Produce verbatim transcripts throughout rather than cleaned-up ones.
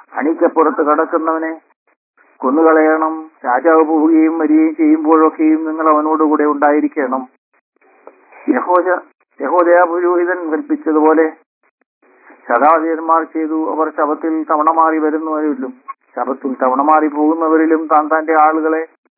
അണിക്കപ്പുറത്ത് കടക്കുന്നവനെ കൊന്നുകളയണം. രാജാവ് പോവുകയും വരികയും ചെയ്യുമ്പോഴൊക്കെയും നിങ്ങൾ അവനോടുകൂടെ ഉണ്ടായിരിക്കണം. യഹോജ യഹോദയ പുരോഹിതൻ കൽപ്പിച്ചതുപോലെ ശതാധിപന്മാർ ചെയ്തു. അവർ ശബത്തിൽ തവണ മാറി വരുന്നവരിലും ശബത്തിൽ തവണ മാറി പോകുന്നവരിലും താൻ തന്റെ ആളുകളെ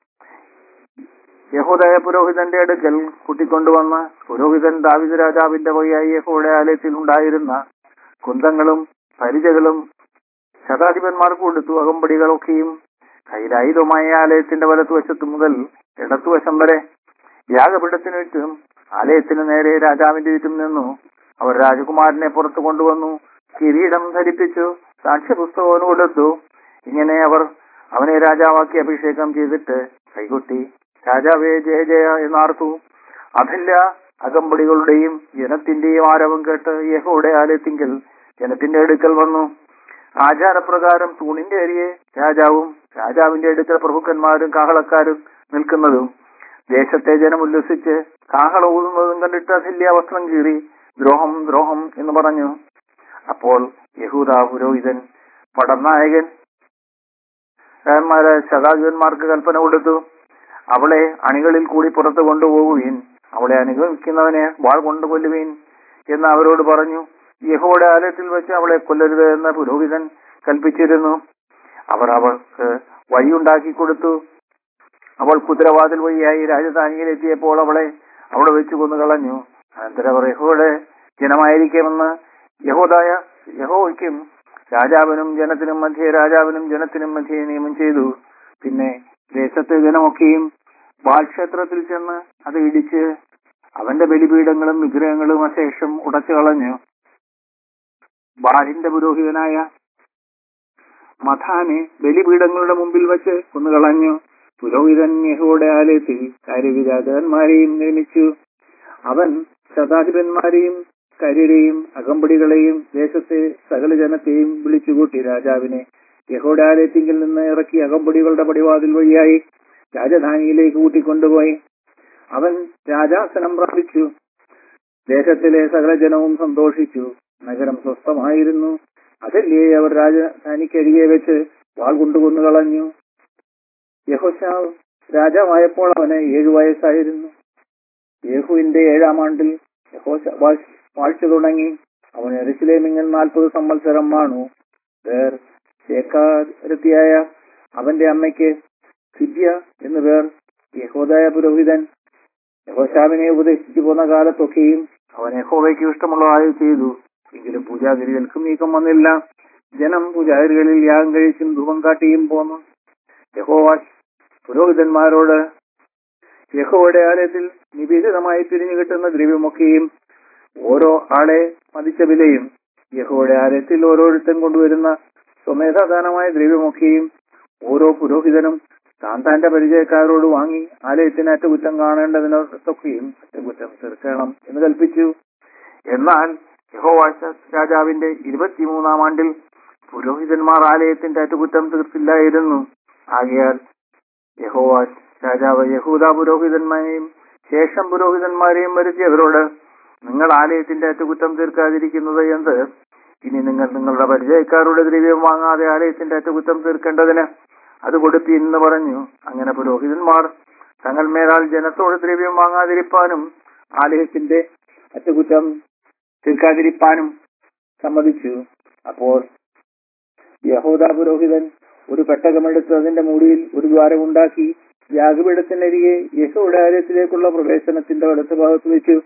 യഹോദയ പുരോഹിതന്റെ അടുക്കൽ കൂട്ടിക്കൊണ്ടുവന്ന് പുരോഹിതൻ ദാവീദ് രാജാവിന്റെ വകയായി യഹോവയുടെ ആലയത്തിൽ ഉണ്ടായിരുന്ന കുന്തങ്ങളും പരിചകളും ശതാധിപന്മാർക്ക് കൊടുത്തു. അകമ്പടികളൊക്കെയും കൈലായുധമായ ആലയത്തിന്റെ വലത്തുവശത്ത് മുതൽ ഇടത്തുവശം വരെ യാഗപീഠത്തിന് ചുറ്റും ആലയത്തിന് നേരെ രാജാവിന്റെ ചുറ്റും നിന്നു. അവർ രാജകുമാരനെ പുറത്തു കൊണ്ടുവന്നു, കിരീടം ധരിപ്പിച്ചു, സാക്ഷ്യപുസ്തകം കൊടുത്തു. ഇങ്ങനെ അവർ അവനെ രാജാവാക്കി അഭിഷേകം ചെയ്തിട്ട് കൈകൊട്ടി രാജാവേ ജയ ജയ എന്നാർത്തു. അതില്ല അകമ്പടികളുടെയും ജനത്തിന്റെയും ആരവം കേട്ട് യഹോവയുടെ ആലയത്തിങ്കൽ ജനത്തിന്റെ അടുക്കൽ വന്നു. ആചാരപ്രകാരം തൂണിന്റെ അരികെ രാജാവും രാജാവിന്റെ അടുക്കൽ പ്രഭുക്കന്മാരും കാഹളക്കാരും നിൽക്കുന്നതും ദേശത്തെ ജനം ഉല്ലസിച്ച് കാഹളം ഊതുന്നതും കണ്ടിട്ട് അതില്ല വസ്ത്രം കീറി ദ്രോഹം ദ്രോഹം എന്ന് പറഞ്ഞു. അപ്പോൾ യഹൂദ പുരോഹിതൻ പടനായകൻ ശതാധിപന്മാർക്ക് കൽപ്പന കൊടുത്തു, അവളെ അണികളിൽ കൂടി പുറത്തു കൊണ്ടുപോകുവീൻ, അവളെ അനുഗമിക്കുന്നവനെ വാൾ കൊണ്ടു കൊല്ലുവീൻ എന്ന് അവരോട് പറഞ്ഞു. യഹോവയുടെ ആലയത്തിൽ വെച്ച് അവളെ കൊല്ലരുത് എന്ന് പുരോഹിതൻ കൽപ്പിച്ചിരുന്നു. അവർ അവൾക്ക് വഴിയുണ്ടാക്കി കൊടുത്തു. അവൾ കുതിരവാതിൽ വഴിയായി രാജധാനിയിലെത്തിയപ്പോൾ അവളെ അവിടെ വെച്ച് കൊന്നു കളഞ്ഞു. അനന്തരം അവർ യഹോവയുടെ ജനമായിരിക്കുമെന്ന് യഹോദായ യഹോവയ്ക്കും രാജാവിനും ജനത്തിനും മധ്യേ രാജാവിനും ജനത്തിനും മധ്യേ നിയമം ചെയ്തു. പിന്നെ ദേശത്തെ ജനമൊക്കെയും ബാൽക്ഷേത്രത്തിൽ ചെന്ന് അത് ഇടിച്ച് അവന്റെ ബലിപീഠങ്ങളും വിഗ്രഹങ്ങളും അശേഷം ഉടച്ചു കളഞ്ഞു. ബാലിന്റെ പുരോഹിതനായ മഥാനെ ബലിപീഠങ്ങളുടെ മുമ്പിൽ വെച്ച് കൊന്നുകളഞ്ഞു. പുരോഹിതൻ യഹോവയുടെ ആലയത്തിൽ കാര്യവിരാജകന്മാരെയും നിയമിച്ചു. അവൻ ശതാധിപന്മാരെയും കര്യരെയും അകമ്പടികളെയും ദേശത്തെ സകല ജനത്തെയും വിളിച്ചുകൂട്ടി രാജാവിനെ യഹോവയുടെ ആലയത്തിങ്കിൽ നിന്ന് ഇറക്കി അകമ്പടികളുടെ പടിവാതിൽ വഴിയായി രാജധാനിയിലേക്ക് കൂട്ടിക്കൊണ്ടുപോയി. അവൻ രാജാസനം പ്രാപിച്ചു. ദേശത്തിലെ സകല ജനവും സന്തോഷിച്ചു. നഗരം സ്വസ്ഥമായിരുന്നു. അതല്ലേ അവർ രാജധാനിക്കരികെ വെച്ച് വാൾ കൊണ്ടുകൊന്നു കളഞ്ഞു. യഹോശാവ് രാജാവായപ്പോൾ അവന് ഏഴു വയസ്സായിരുന്നു. യേഹുവിന്റെ ഏഴാം ആണ്ടിൽ യഹോശാവ് വാഴ്ച തുടങ്ങി. അവൻ യെരൂശലേമിൽ നാൽപ്പത് സംവത്സരം വാണു. പേർ ശേഖാരത്തിയായ അവന്റെ അമ്മയ്ക്ക് സിബ്യ എന്നു പേർ. യഹോദായ പുരോഹിതൻ യഹോശാവിനെ ഉപദേശിച്ചു പോന്ന കാലത്തൊക്കെയും അവൻ യഹോവയ്ക്ക് ഇഷ്ടമുള്ളതായി ചെയ്തു. എങ്കിലും പൂജാഗിരികൾക്കും നീക്കം വന്നില്ല. ജനം പൂജാഗിരികളിൽ യാഗം കഴിച്ചും ധൂപം കാട്ടിയും പോന്നു. യഹോവ പുരോഹിതന്മാരോട് യഹോവയുടെ ആലയത്തിൽ നിബീഡിതമായി പിരിഞ്ഞു കിട്ടുന്ന ദ്രവ്യമൊക്കെയും ഓരോ ആളെ മതിച്ച വിലയും യഹോവയുടെ ആലയത്തിൽ ഓരോരുത്തൻ കൊണ്ടുവരുന്ന സ്വമേധാദാനമായ ദ്രവ്യമൊക്കെയും ഓരോ പുരോഹിതനും താൻ താന്റെ പരിചയക്കാരോട് വാങ്ങി ആലയത്തിന് അറ്റകുറ്റം കാണേണ്ടതിനൊക്കെയും അറ്റകുറ്റം തീർക്കണം എന്ന് കൽപ്പിച്ചു. എന്നാൽ യഹോവാശ രാജാവിന്റെ ഇരുപത്തിമൂന്നാം ആണ്ടിൽ പുരോഹിതന്മാർ ആലയത്തിന്റെ അറ്റകുറ്റം തീർത്തില്ലായിരുന്നു. ആകയാൽ യഹോവാശ് രാജാവ് യഹൂദ പുരോഹിതന്മാരെയും ശേഷം പുരോഹിതന്മാരെയും വരുത്തി അവരോട്, നിങ്ങൾ ആലയത്തിന്റെ അറ്റകുറ്റം തീർക്കാതിരിക്കുന്നത് എന്ത്? ഇനി നിങ്ങൾ നിങ്ങളുടെ പരിചയക്കാരുടെ ദ്രവ്യം വാങ്ങാതെ ആലയത്തിന്റെ അറ്റകുറ്റം തീർക്കേണ്ടതിന് അത് കൊടുപ്പീൻ എന്ന് പറഞ്ഞു. അങ്ങനെ പുരോഹിതന്മാർ തങ്ങൾ മേലാൽ ജനത്തോട് ദ്രവ്യം വാങ്ങാതിരിപ്പാനും ആലയത്തിന്റെ അറ്റകുറ്റം തീർക്കാതിരിപ്പാനും സമ്മതിച്ചു. അപ്പോൾ യഹൂദ പുരോഹിതൻ ഒരു പെട്ടകമെടുത്ത് അതിന്റെ മൂടിയിൽ ഒരു ദ്വാരമുണ്ടാക്കി യാഗപീഠത്തിനരികെ യഹോവയുടെ ആലയത്തിലേക്കുള്ള പ്രവേശനത്തിന്റെ വലത്ത് ഭാഗത്ത് വെച്ചു.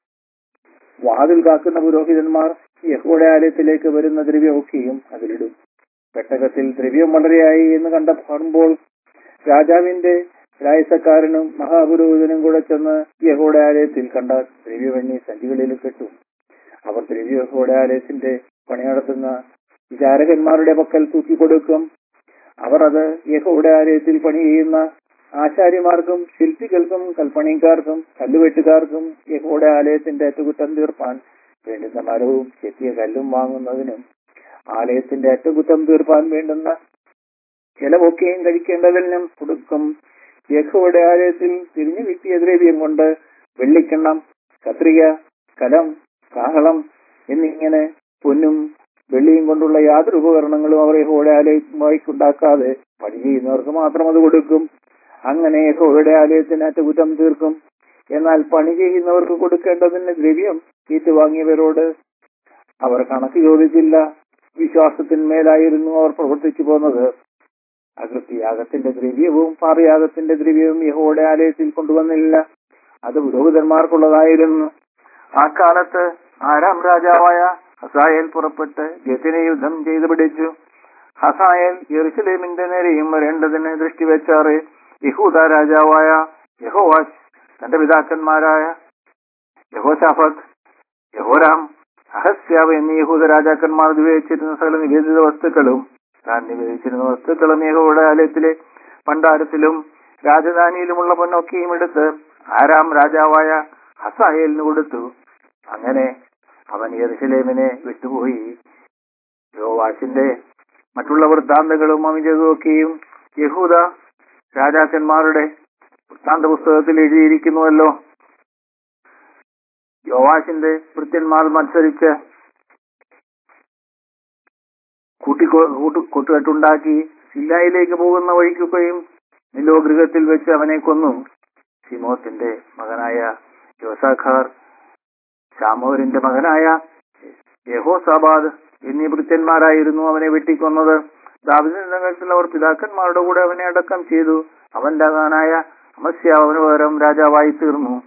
വാതിൽ കാക്കുന്ന പുരോഹിതന്മാർ യഹോവയുടെ ആലയത്തിലേക്ക് വരുന്ന ദ്രവ്യമൊക്കെയും അതിലിടും. പെട്ടകത്തിൽ ദ്രവ്യം വളരെയായി എന്ന് കണ്ട കാണുമ്പോൾ രാജാവിന്റെ രായസക്കാരനും മഹാപുരോഹിതനും കൂടെ ചെന്ന് യഹോവയുടെ ആലയത്തിൽ കണ്ട ദ്രവ്യമെണ്ണി സഞ്ചികളിൽ കെട്ടു. അവർ ദ്രവ്യ യഹോവയുടെ ആലയത്തിന്റെ പണി നടത്തുന്ന വിചാരകന്മാരുടെ പക്കൽ തൂക്കിക്കൊടുക്കും. അവർ അത് യഹോവയുടെ ആലയത്തിൽ പണി ചെയ്യുന്ന ആശാരിമാർക്കും ശില്പികൾക്കും കൽപ്പണിക്കാർക്കും കല്ലുവെട്ടുകാർക്കും യഹോവയുടെ ആലയത്തിന്റെ അറ്റകുറ്റം തീർപ്പാൻ വേണ്ടുന്ന മരവും ചെത്തിയ കല്ലും വാങ്ങുന്നതിനും ആലയത്തിന്റെ അറ്റകുറ്റം തീർപ്പാൻ വേണ്ടുന്ന ചെലവൊക്കെയും കഴിക്കേണ്ടതിനും കൊടുക്കും. യഹോവയുടെ ആലയത്തിൽ തിരിഞ്ഞു കിട്ടിയ ദ്രവ്യം കൊണ്ട് വെള്ളിക്കിണ്ണം, കത്രിക, കലം, കാഹളം എന്നിങ്ങനെ പൊന്നും വെള്ളിയും കൊണ്ടുള്ള യാതൊരു ഉപകരണങ്ങളും അവർ യഹോവയുടെ ആലയമായിക്കുണ്ടാക്കാതെ പണി ചെയ്യുന്നവർക്ക് മാത്രം അത് കൊടുക്കും. അങ്ങനെ യഹോവയുടെ ആലയത്തിന് അറ്റകുറ്റം തീർക്കും. എന്നാൽ പണി ചെയ്യുന്നവർക്ക് കൊടുക്കേണ്ടതിന് ദ്രവ്യം ഏറ്റുവാങ്ങിയവരോട് അവർ കണക്ക് ചോദിച്ചില്ല. വിശ്വാസത്തിന്മേലായിരുന്നു അവർ പ്രവർത്തിച്ചു പോന്നത്. അകൃത്യയാഗത്തിന്റെ ദ്രവ്യവും പാപയാഗത്തിന്റെ ദ്രവ്യവും യഹോവയുടെ ആലയത്തിൽ കൊണ്ടുവന്നില്ല. അത് പുരോഹിതന്മാർക്കുള്ളതായിരുന്നു. ആ കാലത്ത് ആരാം രാജാവായ ഹസായേൽ പുറപ്പെട്ട് ഗത്തിനെ യുദ്ധം ചെയ്ത് പിടിച്ചു. ഹസായേൽ യെരൂശലേമിന്റെ നേരെയും വരേണ്ടതിന് ദൃഷ്ടിവെച്ചാറ് യഹൂദ രാജാവായ യഹോവാശ് തന്റെ പിതാക്കന്മാരായ യഹോശാഫത്ത്, യഹോരാം, അഹസ്യാവ് എന്നീ യഹൂദ രാജാക്കന്മാർ നിവേദിച്ചിരുന്ന സകല നിവേദിത വസ്തുക്കളും താൻ നിവേദിച്ചിരുന്ന വസ്തുക്കളും യഹോവയുടെ ആലയത്തിലെ ഭണ്ഡാരത്തിലും രാജധാനിയിലുമുള്ള പൊന്നൊക്കെയും എടുത്ത് ആരാം രാജാവായ ഹസായേലിന് കൊടുത്തു. അങ്ങനെ അവൻ യെരൂശലേമിനെ വിട്ടുപോയി. യോവാശിന്റെ മറ്റുള്ള വൃത്താന്തങ്ങളും അവൻ ചെയ്തതൊക്കെയും യഹൂദ രാജാക്കന്മാരുടെ വൃത്താന്ത പുസ്തകത്തിൽ എഴുതിയിരിക്കുന്നുവല്ലോ. യോവാശിന്റെ ഭൃത്യന്മാർ മത്സരിച്ച് കൂട്ടിക്കൊ കൂട്ടുകെട്ടുണ്ടാക്കി സില്ലായിലേക്ക് പോകുന്ന വഴിക്കുകയും നിലോ ഗൃഹത്തിൽ വെച്ച് അവനെ കൊന്നു. ശിമോത്തിന്റെ മകനായ യോസാഖാർ, ശാമോരിന്റെ മകനായ യഹോസാബാദ് എന്നീ ഭൃത്യന്മാരായിരുന്നു അവനെ വെട്ടിക്കൊന്നത്. ദാവീദിന്റെ നഗരത്തിൽ അവർ പിതാക്കന്മാരുടെ കൂടെ അവനെ അടക്കം ചെയ്തു. അവന്റെ മകനായ അമസ്യാവ് അവന് പകരം രാജാവായി തീർന്നു.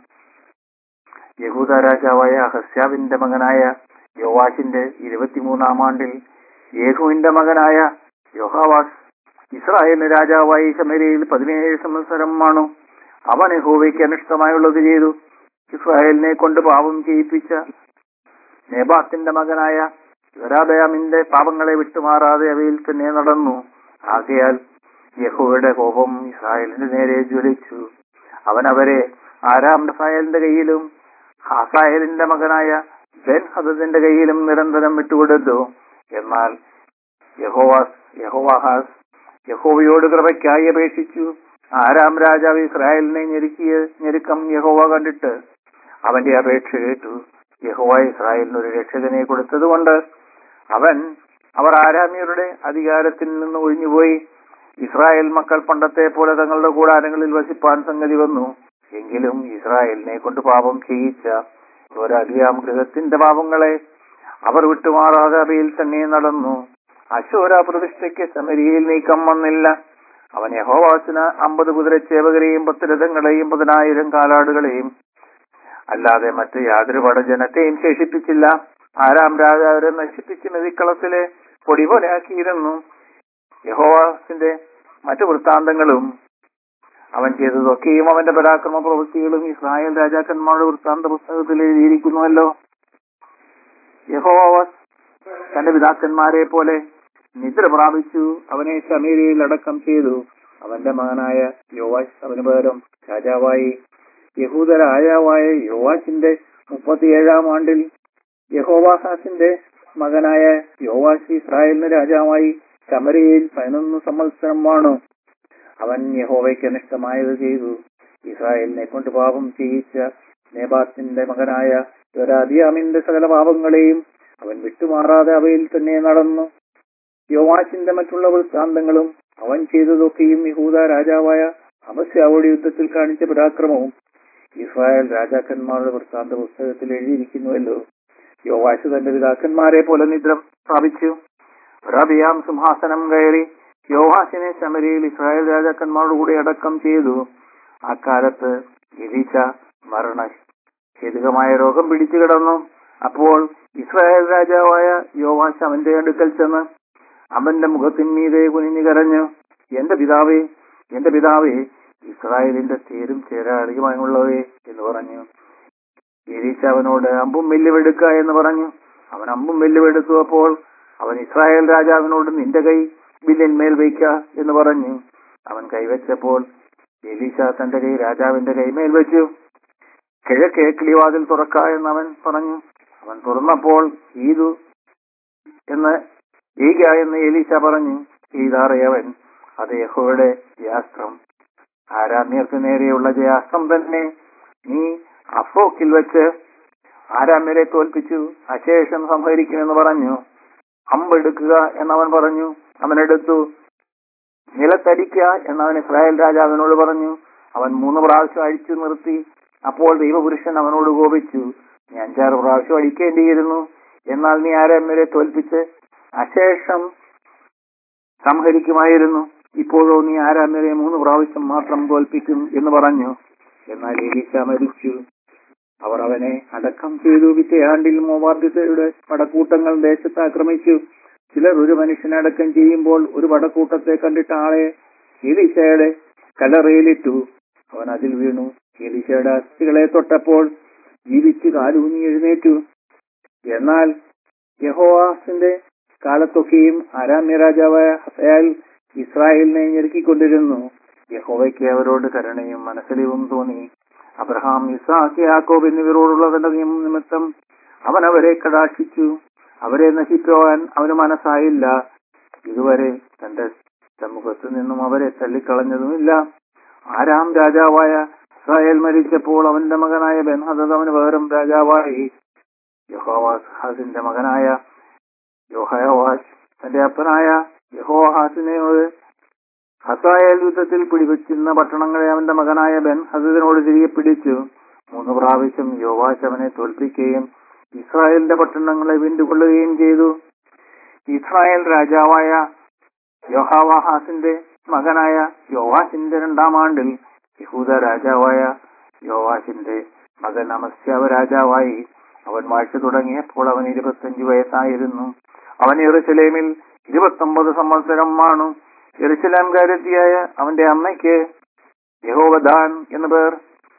യഹൂദ രാജാവായ അഹസ്യാവിന്റെ മകനായ യോവാശിന്റെ ഇരുപത്തിമൂന്നാം ആണ്ടിൽ യേഹൂവിന്റെ മകനായ യോഹാവാസ് ഇസ്രായേലിന് രാജാവായി ശമര്യയിൽ പതിനേഴ് സംവത്സരം ആണു. അവൻ യഹോവയ്ക്ക് അനിഷ്ടമായുള്ളത് ചെയ്തു. ഇസ്രായേലിനെ കൊണ്ട് പാപം ചെയ്യിപ്പിച്ച നേബാത്തിന്റെ മകനായ യൊരാബയാമിന്റെ പാപങ്ങളെ വിട്ടുമാറാതെ അവയിൽ തന്നെ നടന്നു. ആകയാൽ യഹോവയുടെ കോപം ഇസ്രായേലിന്റെ നേരെ ജ്വലിച്ചു. അവൻ അവരെ ആരാം ഹസായേലിന്റെ കയ്യിലും ഹസായേലിന്റെ മകനായ ബെൻ ഹദദിന്റെ കയ്യിലും നിരന്തരം വിട്ടുകൊടുത്തു. എന്നാൽ യഹോവാസ് യഹോവാഹാസ് യഹോവയോട് കൃപയ്ക്കായി അപേക്ഷിച്ചു. ആരാം രാജാവ് ഇസ്രായേലിനെ ഞെരുക്കിയ ഞെരുക്കം യഹോവ കണ്ടിട്ട് അവന്റെ അപേക്ഷ കേട്ടു. യഹോവ ഇസ്രായേലിന് ഒരു രക്ഷകനെ കൊടുത്തതുകൊണ്ട് അവൻ അവർ ആരാമ്യരുടെ അധികാരത്തിൽ നിന്ന് ഒഴിഞ്ഞുപോയി. ഇസ്രായേൽ മക്കൾ പണ്ടത്തെ പോലെ തങ്ങളുടെ കൂടാരങ്ങളിൽ വസിപ്പാൻ സംഗതി വന്നു. എങ്കിലും ഇസ്രായേലിനെ കൊണ്ട് പാപം ചെയ്യിച്ച ഒരധിയാം ഗൃഹത്തിന്റെ പാപങ്ങളെ അവർ വിട്ടുമാറാതെ അവയിൽ തന്നെ നടന്നു. അശോര പ്രതിഷ്ഠയ്ക്ക് ശമര്യയിൽ നീക്കം വന്നില്ല. അവൻ യഹോവാസിന് അമ്പത് കുതിരച്ചേവകരെയും പത്ത് രഥങ്ങളെയും പതിനായിരം കാലാടുകളെയും അല്ലാതെ മറ്റ് യാതൊരു പടജനത്തെയും ശേഷിപ്പിച്ചില്ല. ആരാം രാജാവരെ നശിപ്പിച്ച് മെതിക്കളത്തിലെ പൊടി പോലെയാക്കിയിരുന്നു. യഹോവാസിന്റെ മറ്റു വൃത്താന്തങ്ങളും അവൻ ചെയ്തതൊക്കെയും അവന്റെ പരാക്രമ പ്രവൃത്തികളും ഇസ്രായേൽ രാജാക്കന്മാരുടെ വൃത്താന്ത പുസ്തകത്തിൽ എഴുതിയിരിക്കുന്നുവല്ലോ. യഹോവാസ് തന്റെ പിതാക്കന്മാരെ പോലെ നിദ്ര പ്രാപിച്ചു. അവനെ ശമര്യയിൽ അടക്കം ചെയ്തു. അവന്റെ മകനായ യോവാശ് അവന് പകരം രാജാവായി. യഹൂദ രാജാവായ യോവാശിന്റെ മുപ്പത്തിയേഴാം ആണ്ടിൽ യഹോവാഹാസിന്റെ മകനായ യോവാശ് ഇസ്രായേലിന് രാജാവായി ശമര്യയിൽ പതിനൊന്ന് സംവത്സരം വാണു. അവൻ യഹോവയ്ക്ക് അനിഷ്ടമായത് ചെയ്തു. ഇസ്രായേലിനെ കൊണ്ട് പാപം ചെയ്യിച്ച നേബാത്തിന്റെ മകനായ യൊരാബിയാമിന്റെ സകല പാപങ്ങളെയും അവൻ വിട്ടുമാറാതെ അവയിൽ തന്നെ നടന്നു. യോവാശിന്റെ മറ്റുള്ള വൃത്താന്തങ്ങളും അവൻ ചെയ്തതൊക്കെയും യഹൂദ രാജാവായ അമസ്യാവോട് യുദ്ധത്തിൽ കാണിച്ച പരാക്രമവും ഇസ്രായേൽ രാജാക്കന്മാരുടെ വൃത്താന്ത പുസ്തകത്തിൽ എഴുതിയിരിക്കുന്നുവല്ലോ. യോവാശ് തന്റെ പിതാക്കന്മാരെ പോലെ നിദ്ര പ്രാപിച്ചു. റബിയാം സിംഹാസനം കയറി യോവാശിനെ ശമര്യയിൽ ഇസ്രായേൽ രാജാക്കന്മാരുടെ കൂടെ അടക്കം ചെയ്തു. അക്കാലത്ത് എലീശ മരണ ഹേതുകമായ രോഗം പിടിച്ചു കിടന്നു. അപ്പോൾ ഇസ്രായേൽ രാജാവായ യോവാശ് അവന്റെ അടുക്കൽ ചെന്ന് അവന്റെ മുഖത്തിന്മീതെ കുനിഞ്ഞു കരഞ്ഞു, എന്റെ പിതാവേ, എന്റെ പിതാവേ, ഇസ്രായേലിന്റെ തേരും ചേരാളിയുമായുള്ളവേ എന്ന് പറഞ്ഞു. എലീശ അവനോട് അമ്പും വെല്ലുവെടുക്ക എന്ന് പറഞ്ഞു. അവൻ അമ്പും വെല്ലുവെടുത്തു. അപ്പോൾ അവൻ ഇസ്രായേൽ രാജാവിനോട് നിന്റെ കൈ വില്ലിന്മേൽ വയ്ക്ക എന്ന് പറഞ്ഞു. അവൻ കൈവച്ചപ്പോൾ എലീശ തന്റെ കൈ രാജാവിന്റെ കൈമേൽ വെച്ചു. കിഴക്കേ കിളിവാതിൽ തുറക്ക എന്ന് അവൻ പറഞ്ഞു. അവൻ തുറന്നപ്പോൾ ഈതു എന്ന് ഈക എന്ന് എലീശ പറഞ്ഞു. ഈതാറിയവൻ, അത് യഹോവയുടെ ജയാസ്ത്രം, ആരാമ്യർക്ക് നേരെയുള്ള ജയാസ്ത്രം തന്നെ. നീ അഫോക്കിൽ വെച്ച് ആരാമ്യരെ തോൽപ്പിച്ചു, അശേഷം സംഹരിക്കുമെന്ന് പറഞ്ഞു. അമ്പെടുക്കുക എന്നവൻ പറഞ്ഞു. അവനെടുത്തു. നിലത്തടിക്കുക എന്നവൻ ഇസ്രായേൽ രാജാവിനോട് പറഞ്ഞു. അവൻ മൂന്ന് പ്രാവശ്യം അടിച്ചു നിർത്തി. അപ്പോൾ ദൈവപുരുഷൻ അവനോട് കോപിച്ചു, നീ അഞ്ചാറ് പ്രാവശ്യം അടിക്കേണ്ടിയിരുന്നു. എന്നാൽ നീ ആരാമ്യരെ തോൽപ്പിച്ച് അശേഷം സംഹരിക്കുമായിരുന്നു. ഇപ്പോഴോ നീ ആരാമ്യരെ മൂന്ന് പ്രാവശ്യം മാത്രം തോൽപ്പിക്കും എന്ന് പറഞ്ഞു. എന്നാൽ എലീശ മരിച്ചു. അവർ അവനെ അടക്കം ചെയ്തു. പിറ്റേ ആണ്ടിൽ മോവാബ്യരുടെ പടക്കൂട്ടങ്ങൾ ദേശത്ത് ആക്രമിച്ചു. ചിലർ ഒരു മനുഷ്യനെ അടക്കം ചെയ്യുമ്പോൾ ഒരു പടക്കൂട്ടത്തെ കണ്ടിട്ട് ആളെ എലീശയുടെ കല്ലറയിലിട്ടു. അവൻ അതിൽ വീണു. എലീശയുടെ അസ്ഥികളെ തൊട്ടപ്പോൾ ജീവിച്ച് കാലൂന്നി എഴുന്നേറ്റു. എന്നാൽ യഹോവാസിന്റെ കാലത്തൊക്കെയും അരാമ്യ രാജാവായ ഹസയാൽ ഇസ്രായേലിനെ ഞെരുക്കിക്കൊണ്ടിരുന്നു. യഹോവയ്ക്ക് അവരോട് കരുണയും മനസ്സലിവും തോന്നി. അബ്രഹാം, ഇസ്ഹാക്ക്, യാക്കോബ് എന്നിവരോടുള്ള തന്റെ നിയമം നിമിത്തം അവൻ അവരെ കടാക്ഷിച്ചു. അവരെ നശിക്കുവാൻ അവന് മനസ്സായില്ല. ഇതുവരെ തന്റെ സമൂഹത്തിൽ നിന്നും അവരെ തള്ളിക്കളഞ്ഞതുമില്ല. ആരാം രാജാവായ ഇസ്രായേൽ മരിച്ചപ്പോൾ അവന്റെ മകനായ ബെൻഹദദ് അവന് പകരം രാജാവായി. യഹോവാഹാസിന്റെ മകനായ യോഹയോവാശ് തന്റെ അപ്പനായ യഹോവാഹാസിനോട് ഹസായേൽ യുദ്ധത്തിൽ പിടിവെച്ചിരുന്ന പട്ടണങ്ങളെ അവന്റെ മകനായ ബെൻ ഹദദിനോട് തിരികെ പിടിച്ചു. മൂന്ന് പ്രാവശ്യം യോവാശ് അവനെ തോൽപ്പിക്കുകയും ഇസ്രായേലിന്റെ പട്ടണങ്ങളെ വീണ്ടുകൊള്ളുകയും ചെയ്തു. ഇസ്രായേൽ രാജാവായ യോഹാവാഹാസിന്റെ മകനായ യോവാശിന്റെ രണ്ടാം ആണ്ടിൽ യഹൂദ രാജാവായ യോവാശിന്റെ മകൻ അമസ്യാവ് രാജാവായി. അവൻ വാഴ്ച തുടങ്ങിയപ്പോൾ അവൻ ഇരുപത്തഞ്ചു വയസ്സായിരുന്നു. അവൻ യെരൂശലേമിൽ ഇരുപത്തൊമ്പത് സംവത്സരം വാണു. യെരൂശലേംകാരത്തിയായ അവന്റെ അമ്മയ്ക്ക് യഹോവദാൻ എന്നു പേർ.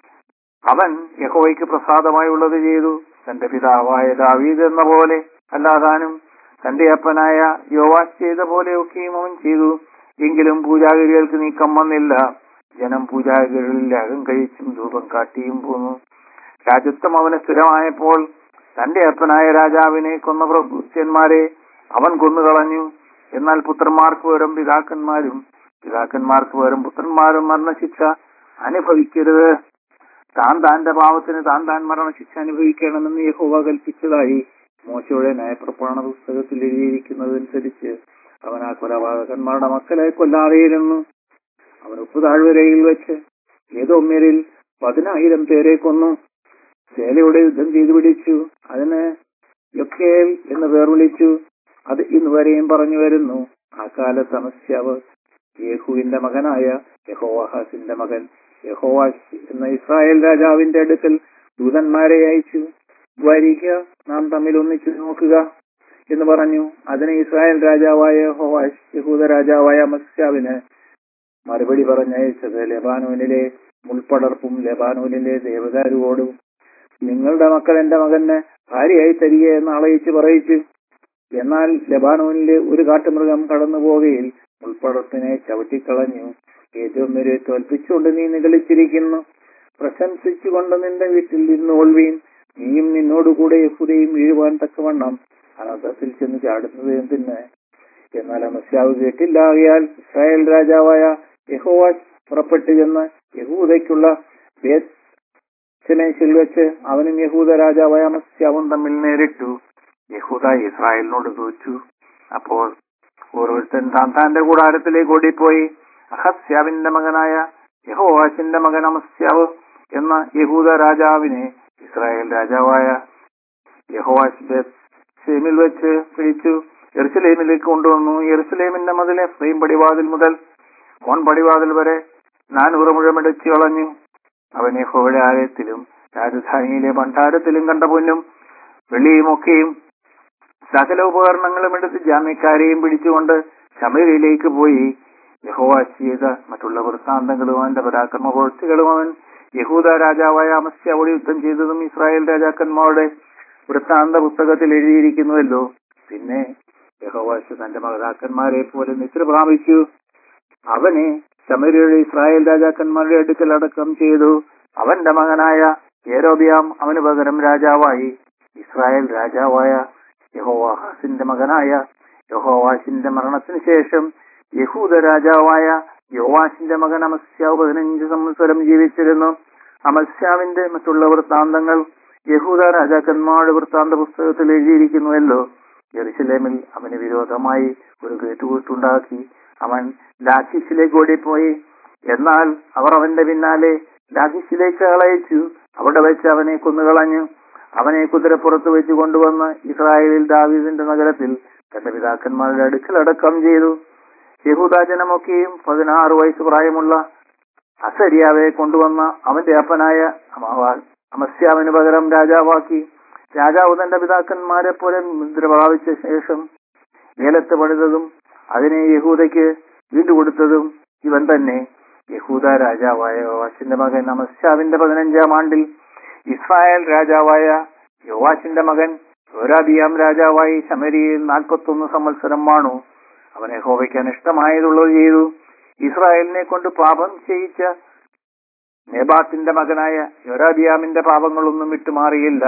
അവൻ യഹോവയ്ക്ക് പ്രസാദമായുള്ളത് ചെയ്തു. തന്റെ പിതാവായ ദാവീദ് എന്ന പോലെ അല്ലാതാനും തന്റെ അപ്പനായ യോവാശ് ചെയ്ത പോലെയൊക്കെയും അവൻ ചെയ്തു. എങ്കിലും പൂജാഗിരികൾക്ക് നീക്കം വന്നില്ല. ജനം പൂജാഗിരികളിൽ യാഗം കഴിച്ചും ധൂപം കാട്ടിയും പോന്നു. രാജത്വം അവന് സ്ഥിരമായപ്പോൾ തന്റെ അപ്പനായ രാജാവിനെ കൊന്ന പ്രഭുത്യന്മാരെ അവൻ കൊന്നുകളഞ്ഞു. എന്നാൽ പുത്രന്മാർക്ക് പകരം പിതാക്കന്മാരും പിതാക്കന്മാർക്ക് പകരം പുത്രന്മാരും മരണശിക്ഷ അനുഭവിക്കരുത്. താൻ താന്റെ പാവത്തിന് താൻ താൻ മരണശിക്ഷ അനുഭവിക്കണമെന്ന് യഹോവ കൽപ്പിച്ചതായി മോശയുടെ ന്യായപ്രമാണ പുസ്തകത്തിൽ എഴുതിയിരിക്കുന്നതനുസരിച്ച് അവൻ ആ കൊലപാതകന്മാരുടെ മക്കളെ കൊല്ലാതെയിരുന്നു. അവൻ ഉപ്പുതാഴ്വരയിൽ വെച്ച് ഏദോമ്യരിൽ പതിനായിരം പേരെ കൊന്നു. സേലയുടെ യുദ്ധം ചെയ്തു പിടിച്ചു. അതിന് യൊക്കേൽ എന്ന് പേർ വിളിച്ചു. അത് ഇന്നുവരെയും പറഞ്ഞു വരുന്നു. ആ കാലത്ത് അമസ്യാവ് യേഹൂവിന്റെ മകനായ യഹോവാഹാസിന്റെ മകൻ യഹോവാശ് എന്ന ഇസ്രായേൽ രാജാവിന്റെ അടുക്കൽ ദൂതന്മാരെ അയച്ചു. വരിക, നാം തമ്മിൽ ഒന്നിച്ചു നോക്കുക എന്ന് പറഞ്ഞു. അതിന് ഇസ്രായേൽ രാജാവായ യഹോവാശ് യഹൂദ രാജാവായ അമസ്യാവിന് മറുപടി പറഞ്ഞയച്ചത് ലെബാനോനിലെ മുൾപ്പടർപ്പും ലെബാനോനിലെ ദേവദാരുവോടും നിങ്ങളുടെ മക്കൾ എന്റെ മകന് ഭാര്യയായി തരിക എന്ന് ആളയിച്ച് പറയിച്ചു. എന്നാൽ ലെബാനോനിലെ ഒരു കാട്ടുമൃഗം കടന്നു പോവുകയിൽ മുൾപ്പടർപ്പിനെ ചവിട്ടിക്കളഞ്ഞു. ഏറ്റവും വരെ തോൽപ്പിച്ചുകൊണ്ട് നീ നിഗളിച്ചിരിക്കുന്നു. പ്രശംസിച്ചുകൊണ്ട് നിന്റെ വീട്ടിൽ നിന്നോൾവീൻ. നീയും നിന്നോടുകൂടെ യഹൂദയും വീഴുവാൻ തക്കവണ്ണം അനർത്ഥത്തിൽ ചെന്ന് ചാടുന്നത് എന്തിന്? എന്നാൽ അമസ്യാവ് കേട്ടില്ലാകയാൽ ഇസ്രായേൽ രാജാവായ യഹോവാശ് പുറപ്പെട്ടു ചെന്ന് യഹൂദയ്ക്കുള്ള ബേത്ത് ശെമേശിൽ വെച്ച് അവനും യഹൂദ രാജാവായ അമസ്യാവും തമ്മിൽ നേരിട്ടു. യഹൂദ ഇസ്രായേലിനോട് തോറ്റു. അപ്പോൾ ഓരോരുത്തൻ താൻ താന്റെ കൂടാരത്തിലേക്ക് ഓടിപ്പോയി. അഹസ്യാവിന്റെ മകനായ യഹോവാശിന്റെ മകൻ അമസ്യാവ് എന്ന യഹൂദ രാജാവിനെ ഇസ്രായേൽ രാജാവായ യഹോവാശ് ബേത്ത്ശേമിൽ വെച്ച് പിടിച്ചു യെരൂശലേമിലേക്ക് കൊണ്ടുവന്നു. യെരൂശലേമിന്റെ മതിൽ എഫ്രയീം പടിവാതിൽ മുതൽ ഓൺ പടിവാതിൽ വരെ നാനൂറ് മുഴമെടുച്ചു കളഞ്ഞു. അവൻ യഹോവയുടെ ആലയത്തിലും രാജധാനിയിലെ ഭണ്ഡാരത്തിലും കണ്ട പൊന്നും വെള്ളിയുമൊക്കെയും സകല ഉപകരണങ്ങളും എടുത്ത് ജാമ്യക്കാരെയും പിടിച്ചുകൊണ്ട് ശമര്യയിലേക്ക് പോയി. യഹോവാശ് ചെയ്ത മറ്റുള്ള വൃത്താന്തങ്ങളും അവന്റെ പരാക്രമ പ്രവൃത്തികളും അവൻ യഹൂദ രാജാവായ അമസ്യാവോട് യുദ്ധം ചെയ്തതും ഇസ്രായേൽ രാജാക്കന്മാരുടെ വൃത്താന്ത പുസ്തകത്തിൽ എഴുതിയിരിക്കുന്നുവല്ലോ. പിന്നെ യഹോവാശ് തന്റെ മാതാക്കന്മാരെ പോലെ നിദ്ര പ്രാപിച്ചു. അവനെ ശമര്യയുടെ ഇസ്രായേൽ രാജാക്കന്മാരുടെ അടുക്കൽ അടക്കം ചെയ്തു. അവന്റെ മകനായ യെരോബിയാം അവന് പകരം രാജാവായി. ഇസ്രായേൽ രാജാവായ യഹോവാഹാസിന്റെ മകനായ യഹോവാശിന്റെ മരണത്തിന് ശേഷം യഹൂദ രാജാവായ യോവാശിന്റെ മകൻ അമസ്യാവ് പതിനഞ്ച് സംവത്സരം ജീവിച്ചിരുന്നു. അമസ്യാവിന്റെ മറ്റുള്ള വൃത്താന്തങ്ങൾ യഹൂദ രാജാക്കന്മാരുടെ വൃത്താന്ത പുസ്തകത്തിൽ എഴുതിയിരിക്കുന്നുവല്ലോ. യെരുശലേമിൽ അവന് വിരോധമായി ഒരു കേട്ടുകൂട്ടുണ്ടാക്കി. അവൻ ലാഖീഷിലേക്ക് ഓടിപ്പോയി. എന്നാൽ അവർ അവന്റെ പിന്നാലെ ലാഖീഷിലേക്ക് അയച്ചു. അവിടെ വെച്ച് അവനെ കൊന്നുകളഞ്ഞു. അവനെ കുതിരപ്പുറത്ത് വെച്ച് കൊണ്ടുവന്ന് ഇസ്രായേലിൽ ദാവീദിന്റെ നഗരത്തിൽ തന്റെ പിതാക്കന്മാരുടെ അടുക്കൽ അടക്കം ചെയ്തു. യെഹൂദാ ജനമൊക്കെയും പതിനാറ് വയസ്സ് പ്രായമുള്ള അസര്യാവെ കൊണ്ടുവന്ന അവന്റെ അപ്പനായ അമസ്യാവിന് പകരം രാജാവാക്കി. രാജാവ് തന്റെ പിതാക്കന്മാരെ പോലെ മുദ്ര പ്രാപിച്ച ശേഷം ഏലത്ത് പണിതതും അതിനെ യഹൂദയ്ക്ക് വീണ്ടുകൊടുത്തതും ഇവൻ തന്നെ. യഹൂദ രാജാവായ യോവാശിന്റെ മകൻ അമസ്യാവിന്റെ പതിനഞ്ചാം ആണ്ടിൽ ഇസ്രായേൽ രാജാവായ യോവാശിന്റെ മകൻ യോരാബിയാം രാജാവായി ശമരിയിൽ നാൽപ്പത്തൊന്ന് സംവത്സരം വാണു. അവനെ യഹോവയ്ക്ക് അനിഷ്ടമായതുള്ളത് ചെയ്തു. ഇസ്രായേലിനെ കൊണ്ട് പാപം ചെയ്യിച്ച നെബാത്തിന്റെ മകനായ യോരാബിയാമിന്റെ പാപങ്ങളൊന്നും വിട്ടുമാറിയില്ല.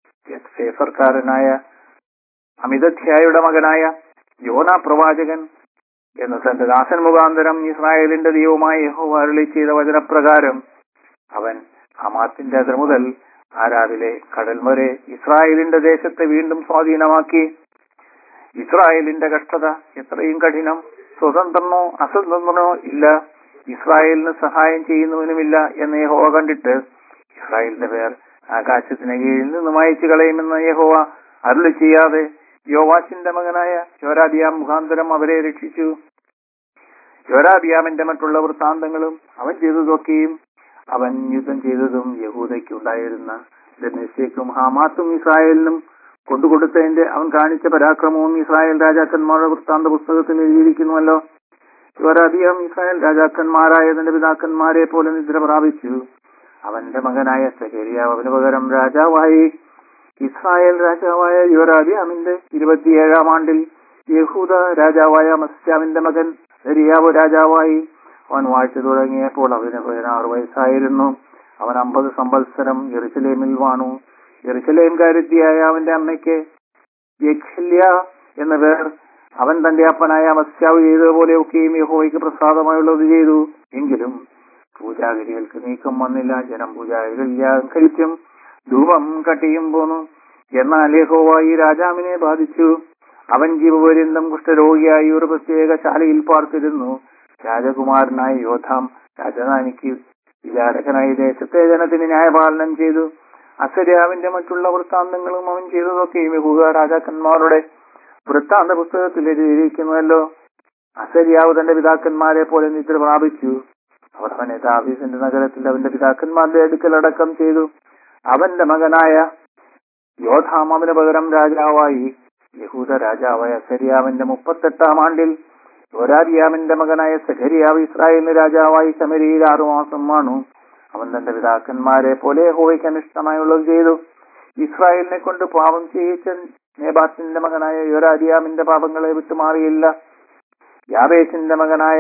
സേഫർക്കാരനായ അമിതധ്യായുടെ മകനായ യോനാ പ്രവാചകൻ എന്ന തന്റെ ദാസൻ മുഖാന്തരം ഇസ്രായേലിന്റെ ദൈവമായ യഹോവ അരുളി ചെയ്ത വചനപ്രകാരം അവൻ ഹമാത്തിന്റെ അതിർ മുതൽ ആരാവിലെ കടൽ വരെ ഇസ്രായേലിന്റെ ദേശത്തെ വീണ്ടും സ്വാധീനമാക്കി. ഇസ്രായേലിന്റെ കഷ്ടത എത്രയും കഠിനം, സ്വതന്ത്രനോ അസ്വതന്ത്രനോ ഇല്ല, ഇസ്രായേലിന് സഹായം ചെയ്യുന്നവനുമില്ല എന്ന് യഹോവ കണ്ടിട്ട് ഇസ്രായേലിന്റെ പേർ ആകാശത്തിന് കീഴിൽ നിന്ന് മായിച്ചു കളയുമെന്ന് യഹോവ അരുളി ചെയ്യാതെ യോവാശിന്റെ മകനായ യോരാബിയാം മുഖാന്തരം അവരെ രക്ഷിച്ചു. യോരാബിയാമിന്റെ മറ്റുള്ള വൃത്താന്തങ്ങളും അവൻ ചെയ്തതൊക്കെയും അവൻ യുദ്ധം ചെയ്തതും യഹൂദയ്ക്ക് ഉണ്ടായിരുന്ന ദമേശേക്കും ഹാമാത്തും ഇസ്രായേലിനും കൊണ്ടുകൊടുത്തതിന്റെ അവൻ കാണിച്ച പരാക്രമവും ഇസ്രായേൽ രാജാക്കന്മാരുടെ വൃത്താന്ത പുസ്തകത്തിൽ എഴുതിയിരിക്കുന്നുവല്ലോ. യോരാബിയാം ഇസ്രായേൽ രാജാക്കന്മാരായ തന്റെ പിതാക്കന്മാരെ പോലെ നിദ്ര പ്രാപിച്ചു. അവന്റെ മകനായ സെഖര്യാവ് അവന് പകരം രാജാവായി. ഇസ്രായേൽ രാജാവായ യോരാബിയാമിന്റെ ഇരുപത്തിയേഴാം ആണ്ടിൽ യഹൂദ രാജാവായ അമസ്യാവിന്റെ മകൻ സെഖര്യാവ് രാജാവായി. അവൻ വാഴ്ച തുടങ്ങിയപ്പോൾ അവന് പതിനാറ് വയസ്സായിരുന്നു. അവൻ അമ്പത് സംവത്സരം യെരുശലേമിൽ വാണു. യെരുശലേംകാരത്തിയായ അവന്റെ അമ്മയ്ക്ക് യെഖല്യ എന്ന പേർ. അവൻ തന്റെ അപ്പനായ അമസ്യാവ് ചെയ്തതുപോലെയൊക്കെയും യഹോവയ്ക്ക് പ്രസാദമായുള്ളത് ചെയ്തു. എങ്കിലും പൂജാഗിരികൾക്ക് നീക്കം വന്നില്ല. ജനം പൂജാഗിരികൾ കഴിച്ചും ധൂപം കട്ടിയും പോന്നു. എന്നാൽ യഹോവ ഈ രാജാവിനെ ബാധിച്ചു. അവൻ ജീവപര്യന്തം കുഷ്ഠരോഗിയായി ഒരു പ്രത്യേക ശാലയിൽ പാർത്തിരുന്നു. രാജകുമാരനായ യോഥാം രാജധാനിക്ക് വിചാരകനായി ദേശത്തെ ജനത്തിന് ന്യായപാലനം ചെയ്തു. അസര്യാവിന്റെ മറ്റുള്ള വൃത്താന്തങ്ങളും അവൻ ചെയ്തതൊക്കെയും യഹൂദ രാജാക്കന്മാരുടെ വൃത്താന്ത പുസ്തകത്തിൽ എഴുതിയിരിക്കുന്നുവല്ലോ. അസര്യാവ് തന്റെ പിതാക്കന്മാരെ പോലെ നിദ്ര പ്രാപിച്ചു. അവർ അവനെ ദാവീദിന്റെ നഗരത്തിൽ അവന്റെ പിതാക്കന്മാരുടെ അടുക്കൽ അടക്കം ചെയ്തു. അവന്റെ മകനായ യോഥാം അവന് പകരം രാജാവായി. യഹൂദ രാജാവായ അസര്യാവിന്റെ മുപ്പത്തെട്ടാം ആണ്ടിൽ യോരാബിയാമിന്റെ മകനായ സെഖര്യാവ് ഇസ്രായേലിന് രാജാവായി ശമരിയിൽ ആറുമാസം വാണു. അവൻ തന്റെ പിതാക്കന്മാരെ പോലെ യഹോവയ്ക്ക് അനിഷ്ടമായുള്ളത് ചെയ്തു. ഇസ്രായേലിനെ കൊണ്ട് പാപം ചെയ്യിച്ച നെബാത്തിന്റെ മകനായ യോരാബിയാമിന്റെ പാപങ്ങളെ വിട്ടുമാറിയില്ല. യാബേസിന്റെ മകനായ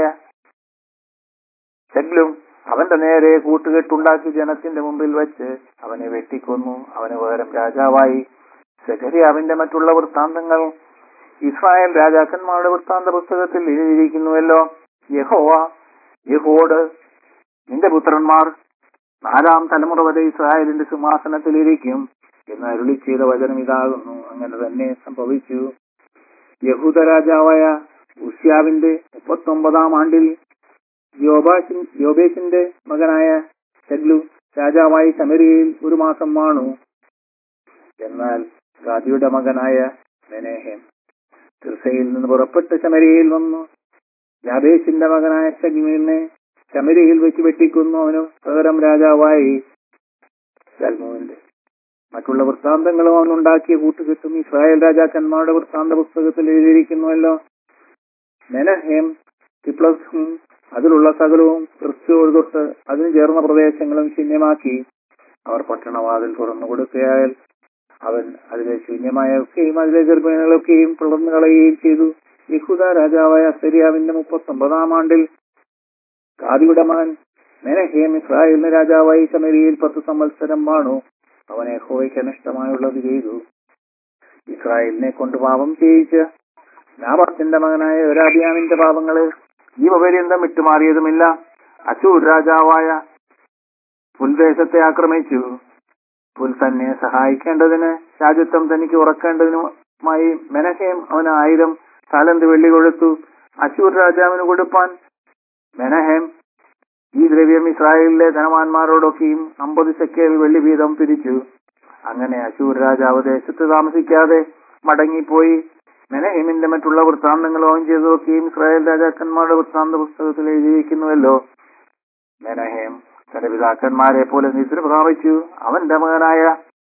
ശഗ്ലും അവന്റെ നേരെ കൂട്ടുകെട്ടുണ്ടാക്കി ജനത്തിന്റെ മുമ്പിൽ വെച്ച് അവനെ വെട്ടിക്കൊന്നു. അവന് പകരം രാജാവായി സെഖര്യാവിന്റെ മറ്റുള്ള വൃത്താന്തങ്ങൾ ഇസ്രായേൽ രാജാക്കന്മാരുടെ വൃത്താന്ത പുസ്തകത്തിൽ എഴുതിയിരിക്കുന്നുവല്ലോ. യഹോവ യഹോട് നിന്റെ പുത്രന്മാർ നാലാം തലമുറ വരെ ഇസ്രായേലിന്റെ സിംഹാസനത്തിലിരിക്കും എന്ന് അരുളി ചെയ്ത വചനം ഇതാകുന്നു. അങ്ങനെ തന്നെ സംഭവിച്ചു. യഹൂദ രാജാവായ ഉസ്യാവിന്റെ മുപ്പത്തൊമ്പതാം ആണ്ടിൽ യോബാശിൻ യോബേശിന്റെ മകനായ ശഗ്ലു രാജാവായി ശമരിയിൽ ഒരു മാസം വാണു. എന്നാൽ ഗാദിയുടെ മകനായ മെനഹേം തിർസയിൽ നിന്ന് പുറപ്പെട്ട് ശമരിയിൽ വന്നു. യാബേശിന്റെ മകനായ ശഗ്ലുവിനെ ശമരിയിൽ വെച്ച് വെട്ടിക്കൊന്നു. അവന് പകരം രാജാവായി ശൽമൂവിന്റെ മറ്റുള്ള വൃത്താന്തങ്ങളും അവൻ ഉണ്ടാക്കിയ കൂട്ടുകെട്ടും ഇസ്രായേൽ രാജാക്കന്മാരുടെ വൃത്താന്ത പുസ്തകത്തിൽ എഴുതിയിരിക്കുന്നുവല്ലോ. മെനഹേം തിപ്ലസും അതിലുള്ള സകലവും ക്രിസ്തുവോട് തൊട്ട് അതിന് ചേർന്ന പ്രദേശങ്ങളും ശൂന്യമാക്കി. അവർ പട്ടണവാതിൽ തുറന്നു കൊടുക്കയാൽ അവൻ അതിലെ ശൂന്യമായ ഒക്കെയും അതിലെ ഗർഭിണികളൊക്കെയും പിളർന്നു കളയുകയും ചെയ്തു. യഹൂദ രാജാവായ അസര്യാവിന്റെ മുപ്പത്തൊമ്പതാം ആണ്ടിൽ ഗാദിയുടെ മകൻ മെനഹേം ഇസ്രായേലിന് രാജാവായി ശമരിയിൽ പത്ത് സംവത്സരം വാണു. അവനെ യഹോവയ്ക്ക് അനിഷ്ടമായുള്ളത് ചെയ്തു. ഇസ്രായേലിനെ കൊണ്ട് പാപം ചെയ്യിച്ച് നാബാത്തിന്റെ മകനായ യോരാബിയാമിന്റെ പാപങ്ങളെ ജീവപര്യന്തം വിട്ടുമാറിയതുമില്ല. അശൂർ രാജാവായ പുൽദേശത്തെ ആക്രമിച്ചു. പുൽ തന്നെ സഹായിക്കേണ്ടതിന് രാജ്യത്വം തനിക്ക് ഉറക്കേണ്ടതിനും മായി മെനഹേം അവന് ആയിരം താലന്ത് വെള്ളി കൊടുത്തു. അശൂർ രാജാവിന് കൊടുപ്പാൻ മെനഹേം ഈ ദ്രവ്യം ഇസ്രായേലിലെ ധനവാന്മാരോടൊക്കെയും അമ്പത് ശെക്കേൽ വെള്ളി വീതം പിരിച്ചു. അങ്ങനെ അശൂർ രാജാവ് ദേശത്ത് താമസിക്കാതെ മടങ്ങിപ്പോയി. മെനഹേമിന്റെ മറ്റുള്ള വൃത്താന്തങ്ങൾ ഓൻ ചെയ്തതൊക്കെയും ഇസ്രായേൽ രാജാക്കന്മാരുടെ വൃത്താന്ത പുസ്തകത്തിൽ എഴുതിയിരിക്കുന്നുവല്ലോ. മെനഹേം തന്റെ പിതാക്കന്മാരെ പോലെ നിദ്ര പ്രാപിച്ചു. അവന്റെ മകനായ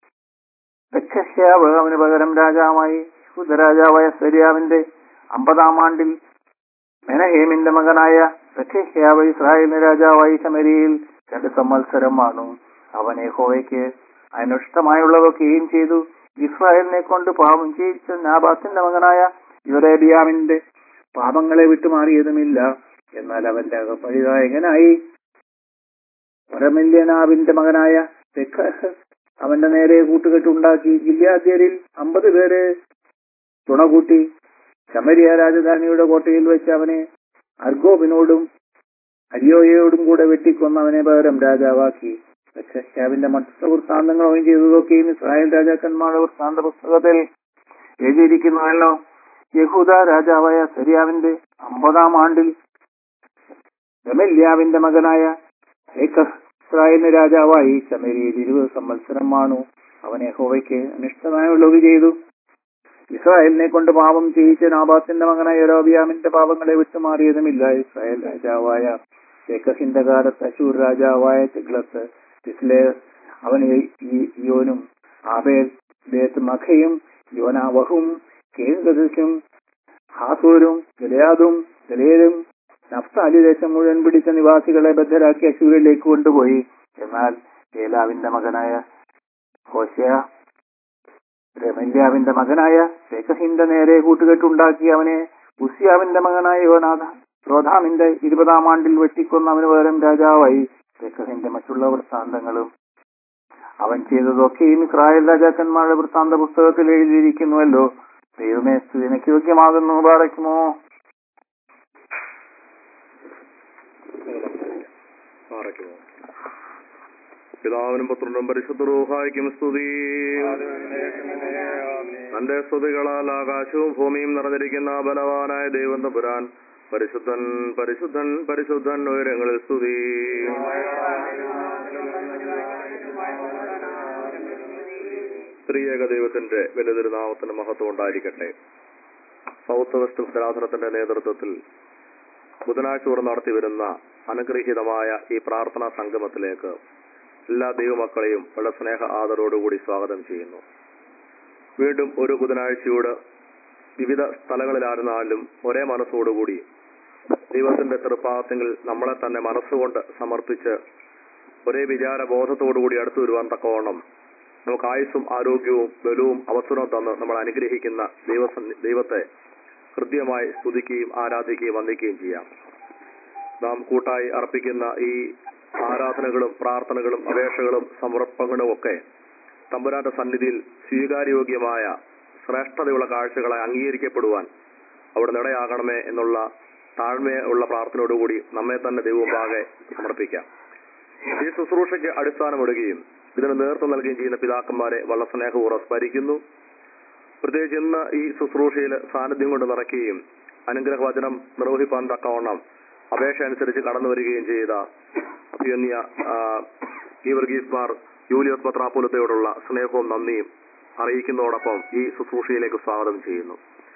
പെക്കഹ്യാവ് അവന് പകരം രാജാവായി. യഹൂദരാജാവായ സെര്യാവിന്റെ അമ്പതാം ആണ്ടിൽ മെനഹേമിന്റെ മകനായ പെക്കഹ്യാവ് ഇസ്രായേലിന് രാജാവായി ശമര്യയിൽ രണ്ട് സംവത്സരം വാണു. അവൻ യഹോവയ്ക്ക് അനിഷ്ടമായുള്ളതൊക്കെയും ചെയ്തു. ഇസ്രായേലിനെ കൊണ്ട് പാപം ചെയ്യിച്ച നാബാത്തിന്റെ മകനായ യൊരോബെയാമിന്റെ പാപങ്ങളെ വിട്ടുമാറിയതുമില്ല. എന്നാൽ അവന്റെ അകപ്പഴിനായകനായി പരമല്യനാവിന്റെ മകനായ പെക്കഹ് അവന്റെ നേരെ കൂട്ടുകെട്ടുണ്ടാക്കി. ഗില്യാദ്യരിൽ അമ്പത് പേരെ തുണകൂട്ടി ശമര്യ രാജധാനിയുടെ കോട്ടയിൽ വെച്ച് അവനെ അർഗോബിനോടും അരിയോയോടും കൂടെ വെട്ടിക്കൊന്ന് അവനെ പകരം രാജാവാക്കി. പെക്കഹ്യാവിന്റെ മറ്റു വൃത്താന്തങ്ങൾ അവൻ ചെയ്തതൊക്കെയും ഇസ്രായേൽ രാജാക്കന്മാരുടെ വൃത്താന്ത പുസ്തകത്തിൽ എഴുതിയിരിക്കുന്നുവല്ലോ. യഹൂദ രാജാവായ സെര്യാവിന്റെ അമ്പതാം ആണ്ടിൽ ഗമല്യാവിന്റെ മകനായ ഏക്കഹ് ഇസ്രായേലിന് രാജാവായി ശമര്യയിൽ ഇരുപത് സംവത്സരം വാണു. അവൻ യഹോവയ്ക്ക് അനിഷ്ടമായുള്ളത് ചെയ്തു. ഇസ്രായേലിനെ കൊണ്ട് പാപം ചെയ്യിച്ച നാബാത്തിന്റെ മകനായ യൊരോബെയാമിന്റെ പാപങ്ങളെ വിട്ടുമാറിയതുമില്ല. ഇസ്രായേൽ രാജാവായ ഏക്കഹിന്റെ കാലത്ത് അശൂർ രാജാവായ തിഗ്ലത്ത് പിസ്ലേർ അവൻ യോനും ആബേൽ ബേത്ത് മഖയും യോനാവഹും കേൻഗദും ഹാസൂരും ഗിലെയാദും ഗലേലും നഫ്താലി ദേശം മുഴുവൻ പിടിച്ച നിവാസികളെ ബദ്ധരാക്കി അശൂരിലേക്ക് കൊണ്ടുപോയി. എന്നാൽ ഏലാവിന്റെ മകനായ ഹോശേയ രമല്യാവിന്റെ മകനായ പെക്കഹിന്റെ നേരെ കൂട്ടുകെട്ടുണ്ടാക്കി അവനെ ഉസിയാവിന്റെ മകനായ യോനാഥ യോധാമിന്റെ ഇരുപതാം ആണ്ടിൽ വെട്ടിക്കൊന്ന് അവന് പകരം രാജാവായി. പെക്കഹിന്റെ മറ്റുള്ള വൃത്താന്തങ്ങളും അവൻ ചെയ്തതൊക്കെയും ഇസ്രായേൽ രാജാക്കന്മാരുടെ വൃത്താന്ത പുസ്തകത്തിൽ എഴുതിയിരിക്കുന്നുവല്ലോ. ദൈവമേ, സ്തുതിക്ക് യോഗ്യമാകുന്നു. പാറയ്ക്കുമോ. പിതാവിനും പുത്രനും പരിശുദ്ധ റൂഹായിക്കും സ്തുതി. തന്റെ സ്തുതികളാൽ ആകാശവും ഭൂമിയും നിറഞ്ഞിരിക്കുന്ന ബലവാനായ ദൈവം തമ്പുരാൻ പരിശുദ്ധൻ പരിശുദ്ധൻ പരിശുദ്ധൻ ഉയരങ്ങളിൽ സ്തുതി. സ്ത്രീയേക ദൈവത്തിന്റെ വലിയ തിരുനാമത്തിന്റെ മഹത്വം ഉണ്ടായിരിക്കട്ടെ. സൗത്ത് വെസ്റ്റ് ഭദ്രാസനത്തിന്റെ നേതൃത്വത്തിൽ ബുധനാഴ്ച തോറും നടത്തി വരുന്ന അനുഗ്രഹീതമായ ഈ പ്രാർത്ഥനാ സംഗമത്തിലേക്ക് എല്ലാ ദൈവമക്കളെയും വളരെ സ്നേഹ ആദരവോടുകൂടി സ്വാഗതം ചെയ്യുന്നു. വീണ്ടും ഒരു ബുധനാഴ്ചയോട് വിവിധ സ്ഥലങ്ങളിലായിരുന്നാലും ഒരേ മനസ്സോടുകൂടി ദൈവത്തിന്റെ തൃപ്പാദത്തിൽ നമ്മളെ തന്നെ മനസ്സുകൊണ്ട് സമർപ്പിച്ച് ഒരേ വിചാരബോധത്തോടുകൂടി അടുത്തു വരുവാൻ തക്കവണ്ണം നമുക്ക് ആയുസ്സും ആരോഗ്യവും ബലവും അവസരവും തന്ന് നമ്മൾ അനുഗ്രഹിക്കുന്ന ദൈവ ദൈവത്തെ ഹൃദ്യമായി സ്തുതിക്കുകയും ആരാധിക്കുകയും വന്ദിക്കുകയും ചെയ്യാം. നാം കൂട്ടായി അർപ്പിക്കുന്ന ഈ ആരാധനകളും പ്രാർത്ഥനകളും അപേക്ഷകളും സമർപ്പണങ്ങളും ഒക്കെ തമ്പുരാന്റെ സന്നിധിയിൽ സ്വീകാര്യോഗ്യമായ ശ്രേഷ്ഠതയുള്ള കാഴ്ചകളായി അംഗീകരിക്കപ്പെടുവാൻ അവിടെ നിടയാകണമേ എന്നുള്ള താഴ്മയുള്ള പ്രാർത്ഥനയോടുകൂടി നമ്മെ തന്നെ ദൈവമുമ്പാകെ സമർപ്പിക്കാം. ഈ ശുശ്രൂഷയ്ക്ക് അടിസ്ഥാനമിടുകയും ഇതിന് നേതൃത്വം നൽകുകയും ചെയ്യുന്ന പിതാക്കന്മാരെ വളരെ സ്നേഹപൂർവ്വം സ്മരിക്കുന്നു. പ്രത്യേകിച്ച് ഇന്ന് ഈ ശുശ്രൂഷയിൽ സാന്നിധ്യം കൊണ്ട് നിറയ്ക്കുകയും അനുഗ്രഹവചനം നിർവഹിപ്പാൻ തക്കവണ്ണം അപേക്ഷ അനുസരിച്ച് കടന്നു വരികയും ചെയ്ത അഭിയന്യ ഗീവർഗീസ് മാർ ജൂലിയോസ് മെത്രാപ്പോലീത്തയോടുള്ള സ്നേഹവും നന്ദിയും അറിയിക്കുന്നതോടൊപ്പം ഈ ശുശ്രൂഷയിലേക്ക് സ്വാഗതം ചെയ്യുന്നു.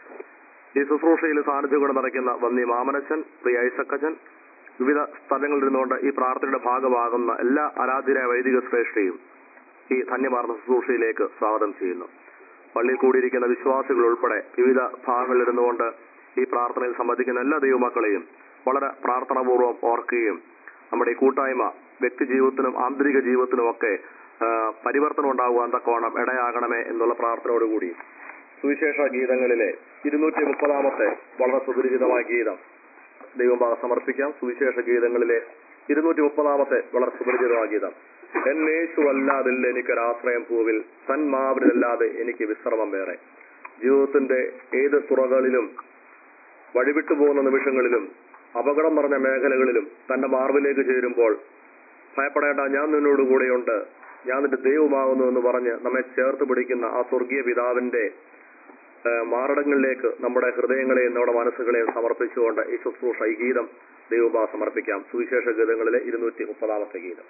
ഈ ശുശ്രൂഷയിൽ സാന്നിധ്യം കൊണ്ട് നിറയ്ക്കുന്ന വന്നി മാമനച്ചൻ, പ്രിയ ഐസക്കച്ചൻ, വിവിധ സ്ഥലങ്ങളിൽ ഇരുന്നുകൊണ്ട് ഈ പ്രാർത്ഥനയുടെ ഭാഗമാകുന്ന എല്ലാ ആരാധ്യരായ വൈദിക ശ്രേഷ്ഠയും ഈ ധന്യമാർന്ന ശുശ്രൂഷയിലേക്ക് സ്വാഗതം ചെയ്യുന്നു. പള്ളിയിൽ കൂടിയിരിക്കുന്ന വിശ്വാസികൾ ഉൾപ്പെടെ വിവിധ ഭാഗങ്ങളിൽ ഇരുന്നുകൊണ്ട് ഈ പ്രാർത്ഥനയിൽ സംബന്ധിക്കുന്ന എല്ലാ ദൈവമക്കളെയും വളരെ പ്രാർത്ഥനാപൂർവ്വം ഓർക്കുകയും നമ്മുടെ ഈ കൂട്ടായ്മ വ്യക്തി ജീവിതത്തിനും ആന്തരിക ജീവിതത്തിനും ഒക്കെ പരിവർത്തനം ഉണ്ടാകുവാൻ തക്കവണ്ണം ഇടയാകണമേ എന്നുള്ള പ്രാർത്ഥനയോടുകൂടി സുവിശേഷ ഗീതങ്ങളിലെ ഇരുന്നൂറ്റി മുപ്പതാമത്തെ വളരെ സുപരിചിതമായ ഗീതം ദൈവഭാഗം സമർപ്പിക്കാം. സുവിശേഷ ഗീതങ്ങളിലെ ഇരുന്നൂറ്റി മുപ്പതാമത്തെ വളരെ സുപരിചിതമായ ഗീതം. എന്നേശു അല്ലാതില്ല എനിക്കൊരാശ്രയം ഭൂവിൽ, തന്മാവിലല്ലാതെ എനിക്ക് വിശ്രമം വേറെ. ജീവിതത്തിന്റെ ഏത് തുറകളിലും വഴിവിട്ടു പോകുന്ന നിമിഷങ്ങളിലും അപകടം നിറഞ്ഞ മേഖലകളിലും തന്റെ മാർവിലേക്ക് ചേരുമ്പോൾ ഭയപ്പെടേണ്ട, ഞാൻ നിന്നോട് കൂടെയുണ്ട്, ഞാൻ നിന്റെ ദൈവമാകുന്നു എന്ന് പറഞ്ഞ് നമ്മെ ചേർത്ത് പിടിക്കുന്ന ആ സ്വർഗീയ പിതാവിന്റെ മാറടങ്ങളിലേക്ക് നമ്മുടെ ഹൃദയങ്ങളെയും നമ്മുടെ മനസ്സുകളെയും സമർപ്പിച്ചുകൊണ്ട് ഈ ശുശ്രൂഷ ഈ ഗീതം ദൈവമാ സമർപ്പിക്കാം. സുവിശേഷ ഗീതങ്ങളിലെ ഇരുന്നൂറ്റി മുപ്പതാമത്തെ ഗീതം.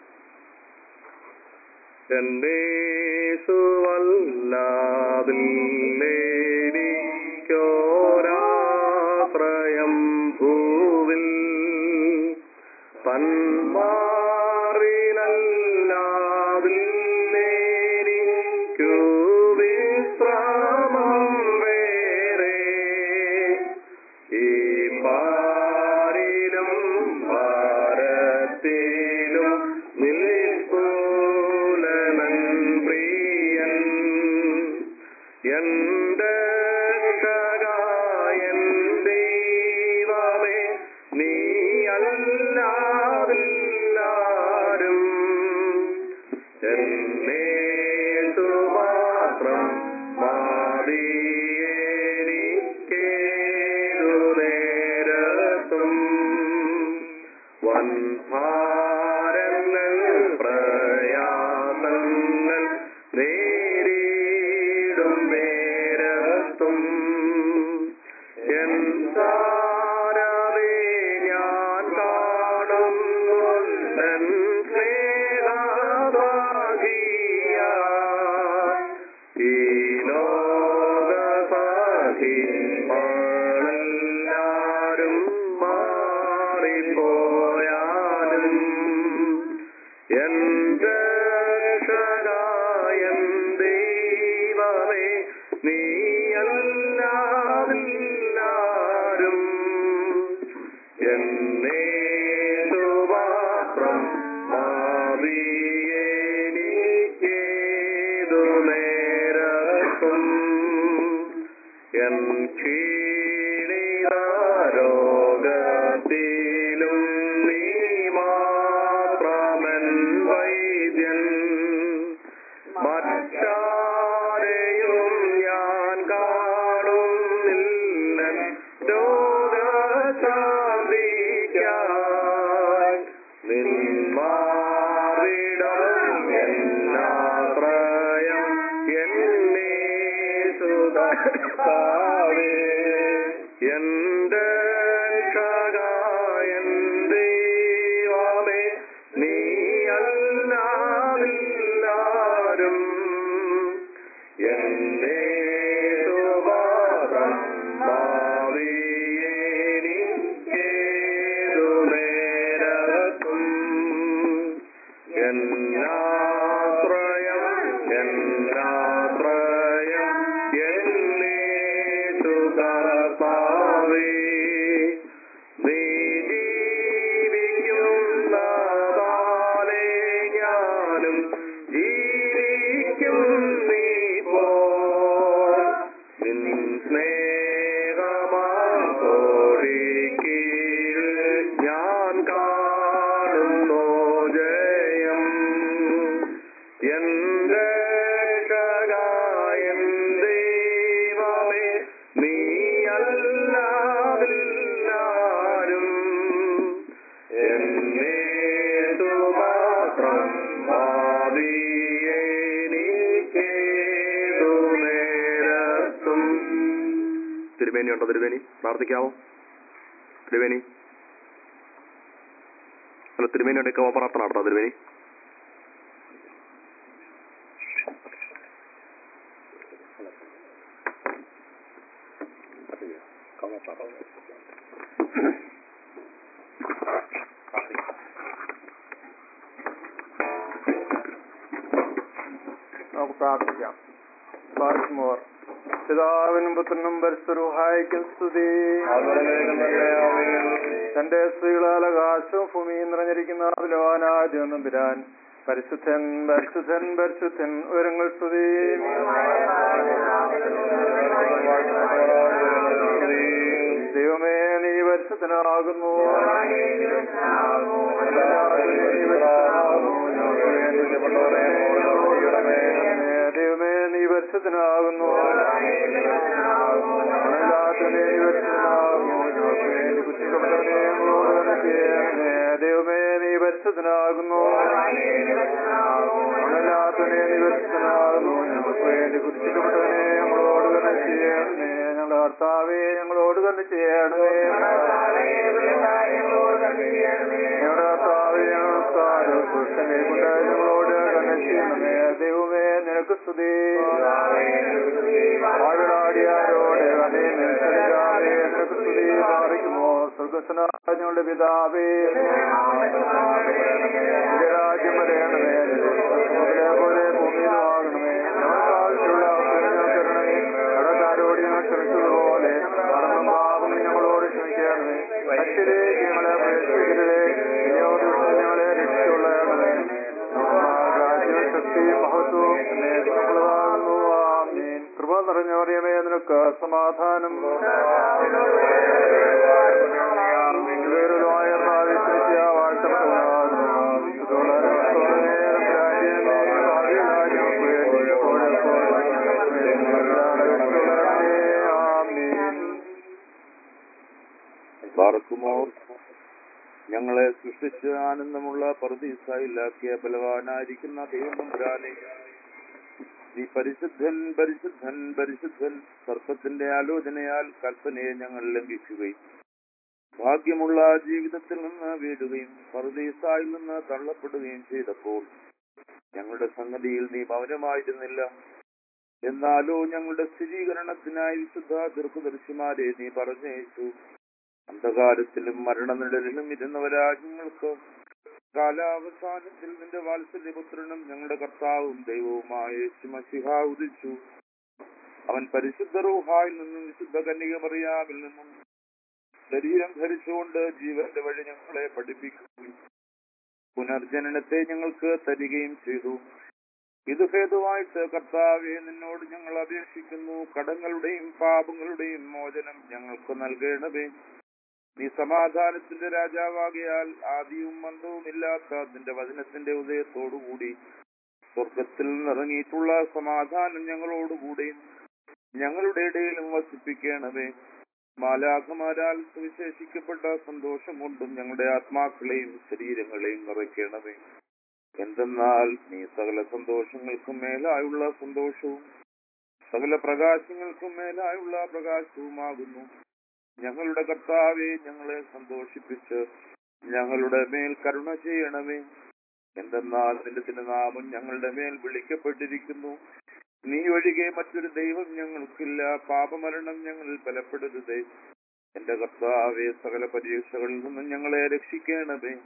എന്റെ സുവല്ലാതില്ലേനിക്കോരാശ്രയം ഭൂവിൽ തന്മാറിലല്ലാതില്ലേനിക്കു വിശ്രാമം വേറെ ഈ പാരിലും ഭാരത്തിലും നിൽപ്പൂലനൻ പ്രിയൻ എന്റെ രക്ഷകൻ ദൈവമേ നീ അല്ലാതില്ലാരും എന്നെ സുമാത്രം മാറിയേനിക്കേതു നേരത്തും വൻഭാരങ്ങൾ പ്രയാസങ്ങൾ നേരിടും നേരത്തും എന്താരവേ ഞാൻ കാണുന്നുണ്ടൻ സ്നേഹഭാഗിയ ഈ ലോകസാഹികളെല്ലാരും മാറിപ്പോയാലും എന്റെ രക്ഷകൻ ദൈവമേ നീ അല്ലാതില്ലാരും എന്നെ സുമാത്രം മാറിയേനിക്കേതു നേരത്തും എൻ ക്ഷീണിതരോഗത്തിലും നീ മാത്രമൻ വൈദ്യൻ മറ്റാരെയും ഞാൻ കാണുന്നില്ല രോഗശാന്തിക്കായി നിന്മാറിടം എന്നാശ്രയം എന്നെ സുതാവേ എന്റെ രക്ഷകൻ ദൈവമേ നീ അല്ലാതില്ലാരും എന്നെ സുമാത്രം മാറിയേനിക്കേതു നേരത്തും എന്നാശ്രയം എന്നാശ്രയം എന്നെ സുതാവേ നീ ജീവിക്കുന്നതാലേ ഞാനും ജീവിക്കും നീ പോ നിൻ സ്നേഹമാതൊഴിക്കീഴ് ഞാൻ കാണുന്നു ജയം എന്റെ രക്ഷകൻ ദൈവമേ നീ അല്ലാതില്ലാരും എന്നെ സുമാത്രം മാറിയേനിക്കേതു നേരത്തും. തിരുമേനി ഉണ്ടോ? തിരുമേനി പ്രാർത്ഥിക്കാവോ? തിരുമേനി അല്ല തിരുമേനി ഉണ്ടെങ്കിൽ പ്രാർത്ഥന നടത്താം. തിരുമേനി നമുക്ക് പ്രാർത്ഥിക്കാം. പാർക്കുമോർ പിതാവിനും പുത്രനും പരിശുദ്ധരൂഹായിക്കും സ്തുതി. തന്റെ സ്ത്രീകളാൽ ആകാശവും ഭൂമിയും നിറഞ്ഞിരിക്കുന്ന ബലവാനായ ദൈവം പിരാൻ പരിശുദ്ധൻ പരിശുദ്ധൻ പരിശുദ്ധൻ ഉയരങ്ങൾ സ്തുതി. ദൈവമേ നീ പരിശുദ്ധനാകുന്നു. ദൈവമേ നീ പരിശുദ്ധനാകുന്നു. ദൈവമേ നീ പരിശുദ്ധനാകുന്നു. പരിശുദ്ധനാകുന്നു. ഞങ്ങളല്ലാത്തവനെ നീ പരിശുദ്ധനാകുന്നു. ഞങ്ങൾക്ക് വേണ്ടി കുരിശിക്കപ്പെട്ടവനെ ഞങ്ങളോട് തന്നെ ചെയ്യണമേ. ഞങ്ങളുടെ കർത്താവേ ഞങ്ങളോട് തന്നെ ചെയ്യണമേ. ഞങ്ങളുടെ കർത്താവേ നമസ്കാരം പുരുഷനെ കൊണ്ട് ഞങ്ങളോട് തന്നെ ചെയ്യണമേ. ദൈവമേ നിനക്ക് സ്തുതി. ആടിയാരോടെ നിനക്ക് സ്തുതി പാറിക്കുമോ. സ്വർഗസ്വനായ ഞങ്ങളുടെ പിതാവേ രാജ്യം വരയണമേ. പോലെ ഭൂമിയിലുമാകണമേ. ഞങ്ങൾക്ക് ആവശ്യമുള്ള തരണമേ. കടക്കാരോട് ഞങ്ങൾ ക്ഷമിച്ചതുപോലെ കടന്നും പാപം ഞങ്ങളോട് ക്ഷമിക്കണമേ. മറ്റിലേക്ക് ഞങ്ങളെ പ്രവേശിക്കരുതേ. ഞങ്ങളെ രക്ഷിച്ചുകൊള്ളണമേ. ശക്തി മഹത്വം ഉള്ളതാകുന്നു. ആമീൻ. കൃപ നിറഞ്ഞ മറിയമേ നിനക്ക് സമാധാനം. ബാറക്കുമോർ ഞങ്ങളെ സൃഷ്ടിച്ച് ആനന്ദമുള്ള പറുദീസയിലാക്കിയ ബലവാനായിരിക്കുന്ന ദൈവതമ്പുരാനെ, നീ പരിശുദ്ധൻ പരിശുദ്ധൻ പരിശുദ്ധൻ. സർപ്പത്തിന്റെ ആലോചനയാൽ കൽപ്പനയെ ഞങ്ങൾ ലംഘിക്കുകയും ഭാഗ്യമുള്ള ജീവിതത്തിൽ നിന്ന് വീഴുകയും പറുദീസയിൽ നിന്ന് തള്ളപ്പെടുകയും ചെയ്തപ്പോൾ ഞങ്ങളുടെ സംഗതിയിൽ നീ മൗനമായിരുന്നില്ല. എന്നാലോ ഞങ്ങളുടെ സ്ഥിരീകരണത്തിനായി വിശുദ്ധ ദീർഘദർശിമാരെ നീ പറഞ്ഞയച്ചു. അന്ധകാരത്തിലും മരണനിഴലിലും ഇരുന്നവരാ ഞങ്ങൾക്ക് കാലാവസാനത്തിൽ നിന്റെ വാത്സല്യപുത്രനും ഞങ്ങളുടെ കർത്താവും ദൈവവുമായ യേശു മശിഹ ഉദിച്ചു. അവൻ പരിശുദ്ധ റൂഹായിൽ നിന്നും വിശുദ്ധ കന്യക മറിയാമിൽ നിന്നും ശരീരം ധരിച്ചുകൊണ്ട് ജീവന്റെ വഴി ഞങ്ങളെ പഠിപ്പിക്കുകയും പുനർജനനത്തെ ഞങ്ങൾക്ക് തരികയും ചെയ്തു. ഇത് ഹേതുവായിട്ട് കർത്താവെ നിന്നോട് ഞങ്ങൾ അപേക്ഷിക്കുന്നു. കടങ്ങളുടെയും പാപങ്ങളുടെയും മോചനം ഞങ്ങൾക്ക് നൽകണമേ. നീ സമാധാനത്തിന്റെ രാജാവാകയാൽ ആദിയും അന്തവും ഇല്ലാത്ത നിന്റെ വചനത്തിന്റെ ഉദയത്തോടുകൂടി സ്വർഗത്തിൽ നിറങ്ങിയിട്ടുള്ള സമാധാനം ഞങ്ങളോടുകൂടെയും ഞങ്ങളുടെ ഇടയിലും വസിപ്പിക്കണമേ. മാലാഖമാരാൽ സുവിശേഷിക്കപ്പെട്ട സന്തോഷം കൊണ്ടും ഞങ്ങളുടെ ആത്മാക്കളെയും ശരീരങ്ങളെയും നിറയ്ക്കണമേ. എന്തെന്നാൽ നീ സകല സന്തോഷങ്ങൾക്കും മേലായുള്ള സന്തോഷവും സകല പ്രകാശങ്ങൾക്കും മേലായുള്ള പ്രകാശവുമാകുന്നു. ഞങ്ങളുടെ കർത്താവെ ഞങ്ങളെ സന്തോഷിപ്പിച്ച് ഞങ്ങളുടെ മേൽ കരുണ ചെയ്യണമേ. എന്തെന്നാൽ നിന്റെ തിരുനാമം ഞങ്ങളുടെ മേൽ വിളിക്കപ്പെട്ടിരിക്കുന്നു. നീ ഒഴികെ മറ്റൊരു ദൈവം ഞങ്ങൾക്കില്ല. പാപമരണം ഞങ്ങളിൽ ബലപ്പെടരുതേ. എന്റെ കർത്താവെ സകല പരീക്ഷകളിൽ നിന്നും ഞങ്ങളെ രക്ഷിക്കണമേ.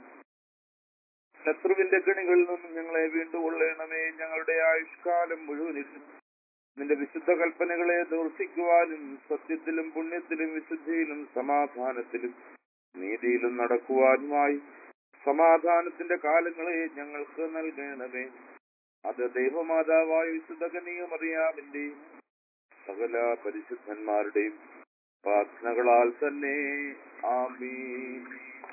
ശത്രുവിന്റെ കെണികളിൽ നിന്നും ഞങ്ങളെ വീണ്ടുകൊള്ളണമേ. ഞങ്ങളുടെ ആയുഷ്കാലം മുഴുവനിലും നിന്റെ വിശുദ്ധ കൽപ്പനകളെ ദർശിക്കുവാനും സത്യത്തിലും പുണ്യത്തിലും വിശുദ്ധിയിലും സമാധാനത്തിലും നീതിയിലും നടക്കുവാനുമായി സമാധാനത്തിന്റെ കാലങ്ങളെ ഞങ്ങൾക്ക് നൽകണമേ. അത് ദൈവമാതാവായ വിശുദ്ധ കന്യക മറിയാമിന്റെയും സകല പരിശുദ്ധന്മാരുടെയും പ്രാർത്ഥനകളാൽ തന്നെ. ആമീൻ.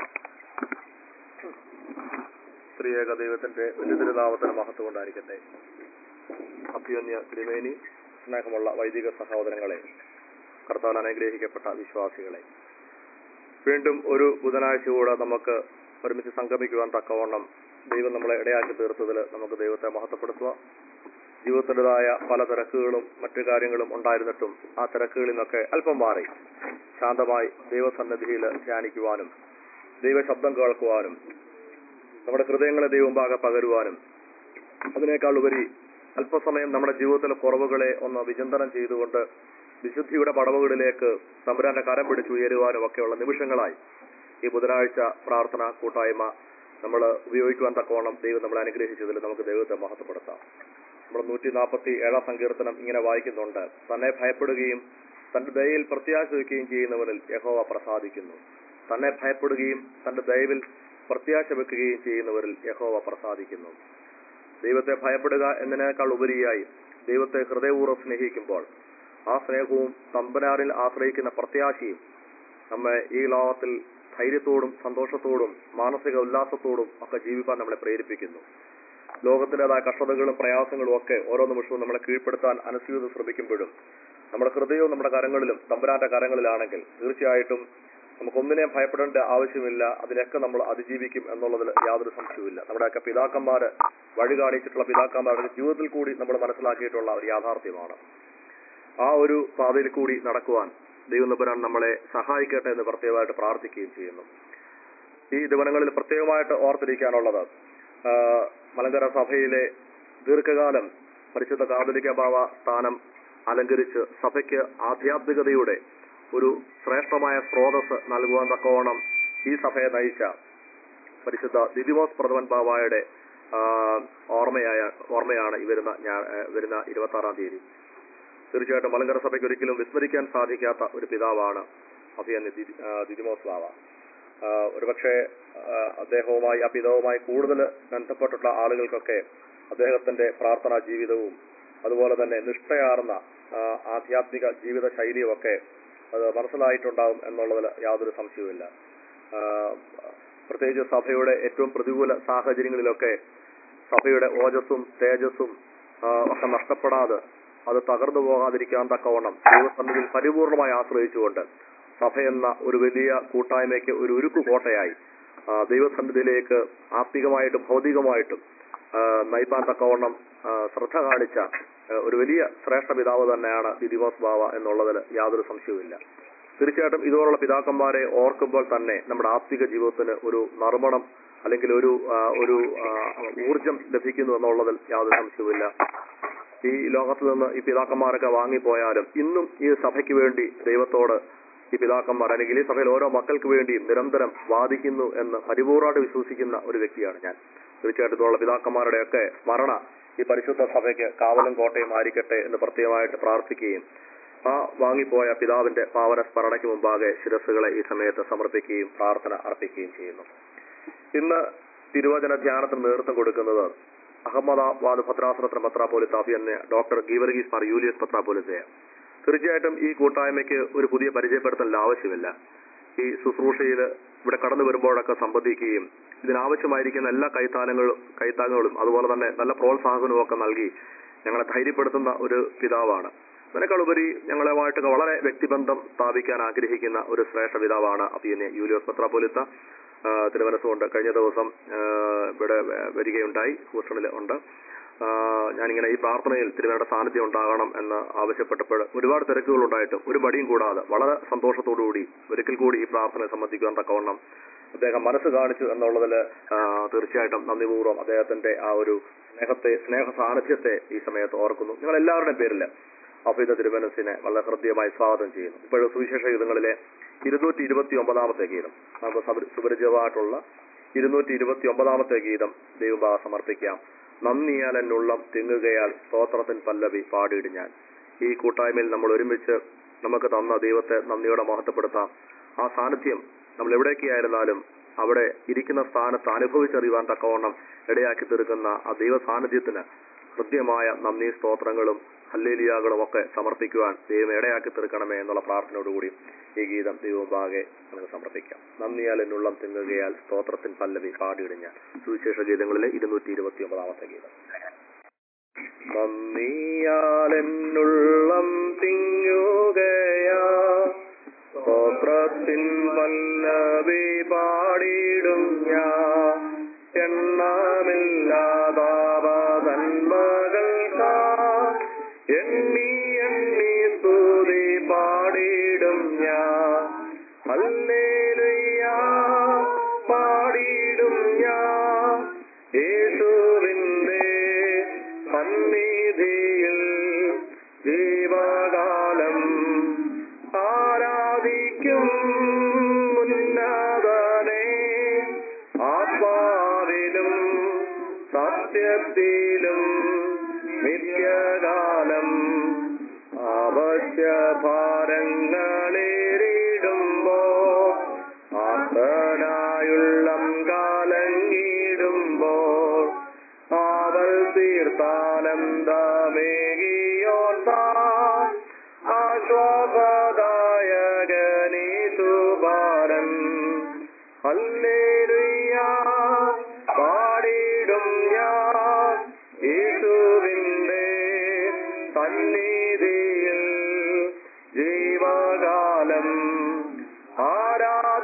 സ്ത്രീയേക ദൈവത്തിന്റെ വലിയ മഹത്വം കൊണ്ടായിരിക്കട്ടെ. അഭ്യോന്യ ത്രിവേണി, സ്നേഹമുള്ള വൈദിക സഹോദരങ്ങളെ, കർത്താവിൽ അനുഗ്രഹിക്കപ്പെട്ട വിശ്വാസികളെ, വീണ്ടും ഒരു ബുധനാഴ്ച കൂടെ നമുക്ക് ഒരുമിച്ച് സംഗമിക്കുവാൻ തക്കവണ്ണം ദൈവം നമ്മളെ ഇടയാക്കി തീർത്തതിൽ നമുക്ക് ദൈവത്തെ മഹത്വപ്പെടുത്തുക. ജീവിതത്തിൻ്റെതായ പല തിരക്കുകളും മറ്റു കാര്യങ്ങളും ഉണ്ടായിരുന്നിട്ടും ആ തിരക്കുകളിൽ നിന്നൊക്കെ അല്പം മാറി ശാന്തമായി ദൈവസന്നിധിയിൽ ധ്യാനിക്കുവാനും ദൈവശബ്ദം കേൾക്കുവാനും നമ്മുടെ ഹൃദയങ്ങളെ ദൈവമുമ്പാകെ പകരുവാനും അതിനേക്കാൾ ഉപരി അല്പസമയം നമ്മുടെ ജീവിതത്തിലെ കുറവുകളെ ഒന്ന് വിചിന്തനം ചെയ്തുകൊണ്ട് വിശുദ്ധിയുടെ പടവുകളിലേക്ക് തമ്പുരാന്റെ കരം പിടിച്ച് ഉയരുവാനും ഒക്കെയുള്ള നിമിഷങ്ങളായി ഈ ബുധനാഴ്ച പ്രാർത്ഥന കൂട്ടായ്മ നമ്മൾ ഉപയോഗിക്കുവാൻ തക്കവണ്ണം ദൈവം നമ്മളെ അനുഗ്രഹിച്ചതിൽ നമുക്ക് ദൈവത്തെ മഹത്വപ്പെടുത്താം. നമ്മൾ നൂറ്റി നാൽപ്പത്തി ഏഴാം സങ്കീർത്തനം ഇങ്ങനെ വായിക്കുന്നുണ്ട്: തന്നെ ഭയപ്പെടുകയും തന്റെ ദയയിൽ പ്രത്യാശ വയ്ക്കുകയും ചെയ്യുന്നവരിൽ യഹോവ പ്രസാദിക്കുന്നു. തന്നെ ഭയപ്പെടുകയും തന്റെ ദയവിൽ പ്രത്യാശ വെക്കുകയും ചെയ്യുന്നവരിൽ യഹോവ പ്രസാദിക്കുന്നു. ദൈവത്തെ ഭയപ്പെടുക എന്നതിനേക്കാൾ ഉപരിയായി ദൈവത്തെ ഹൃദയപൂർവ്വം സ്നേഹിക്കുമ്പോൾ ആ സ്നേഹവും തമ്പുരാനിൽ ആശ്രയിക്കുന്ന പ്രത്യാശയും നമ്മെ ഈ ലോകത്തിൽ ധൈര്യത്തോടും സന്തോഷത്തോടും മാനസിക ഉല്ലാസത്തോടും ഒക്കെ ജീവിക്കാൻ നമ്മളെ പ്രേരിപ്പിക്കുന്നു. ലോകത്തിൻ്റെതായ കഷ്ടതകളും പ്രയാസങ്ങളും ഒക്കെ ഓരോ നിമിഷവും നമ്മളെ കീഴ്പ്പെടുത്താൻ അനുസ്യൂതം ശ്രമിക്കുമ്പോഴും നമ്മുടെ ഹൃദയവും നമ്മുടെ കരങ്ങളിലും തമ്പുരാന്റെ കരങ്ങളിലാണെങ്കിൽ തീർച്ചയായിട്ടും നമുക്കൊന്നിനെയും ഭയപ്പെടേണ്ട ആവശ്യമില്ല. അതിനൊക്കെ നമ്മൾ അതിജീവിക്കും എന്നുള്ളതിൽ യാതൊരു സംശയവുമില്ല. നമ്മുടെയൊക്കെ പിതാക്കന്മാര് വഴി കാണിച്ചിട്ടുള്ള പിതാക്കന്മാരുടെ ജീവിതത്തിൽ കൂടി നമ്മൾ മനസ്സിലാക്കിയിട്ടുള്ള ഒരു യാഥാർത്ഥ്യമാണ്. ആ ഒരു പാതയിൽ കൂടി നടക്കുവാൻ ദൈവം തമ്പുരാൻ നമ്മളെ സഹായിക്കട്ടെ എന്ന് പ്രത്യേകമായിട്ട് പ്രാർത്ഥിക്കുകയും ചെയ്യുന്നു. ഈ ദിവസങ്ങളിൽ പ്രത്യേകമായിട്ട് ഓർത്തിരിക്കാനുള്ളത്, മലങ്കര സഭയിലെ ദീർഘകാലം പരിശുദ്ധ കാതോലിക്ക ബാവ സ്ഥാനം അലങ്കരിച്ച് സഭയ്ക്ക് ആധ്യാത്മികതയുടെ ഒരു ശ്രേഷ്ഠമായ സ്രോതസ് നൽകുവാൻ തക്കവണ്ണം ഈ സഭയെ നയിച്ച പരിശുദ്ധ ദിദിമോസ് പ്രഥമൻ ബാവായുടെ ഓർമ്മയായ ഓർമ്മയാണ് ഈ വരുന്ന ഞാൻ വരുന്ന ഇരുപത്തി ആറാം തീയതി. തീർച്ചയായിട്ടും മലങ്കര സഭയ്ക്ക് ഒരിക്കലും വിസ്മരിക്കാൻ സാധിക്കാത്ത ഒരു പിതാവാണ് അഭിയന്യ ദിദിമോസ് ബാവ. ഒരുപക്ഷെ അദ്ദേഹവുമായി ആ പിതാവുമായി കൂടുതൽ ബന്ധപ്പെട്ടിട്ടുള്ള ആളുകൾക്കൊക്കെ അദ്ദേഹത്തിന്റെ പ്രാർത്ഥനാ ജീവിതവും അതുപോലെ തന്നെ നിഷ്ഠയാർന്ന ആധ്യാത്മിക ജീവിത ശൈലിയുമൊക്കെ അത് മനസ്സിലായിട്ടുണ്ടാവും എന്നുള്ളതിൽ യാതൊരു സംശയവുമില്ല. പ്രത്യേകിച്ച് സഭയുടെ ഏറ്റവും പ്രതികൂല സാഹചര്യങ്ങളിലൊക്കെ സഭയുടെ ഓജസ്സും തേജസ്സും ഒക്കെ നഷ്ടപ്പെടാതെ അത് തകർന്നു പോകാതിരിക്കാൻ തക്കവണ്ണം ദൈവസന്നിധിയിൽ പരിപൂർണമായി ആശ്രയിച്ചുകൊണ്ട് സഭയെന്ന ഒരു വലിയ കൂട്ടായ്മയ്ക്ക് ഒരു ഉരുക്കു കോട്ടയായി ദൈവസന്നിധിയിലേക്ക് ആത്മികമായിട്ടും ഭൗതികമായിട്ടും നയിപ്പാൻ തക്കവണ്ണം ശ്രദ്ധ കാണിച്ച ഒരു വലിയ ശ്രേഷ്ഠ പിതാവ് തന്നെയാണ് ദിദിമോസ് ബാവ എന്നുള്ളതിൽ യാതൊരു സംശയവുമില്ല. തീർച്ചയായിട്ടും ഇതുപോലുള്ള പിതാക്കന്മാരെ ഓർക്കുമ്പോൾ തന്നെ നമ്മുടെ ആത്മിക ജീവിതത്തിന് ഒരു നർമ്മണം അല്ലെങ്കിൽ ഒരു ഒരു ഊർജം ലഭിക്കുന്നു എന്നുള്ളതിൽ യാതൊരു സംശയവുമില്ല. ഈ ലോകത്ത് നിന്ന് ഈ പിതാക്കന്മാരൊക്കെ വാങ്ങിപ്പോയാലും ഇന്നും ഈ സഭയ്ക്ക് വേണ്ടി ദൈവത്തോട് ഈ പിതാക്കന്മാർ അല്ലെങ്കിൽ ഈ സഭയിൽ ഓരോ മക്കൾക്ക് വേണ്ടിയും നിരന്തരം വാദിക്കുന്നു എന്ന് പരിപൂർണമായിട്ട് വിശ്വസിക്കുന്ന ഒരു വ്യക്തിയാണ് ഞാൻ. തീർച്ചയായിട്ടും ഇതുള്ള പിതാക്കന്മാരുടെയൊക്കെ സ്മരണ ഈ പരിശുദ്ധ സഭയ്ക്ക് കാവലും കോട്ടയും ആയിരിക്കട്ടെ എന്ന് പ്രത്യേകമായിട്ട് പ്രാർത്ഥിക്കുകയും ആ വാങ്ങിപ്പോയ പിതാവിന്റെ പാവന സ്മരണയ്ക്ക് മുമ്പാകെ ശിരസ്സുകളെ ഈ സമയത്ത് സമർപ്പിക്കുകയും പ്രാർത്ഥന അർപ്പിക്കുകയും ചെയ്യുന്നു. ഇന്ന് തിരുവചന ധ്യാനത്തിന് നേതൃത്വം കൊടുക്കുന്നത് അഹമ്മദാബാദ് ഭദ്രാസനത്തിന് പത്രാപോലിത്ത അഭിയന്യ ഡോക്ടർ ഗീവർഗീസ് മാർ യൂലിയസ് പത്രാപോലിത്തയാണ്. തീർച്ചയായിട്ടും ഈ കൂട്ടായ്മയ്ക്ക് ഒരു പുതിയ പരിചയപ്പെടുത്തൽ ആവശ്യമില്ല. ഈ ശുശ്രൂഷയിൽ ഇവിടെ കടന്നു വരുമ്പോഴൊക്കെ സംബന്ധിക്കുകയും ഇതിനാവശ്യമായിരിക്കുന്ന എല്ലാ കൈത്താലങ്ങളും കൈത്താങ്ങുകളും അതുപോലെ തന്നെ നല്ല പ്രോത്സാഹനവും ഒക്കെ നൽകി ഞങ്ങളെ ധൈര്യപ്പെടുത്തുന്ന ഒരു പിതാവാണ്. അതിനേക്കാളുപരി ഞങ്ങളുമായിട്ടൊക്കെ വളരെ വ്യക്തിബന്ധം സ്ഥാപിക്കാൻ ആഗ്രഹിക്കുന്ന ഒരു ശ്രേഷ്ഠ പിതാവാണ് അഭിയന്യ യൂലിയോസ് പത്രാപോലിത്ത. തിരുവനന്തപുരത്തുകൊണ്ട് കഴിഞ്ഞ ദിവസം ഇവിടെ വരികയുണ്ടായി, ഹൂസ്റ്റണിൽ ഉണ്ട്. ഞാനിങ്ങനെ ഈ പ്രാർത്ഥനയിൽ തിരുവനന്തപുരം സാന്നിധ്യം ഉണ്ടാകണം എന്ന് ആവശ്യപ്പെട്ടപ്പോൾ ഒരുപാട് തിരക്കുകളുണ്ടായിട്ടും ഒരു മടിയും കൂടാതെ വളരെ സന്തോഷത്തോടുകൂടി ഒരിക്കൽ കൂടി ഈ പ്രാർത്ഥനയെ സംബന്ധിക്കുവാൻ തക്കവണ്ണം അദ്ദേഹം മനസ്സ് കാണിച്ചു എന്നുള്ളതിൽ തീർച്ചയായിട്ടും നന്ദിപൂർവ്വം അദ്ദേഹത്തിന്റെ ആ ഒരു സ്നേഹത്തെ സ്നേഹ സാന്നിധ്യത്തെ ഈ സമയത്ത് ഓർക്കുന്നു. നിങ്ങൾ എല്ലാവരുടെയും പേരിൽ അഭിത തിരുമനസിനെ വളരെ ഹൃദ്യമായി സ്വാഗതം ചെയ്യുന്നു. ഇപ്പോഴും സുവിശേഷ ഗീതങ്ങളിലെ ഇരുന്നൂറ്റി ഇരുപത്തി ഒമ്പതാമത്തെ ഗീതം നമുക്ക് സുപരിചിതമായിട്ടുള്ള ഇരുന്നൂറ്റി ഇരുപത്തി ഒമ്പതാമത്തെ ഗീതം ദൈവഭാഗ സമർപ്പിക്കാം. നന്ദിയാൽ എന്നുള്ളം തിങ്ങുകയാൽ സ്തോത്രത്തിൻ പല്ലവി പാടിയിടും ഞാൻ. ഈ കൂട്ടായ്മയിൽ നമ്മൾ ഒരുമിച്ച് നമുക്ക് തന്ന ദൈവത്തെ നന്ദിയോടെ മഹത്വപ്പെടുത്താം. ആ സാന്നിധ്യം നമ്മൾ എവിടേക്കായിരുന്നാലും അവിടെ ഇരിക്കുന്ന സ്ഥാനത്ത് അനുഭവിച്ചറിയുവാൻ തക്കവണ്ണം ഇടയാക്കി തീർക്കുന്ന ആ ദൈവ സാന്നിധ്യത്തിന് കൃത്യമായ നന്ദി സ്തോത്രങ്ങളും ഹല്ലേലൂയകളും ഒക്കെ സമർപ്പിക്കുവാൻ ദൈവം ഇടയാക്കി തീർക്കണമേ എന്നുള്ള പ്രാർത്ഥനയോടുകൂടി ഈ ഗീതം ദൈവമുമ്പാകെ നമുക്ക് സമർപ്പിക്കാം. നന്ദിയാൽ എന്നുള്ളം തിങ്ങുകയാൽ സ്തോത്രത്തിൻ പല്ലവി പാടിയിടും ഞാൻ. സുവിശേഷ ഗീതങ്ങളിലെ ഇരുന്നൂറ്റി ഇരുപത്തി ഒമ്പതാമത്തെ ഗീതം. നന്ദിയാൽ എന്നുള്ളം തിങ്ങുകയാ സ്തോത്രത്തിൻ പല്ലവി പാടിയിടും ഞാൻ. എണ്ണമില്ലാതാവതന്മകൾക്കാ എണ്ണി എണ്ണി സ്തുതി പാടിയിടും ഞാൻ. ഹല്ലേലൂയ പാടിയിടും ഞാൻ. യേശുവിന്റെ സന്നിധിയിൽ ജീവകാലം ആരാധിക്കും ഉന്നതനെ. ആത്മാവിലും സത്യത്തിലും നിത്യകാലം അവശ്യഭാരങ്ങളേറിടുമ്പോ ആർത്തനായുള്ളം കാലങ്ങിടുമ്പോ ആവൽ തീർത്ഥാനന്ദമേകിയോൻ താൻ ആശ്വാസദായകനീശുഭാരൻ. ഹല്ലേലൂയ പാടിയിടും ഞാൻ. യേശുവിന്റെ സന്നിധിയിൽ ജീവകാലം ആരാ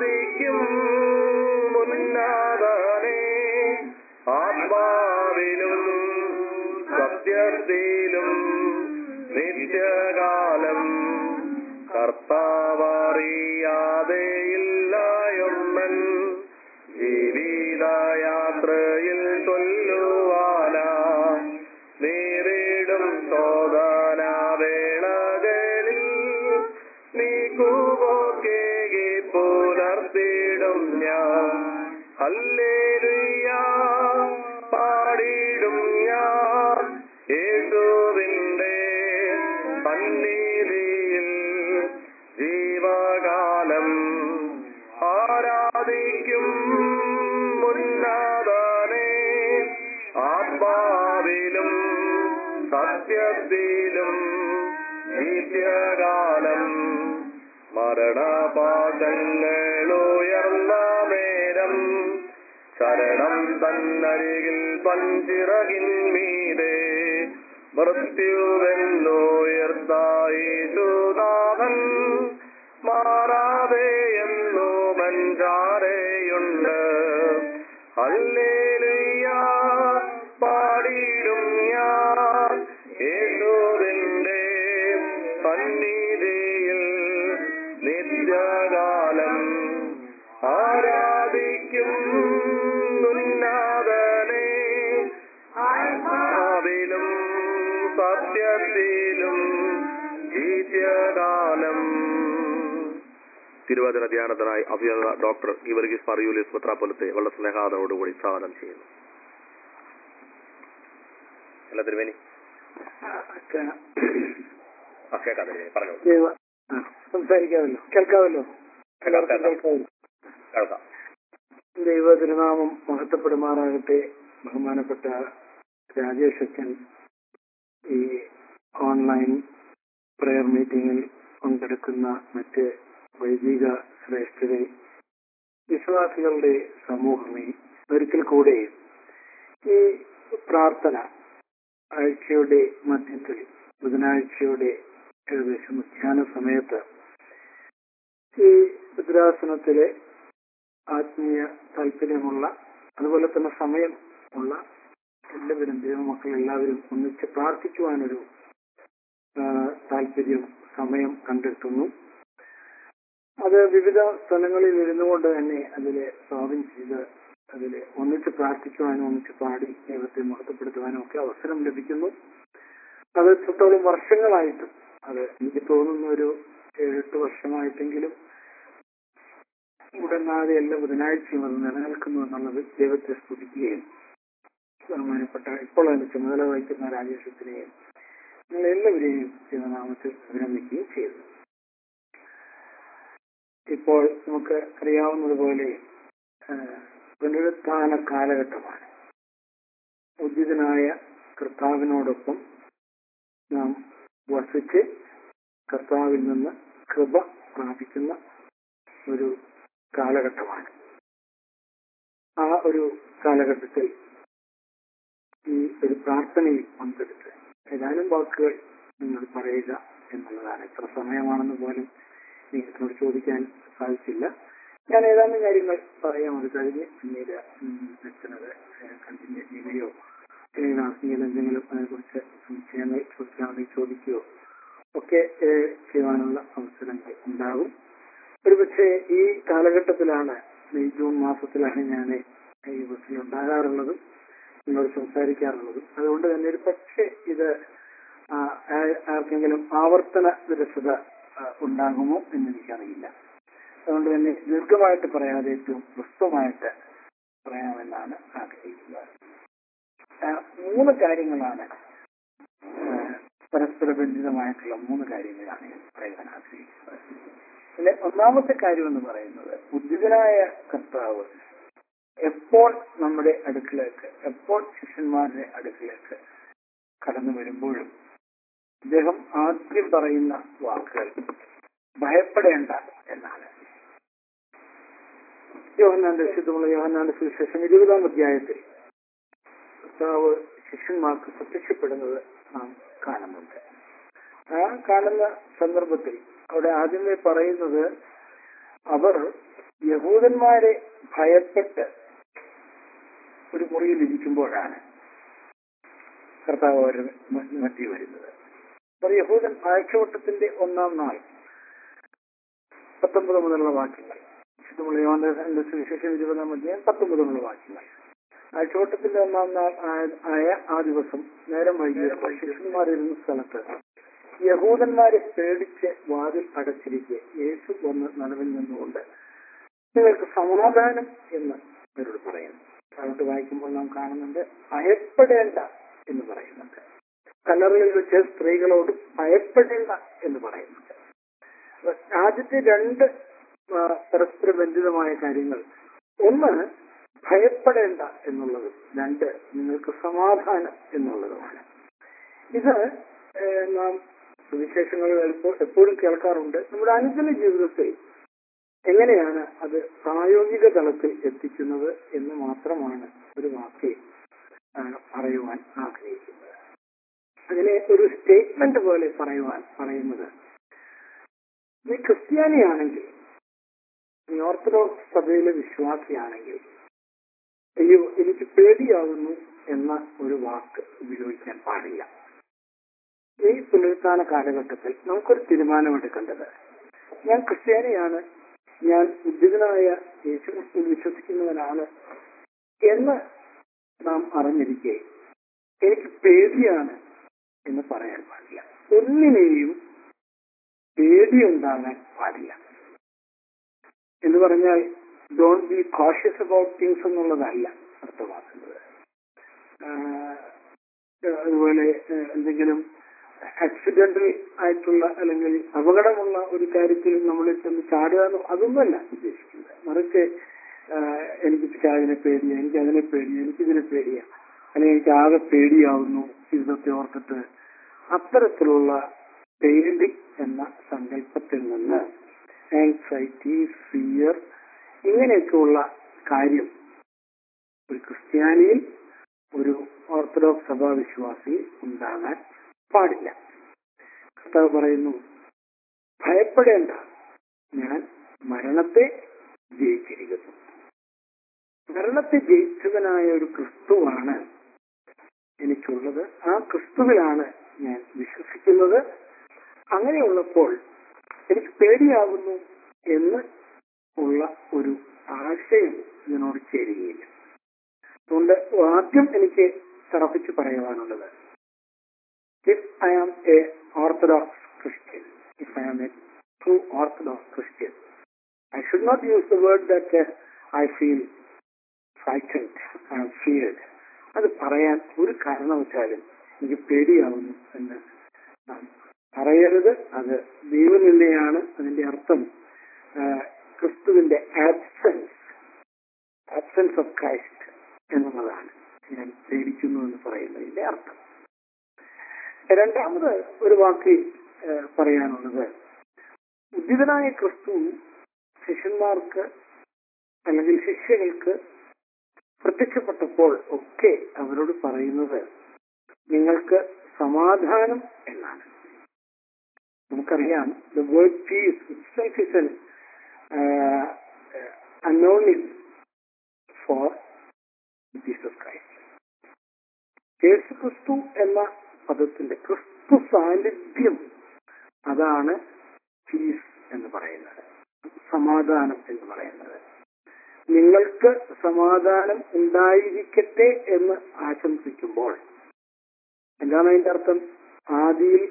പാടിടും ഞാൻ ഹല്ലേലൂയ പാടിടും ഞാൻ യേശുവിന്റെ സന്നിധിയിൽ ജീവകാലം ആരാധിക്കും ഉന്നതനെ ആത്മാവിലും സത്യത്തിലും നിത്യകാലം മരണപാതങ്ങളുയർന്ന നേരം ശരണം തന്നരികിൽ പഞ്ചിറകിൻ മീതെ മൃത്യുവെന്നുയർത്തായിനാഥൻ മാറാതെ എന്നു മഞ്ചാരയുണ്ട് ഹല്ലേലൂയ പാടിടും ഞാൻ യേശുവിന്റെ സന്നിധിയിൽ നിത്യകാലം ആരാധിക്കും ഉന്നതനെ ആത്മാവിലും സത്യത്തിലും നിത്യകാലം. തിരുവചന ധ്യാനത്തിനായി അഭിനന്ദ ഡോക്ടർ ഗീവർഗീസ് മാർ യൂലിയസ് മെത്രാപ്പൊലീത്ത വളരെ സ്നേഹാദരോടുകൂടി സ്വാഗതം ചെയ്യുന്നു. അല്ല തിരുവേനി കേൾക്കാം തിരുവേനി പറഞ്ഞു സംസാരിക്കാമല്ലോ, കേൾക്കാമല്ലോ, കേൾക്കാം. ദൈവ തിരുനാമം മഹത്വപ്പെടുമാറാകട്ടെ. ബഹുമാനപ്പെട്ട രാജേഷ് അച്ഛൻ ഈ ഓൺലൈൻ പ്രയർ മീറ്റിംഗിൽ പങ്കെടുക്കുന്ന മറ്റ് വൈദിക ശ്രേഷ്ഠരെ, വിശ്വാസികളുടെ സമൂഹമേ, ഒരിക്കൽ കൂടെ ഈ പ്രാർത്ഥന ആഴ്ചയുടെ മധ്യത്തിൽ ബുധനാഴ്ചയുടെ ഏകദേശം മധ്യാഹ്ന സമയത്ത് ഈ ഭദ്രാസനത്തിലെ ആത്മീയ താല്പര്യമുള്ള അതുപോലെ തന്നെ സമയം ഉള്ള എല്ലാവരും ദൈവമക്കൾ എല്ലാവരും ഒന്നിച്ച് പ്രാർത്ഥിക്കുവാനൊരു താല്പര്യം സമയം കണ്ടെത്തുന്നു. അത് വിവിധ സ്ഥലങ്ങളിൽ ഇരുന്നു കൊണ്ട് തന്നെ അതിലെ സ്വാഗതം ചെയ്ത് അതിൽ ഒന്നിച്ച് പ്രാർത്ഥിക്കുവാനും ഒന്നിച്ച് പാടി ദൈവത്തെ മഹത്വപ്പെടുത്തുവാനും ഒക്കെ അവസരം ലഭിക്കുന്നു. അത് എത്രത്തോളം വർഷങ്ങളായിട്ടും, അത് എനിക്ക് തോന്നുന്ന ഒരു ഏഴെട്ട് വർഷമായിട്ടെങ്കിലും മുടങ്ങാതെ എല്ലാ ബുധനാഴ്ചയും അത് നിലനിൽക്കുന്നു എന്നുള്ളത് ദൈവത്തെ സ്തുതിക്കുകയും ബഹുമാനപ്പെട്ട ഇപ്പോൾ അതിന്റെ ചുമതല വഹിക്കുന്ന രാജേഷത്തിനെയും നിങ്ങൾ എല്ലാവരെയും ദൈവനാമത്തിൽ അഭിനന്ദിക്കുകയും ചെയ്തു. ഇപ്പോൾ നമുക്ക് അറിയാവുന്നതുപോലെ പുനരുത്ഥാന കാലഘട്ടമാണ്. ഉചിതനായ കർത്താവിനോടൊപ്പം നാം വസിച്ച് കർത്താവിൽ നിന്ന് കൃപ പ്രാപിക്കുന്ന ഒരു കാലഘട്ടമാണ്. ആ ഒരു കാലഘട്ടത്തിൽ ഈ ഒരു പ്രാർത്ഥനയിൽ പങ്കെടുത്ത് ഏതാനും വാക്കുകൾ നിങ്ങൾ പറയുക എന്നുള്ളതാണ്. എത്ര സമയമാണെന്ന് പോലും നിങ്ങളോട് ചോദിക്കാൻ സാധിച്ചില്ല. ഞാൻ ഏതാനും കാര്യങ്ങൾ പറയാം. അത് കഴിഞ്ഞ് പിന്നീട് അച്ഛനത് കണ്ടിന്യൂ ചെയ്യുകയോ അല്ലെങ്കിൽ ആത്മീയ എന്തെങ്കിലും അതിനെക്കുറിച്ച് സംശയങ്ങൾ ചോദിക്കുകയാണെങ്കിൽ ചോദിക്കുകയോ ഒക്കെ ചെയ്യാനുള്ള അവസരങ്ങൾ ഉണ്ടാകും. ഒരുപക്ഷെ ഈ കാലഘട്ടത്തിലാണ്, ഈ ജൂൺ മാസത്തിലാണ് ഞാൻ ഈ ബസ്സിൽ ഉണ്ടാകാറുള്ളതും നിങ്ങളോട് സംസാരിക്കാറുള്ളതും. അതുകൊണ്ട് തന്നെ ഒരു പക്ഷേ ഇത് ആർക്കെങ്കിലും ആവർത്തന വിരസത ഉണ്ടാകുമോ എന്ന് എനിക്കറിയില്ല. അതുകൊണ്ട് തന്നെ ദീർഘമായിട്ട് പറയാതെ ഏറ്റവും ഹ്രസ്വമായിട്ട് പറയാമെന്നാണ് ആഗ്രഹിക്കുന്നത്. മൂന്ന് കാര്യങ്ങളാണ്, പരസ്പര ബന്ധിതമായിട്ടുള്ള മൂന്ന് കാര്യങ്ങളാണ് ഞാൻ പറയാൻ ആഗ്രഹിക്കുന്നത്. പിന്നെ ഒന്നാമത്തെ കാര്യം എന്ന് പറയുന്നത്, ഉദ്ധിതനായ കർത്താവ് എപ്പോൾ നമ്മുടെ അടുക്കിലേക്ക്, എപ്പോൾ ശിഷ്യന്മാരുടെ അടുക്കിലേക്ക് കടന്നു വരുമ്പോഴും അദ്ദേഹം ആദ്യം പറയുന്ന വാക്കുകൾ ഭയപ്പെടേണ്ട എന്നാണ്. യോഹന്നാന്റെ ശുദ്ധമുള്ള യോഹന്നാന്റെ സുവിശേഷം ഇരുപതാം അധ്യായത്തിൽ കർത്താവ് ശിഷ്യന്മാർക്ക് പ്രത്യക്ഷപ്പെടുന്നത് നാം കാണുന്നുണ്ട്. ആ കാണുന്ന സന്ദർഭത്തിൽ അവിടെ ആദ്യമേ പറയുന്നത്, അവർ യഹൂദന്മാരെ ഭയപ്പെട്ട് ഒരു മുറിയിൽ ഇരിക്കുമ്പോഴാണ് കർത്താവ് അവർ മധ്യ വരുന്നത്. അവർ യഹൂദൻ ആഴ്ചവട്ടത്തിന്റെ ഒന്നാം നാൾ പത്തൊമ്പത് മുതലുള്ള വാക്യങ്ങൾ, വിശുദ്ധമുള്ള യോഹന്നാന്റെ സുവിശേഷം ഇരുപതാം അധ്യായം പത്തൊമ്പത് മുതലുള്ള വാക്യങ്ങൾ. ആഴ്ചവട്ടത്തിന്റെ ഒന്നാം നാൾ ആയ ആ ദിവസം നേരം വൈകിയപ്പോൾ ശിഷ്യന്മാരിരുന്ന സ്ഥലത്ത് യഹൂദന്മാരെ പേടിച്ച് വാതിൽ അടച്ചിരിക്കെ യേശു വന്ന് നടുവിൽ നിന്നുകൊണ്ട് നിങ്ങൾക്ക് സമാധാനം എന്ന് അവരോട് പറയുന്നു. താഴോട്ട് വായിക്കുമ്പോൾ നാം കാണുന്നുണ്ട് ഭയപ്പെടേണ്ട എന്ന് പറയുന്നുണ്ട്. കല്ലറയിൽ വെച്ച് സ്ത്രീകളോട് ഭയപ്പെടേണ്ട എന്ന് പറയുന്നുണ്ട്. ആദ്യത്തെ രണ്ട് ആ, പരസ്പര ബന്ധിതമായ കാര്യങ്ങൾ, ഒന്ന് ഭയപ്പെടേണ്ട എന്നുള്ളതും, രണ്ട് നിങ്ങൾക്ക് സമാധാനം എന്നുള്ളതുമാണ്. ഇത് ഏഹ്, നാം സുവിശേഷങ്ങളിൽ എപ്പോൾ എപ്പോഴും കേൾക്കാറുണ്ട്. നമ്മുടെ അനുദിന ജീവിതത്തിൽ എങ്ങനെയാണ് അത് പ്രായോഗിക തലത്തിൽ എത്തിക്കുന്നത് എന്ന് മാത്രമാണ് ഒരു വാക്കിൽ ആ, പറയുവാൻ ആഗ്രഹിക്കുന്നത്. അതിനെ ഒരു സ്റ്റേറ്റ്മെന്റ് പോലെ പറയുവാൻ പറയുന്നത്, നീ ക്രിസ്ത്യാനിയാണെങ്കിൽ, നീ ഓർത്തഡോക്സ് സഭയിലെ വിശ്വാസിയാണെങ്കിൽ, അയ്യോ എനിക്ക് പേടിയാകുന്നു എന്ന ഒരു വാക്ക് ഉപയോഗിക്കാൻ പാടില്ല. ഈ പുനരുത്ഥാന കാലഘട്ടത്തിൽ നമുക്കൊരു തീരുമാനമെടുക്കേണ്ടത്, ഞാൻ ക്രിസ്ത്യാനിയാണ്, ഞാൻ ഉദ്ധിതനായ യേശുക്രിസ്തുവിൽ വിശ്വസിക്കുന്നവനാണ് എന്ന് നാം അറിഞ്ഞിരിക്കെ എനിക്ക് പേടിയാണ് എന്ന് പറയാൻ പാടില്ല. ഒന്നിനെയും പേടിയുണ്ടാകാൻ പാടില്ല. എന്ന് പറഞ്ഞാൽ don't be cautious about things എന്നുള്ളതല്ല അർത്ഥമാക്കുന്നത്. ആഹ് അതുപോലെ ഏഹ് എന്തെങ്കിലും ആക്സിഡന്റൽ ആയിട്ടുള്ള അല്ലെങ്കിൽ അപകടമുള്ള ഒരു കാര്യത്തിൽ നമ്മൾ ചെന്ന് ചാടുക, അതൊന്നുമല്ല ഉദ്ദേശിക്കുന്നത്. മറിച്ച് ആഹ് എനിക്ക് അതിനെ പേടിയ, എനിക്ക് അതിനെ പേടിയ, എനിക്കിതിനെ പേടിയ, അല്ലെങ്കിൽ എനിക്ക് ആകെ പേടിയാവുന്നു ജീവിതത്തെ ഓർത്തിട്ട്, അത്തരത്തിലുള്ള പേടി എന്ന സങ്കല്പത്തിൽ നിന്ന് ആങ്സൈറ്റി, ഫിയർ, ഇങ്ങനെയൊക്കെയുള്ള കാര്യം ഒരു ക്രിസ്ത്യാനിയിൽ, ഒരു ഓർത്തഡോക്സ് സഭാവിശ്വാസിയിൽ ഉണ്ടാകാൻ പാടില്ല. കർത്താവ് പറയുന്നു, ഭയപ്പെടേണ്ട, ഞാൻ മരണത്തെ ജയിച്ചിരിക്കുന്നു. മരണത്തെ ജയിച്ചവനായ ഒരു ക്രിസ്തുവാണ് എനിക്കുള്ളത്. ആ ക്രിസ്തുവിലാണ് ഞാൻ വിശ്വസിക്കുന്നത്. അങ്ങനെയുള്ളപ്പോൾ എനിക്ക് പേടിയാകുന്നു എന്ന് ഉള്ള ഒരു ആശയം ഇതിനോട് ചേരുകയില്ല. അതുകൊണ്ട് ആദ്യം എനിക്ക് തറപ്പിച്ച് പറയുവാനുള്ളത്, if I am a Orthodox Christian, if I am a true Orthodox Christian, I should not use the word that uh, I feel frightened, I am feared. അത് പറയാൻ ഒരു കാരണവശാലും എനിക്ക് പേടിയാവുന്നു എന്ന് നാം പറയരുത്. അത് ദൈവനിന്ദയാണ്. അതിന്റെ അർത്ഥം ക്രിസ്തുവിന്റെ ആബ്സെൻസ് ആബ്സെൻസ് ഓഫ് ക്രൈസ്റ്റ് എന്നുള്ളതാണ് ഞാൻ പേടിക്കുന്നു എന്ന് പറയുന്നതിന്റെ അർത്ഥം. രണ്ടാമത് ഒരു വാക്കിൽ പറയാനുള്ളത്, ഉദ്ധിതനായ ക്രിസ്തു ശിഷ്യന്മാർക്ക് അല്ലെങ്കിൽ ശിഷ്യകൾക്ക് പ്രത്യക്ഷപ്പെട്ടപ്പോൾ ഒക്കെ അവരോട് പറയുന്നത് നിങ്ങൾക്ക് സമാധാനം എന്നാണ്. നമുക്കറിയാം, the word peace itself is an uh, anonym for Jesus Christ. യേശു ക്രിസ്തു എന്ന പദത്തിന്റെ ക്രിസ്തു സാന്നിധ്യം, അതാണ് പീസ് എന്ന് പറയുന്നത്, സമാധാനം എന്ന് പറയുന്നത്. നിങ്ങൾക്ക് സമാധാനം ഉണ്ടായിരിക്കട്ടെ എന്ന് ആശംസിക്കുമ്പോൾ എന്താണ് അതിന്റെ അർത്ഥം? ആദിയിൽ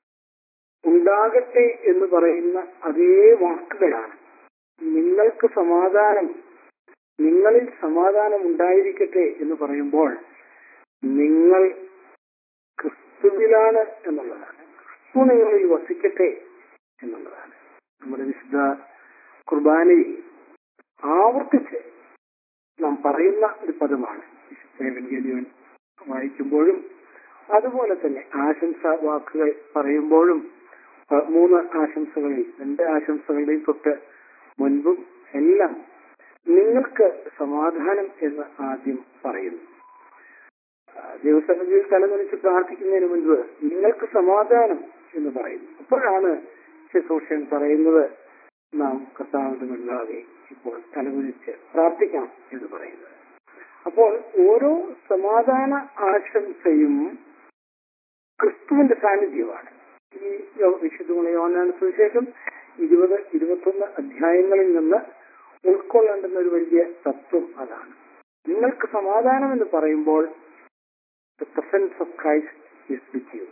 ഉണ്ടാകട്ടെ എന്ന് പറയുന്ന അതേ വാക്കുകളാണ്. നിങ്ങൾക്ക് സമാധാനം, നിങ്ങളിൽ സമാധാനം ഉണ്ടായിരിക്കട്ടെ എന്ന് പറയുമ്പോൾ നിങ്ങൾ ക്രിസ്തുവിലാണ് എന്നുള്ളതാണ്. ക്രിസ്തു നിങ്ങളിൽ വസിക്കട്ടെ എന്നുള്ളതാണ്. നമ്മുടെ വിശുദ്ധ കുർബാനയിൽ ആവർത്തിച്ച് നാം പറയുന്ന ഒരു പദമാണ്. വിശുദ്ധ വായിക്കുമ്പോഴും അതുപോലെ തന്നെ ആശംസ വാക്കുകൾ പറയുമ്പോഴും മൂന്ന് ആശംസകളിൽ രണ്ട് ആശംസകളുടെയും തൊട്ട് മുൻപും എല്ലാം നിങ്ങൾക്ക് സമാധാനം എന്ന് ആദ്യം പറയുന്നു. ദൈവസന്നിധിയിൽ തലകുനിച്ച് പ്രാർത്ഥിക്കുന്നതിന് മുൻപ് നിങ്ങൾക്ക് സമാധാനം എന്ന് പറയുന്നു. അപ്പോഴാണ് ശുശ്രൂഷൻ പറയുന്നത്, നാം കർത്താവിന്റെ മുൻപാകെ ഇപ്പോൾ തലകുനിച്ച് പ്രാർത്ഥിക്കണം എന്ന് പറയുന്നത്. അപ്പോൾ ഓരോ സമാധാന ആശംസയും ക്രിസ്തുവിന്റെ സാന്നിധ്യമാണ്. ഈ വിശുദ്ധ യോഹന്നാന്റെ സുവിശേഷം ഇരുപത് ഇരുപത്തൊന്ന് അധ്യായങ്ങളിൽ നിന്ന് ഉൾക്കൊള്ളേണ്ടുന്ന ഒരു വലിയ തത്വം അതാണ്. നിങ്ങൾക്ക് സമാധാനം എന്ന് പറയുമ്പോൾ the presence of Christ is with you.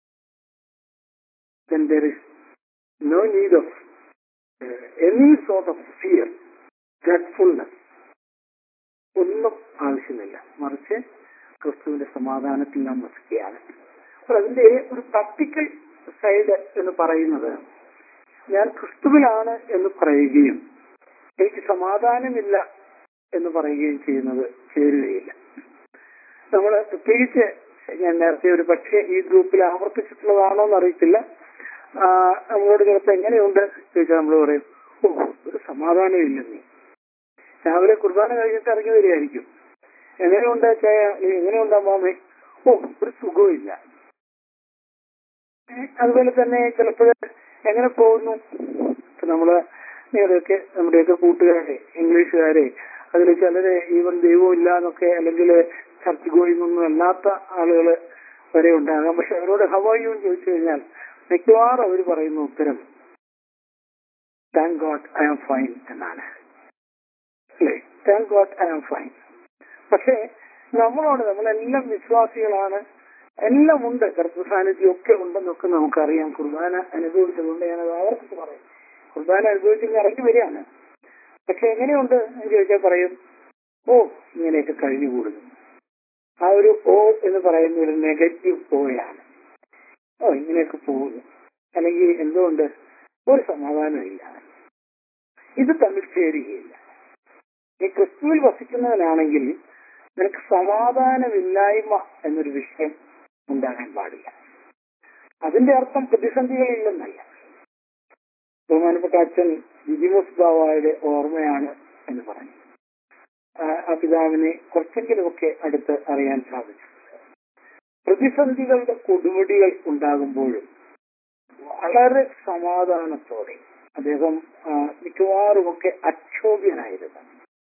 Then there is no need of uh, any sort of fear. ഡ്രെഡ്ഫുൾനെസ് ഒന്നും ആവശ്യമില്ല, മറിച്ച് ക്രിസ്തുവിന്റെ സമാധാനത്തിൽ നാം വസിക്കുകയാണ്. അപ്പോൾ അതിന്റെ ഒരു പ്രാക്ടിക്കൽ സൈഡ് എന്ന് പറയുന്നത്, ഞാൻ ക്രിസ്തുവിലാണ് എന്ന് പറയുകയും എനിക്ക് സമാധാനമില്ല എന്ന് പറയുകയും ചെയ്യുന്നത് ചേരുകയില്ല. നമ്മൾ പ്രത്യേകിച്ച് ഞാൻ നേരത്തെ ഒരു പക്ഷേ ഈ ഗ്രൂപ്പിൽ ആവർത്തിച്ചിട്ടുള്ളതാണോ എന്ന് അറിയത്തില്ല, നമ്മളോട് ചിലപ്പോൾ എങ്ങനെയുണ്ട് ചോദിച്ചാൽ നമ്മൾ പറയും, ഓ ഒരു സമാധാനം ഇല്ലെന്നേ. രാവിലെ കുർബാന കഴിഞ്ഞിട്ട് ഇറങ്ങി വരികയായിരിക്കും, എങ്ങനെയുണ്ട് ചായ, എങ്ങനെയുണ്ട് അമ്മാമേ, ഓ ഒരു സുഖവും ഇല്ല. അതുപോലെ തന്നെ ചിലപ്പോൾ എങ്ങനെ പോകുന്നു, നമ്മള് നേരൊക്കെ നമ്മുടെയൊക്കെ കൂട്ടുകാരെ ഇംഗ്ലീഷുകാരെ അതിൽ ചിലര് ഈവൻ ദൈവവും ഇല്ല എന്നൊക്കെ അല്ലെങ്കിൽ ചർച്ച ഗോയിങ്ങൊന്നും അല്ലാത്ത ആളുകൾ വരെ ഉണ്ടാകാം. പക്ഷെ അവരോട് ഹവായും ചോദിച്ചു കഴിഞ്ഞാൽ മിക്കവാറും അവർ പറയുന്ന ഉത്തരം thank God I am fine എന്നാണ്, അല്ലേ? Thank God I am fine. പക്ഷെ നമ്മളോട്, നമ്മളെല്ലാം വിശ്വാസികളാണ്, എല്ലാം ഉണ്ട്, കർത്തൃ സാന്നിധ്യം ഒക്കെ ഉണ്ടെന്നൊക്കെ നമുക്കറിയാം. കുർബാന അനുഭവിച്ചതുകൊണ്ട് ഞാനത് ആവർത്തിച്ച് പറയും, കുർബാന അനുഭവിച്ച് ഇറങ്ങി വരികയാണ്. പക്ഷെ എങ്ങനെയുണ്ട് എന്ന് ചോദിച്ചാൽ പറയും, ഓ ഇങ്ങനെയൊക്കെ കഴിഞ്ഞുകൂടുന്നു. ആ ഒരു ഓ എന്ന് പറയുന്ന ഒരു നെഗറ്റീവ് ഓയാണ്. ഓ ഇങ്ങനെയൊക്കെ പോകുന്നു, അല്ലെങ്കിൽ എന്തുകൊണ്ട് ഒരു സമാധാനമില്ല. ഇത് തമ്മിൽ ചേരുകയില്ല. ഈ ക്രിസ്തുവിൽ വസിക്കുന്നവനാണെങ്കിൽ നിനക്ക് സമാധാനമില്ലായ്മ എന്നൊരു വിഷയം ഉണ്ടാകാൻ പാടില്ല. അതിന്റെ അർത്ഥം പ്രതിസന്ധികളില്ലെന്നല്ല. ബഹുമാനപ്പെട്ട അച്ഛൻ ദിദിമോസ് ബാവായുടെ ഓർമ്മയാണ് എന്ന് പറഞ്ഞു. ആ പിതാവിനെ കുറച്ചെങ്കിലുമൊക്കെ അടുത്ത് അറിയാൻ സാധിച്ചു. പ്രതിസന്ധികളുടെ കൊടുമുടികൾ ഉണ്ടാകുമ്പോഴും വളരെ സമാധാനത്തോടെ അദ്ദേഹം മിക്കവാറുമൊക്കെ അക്ഷോഭ്യനായിരുന്നു.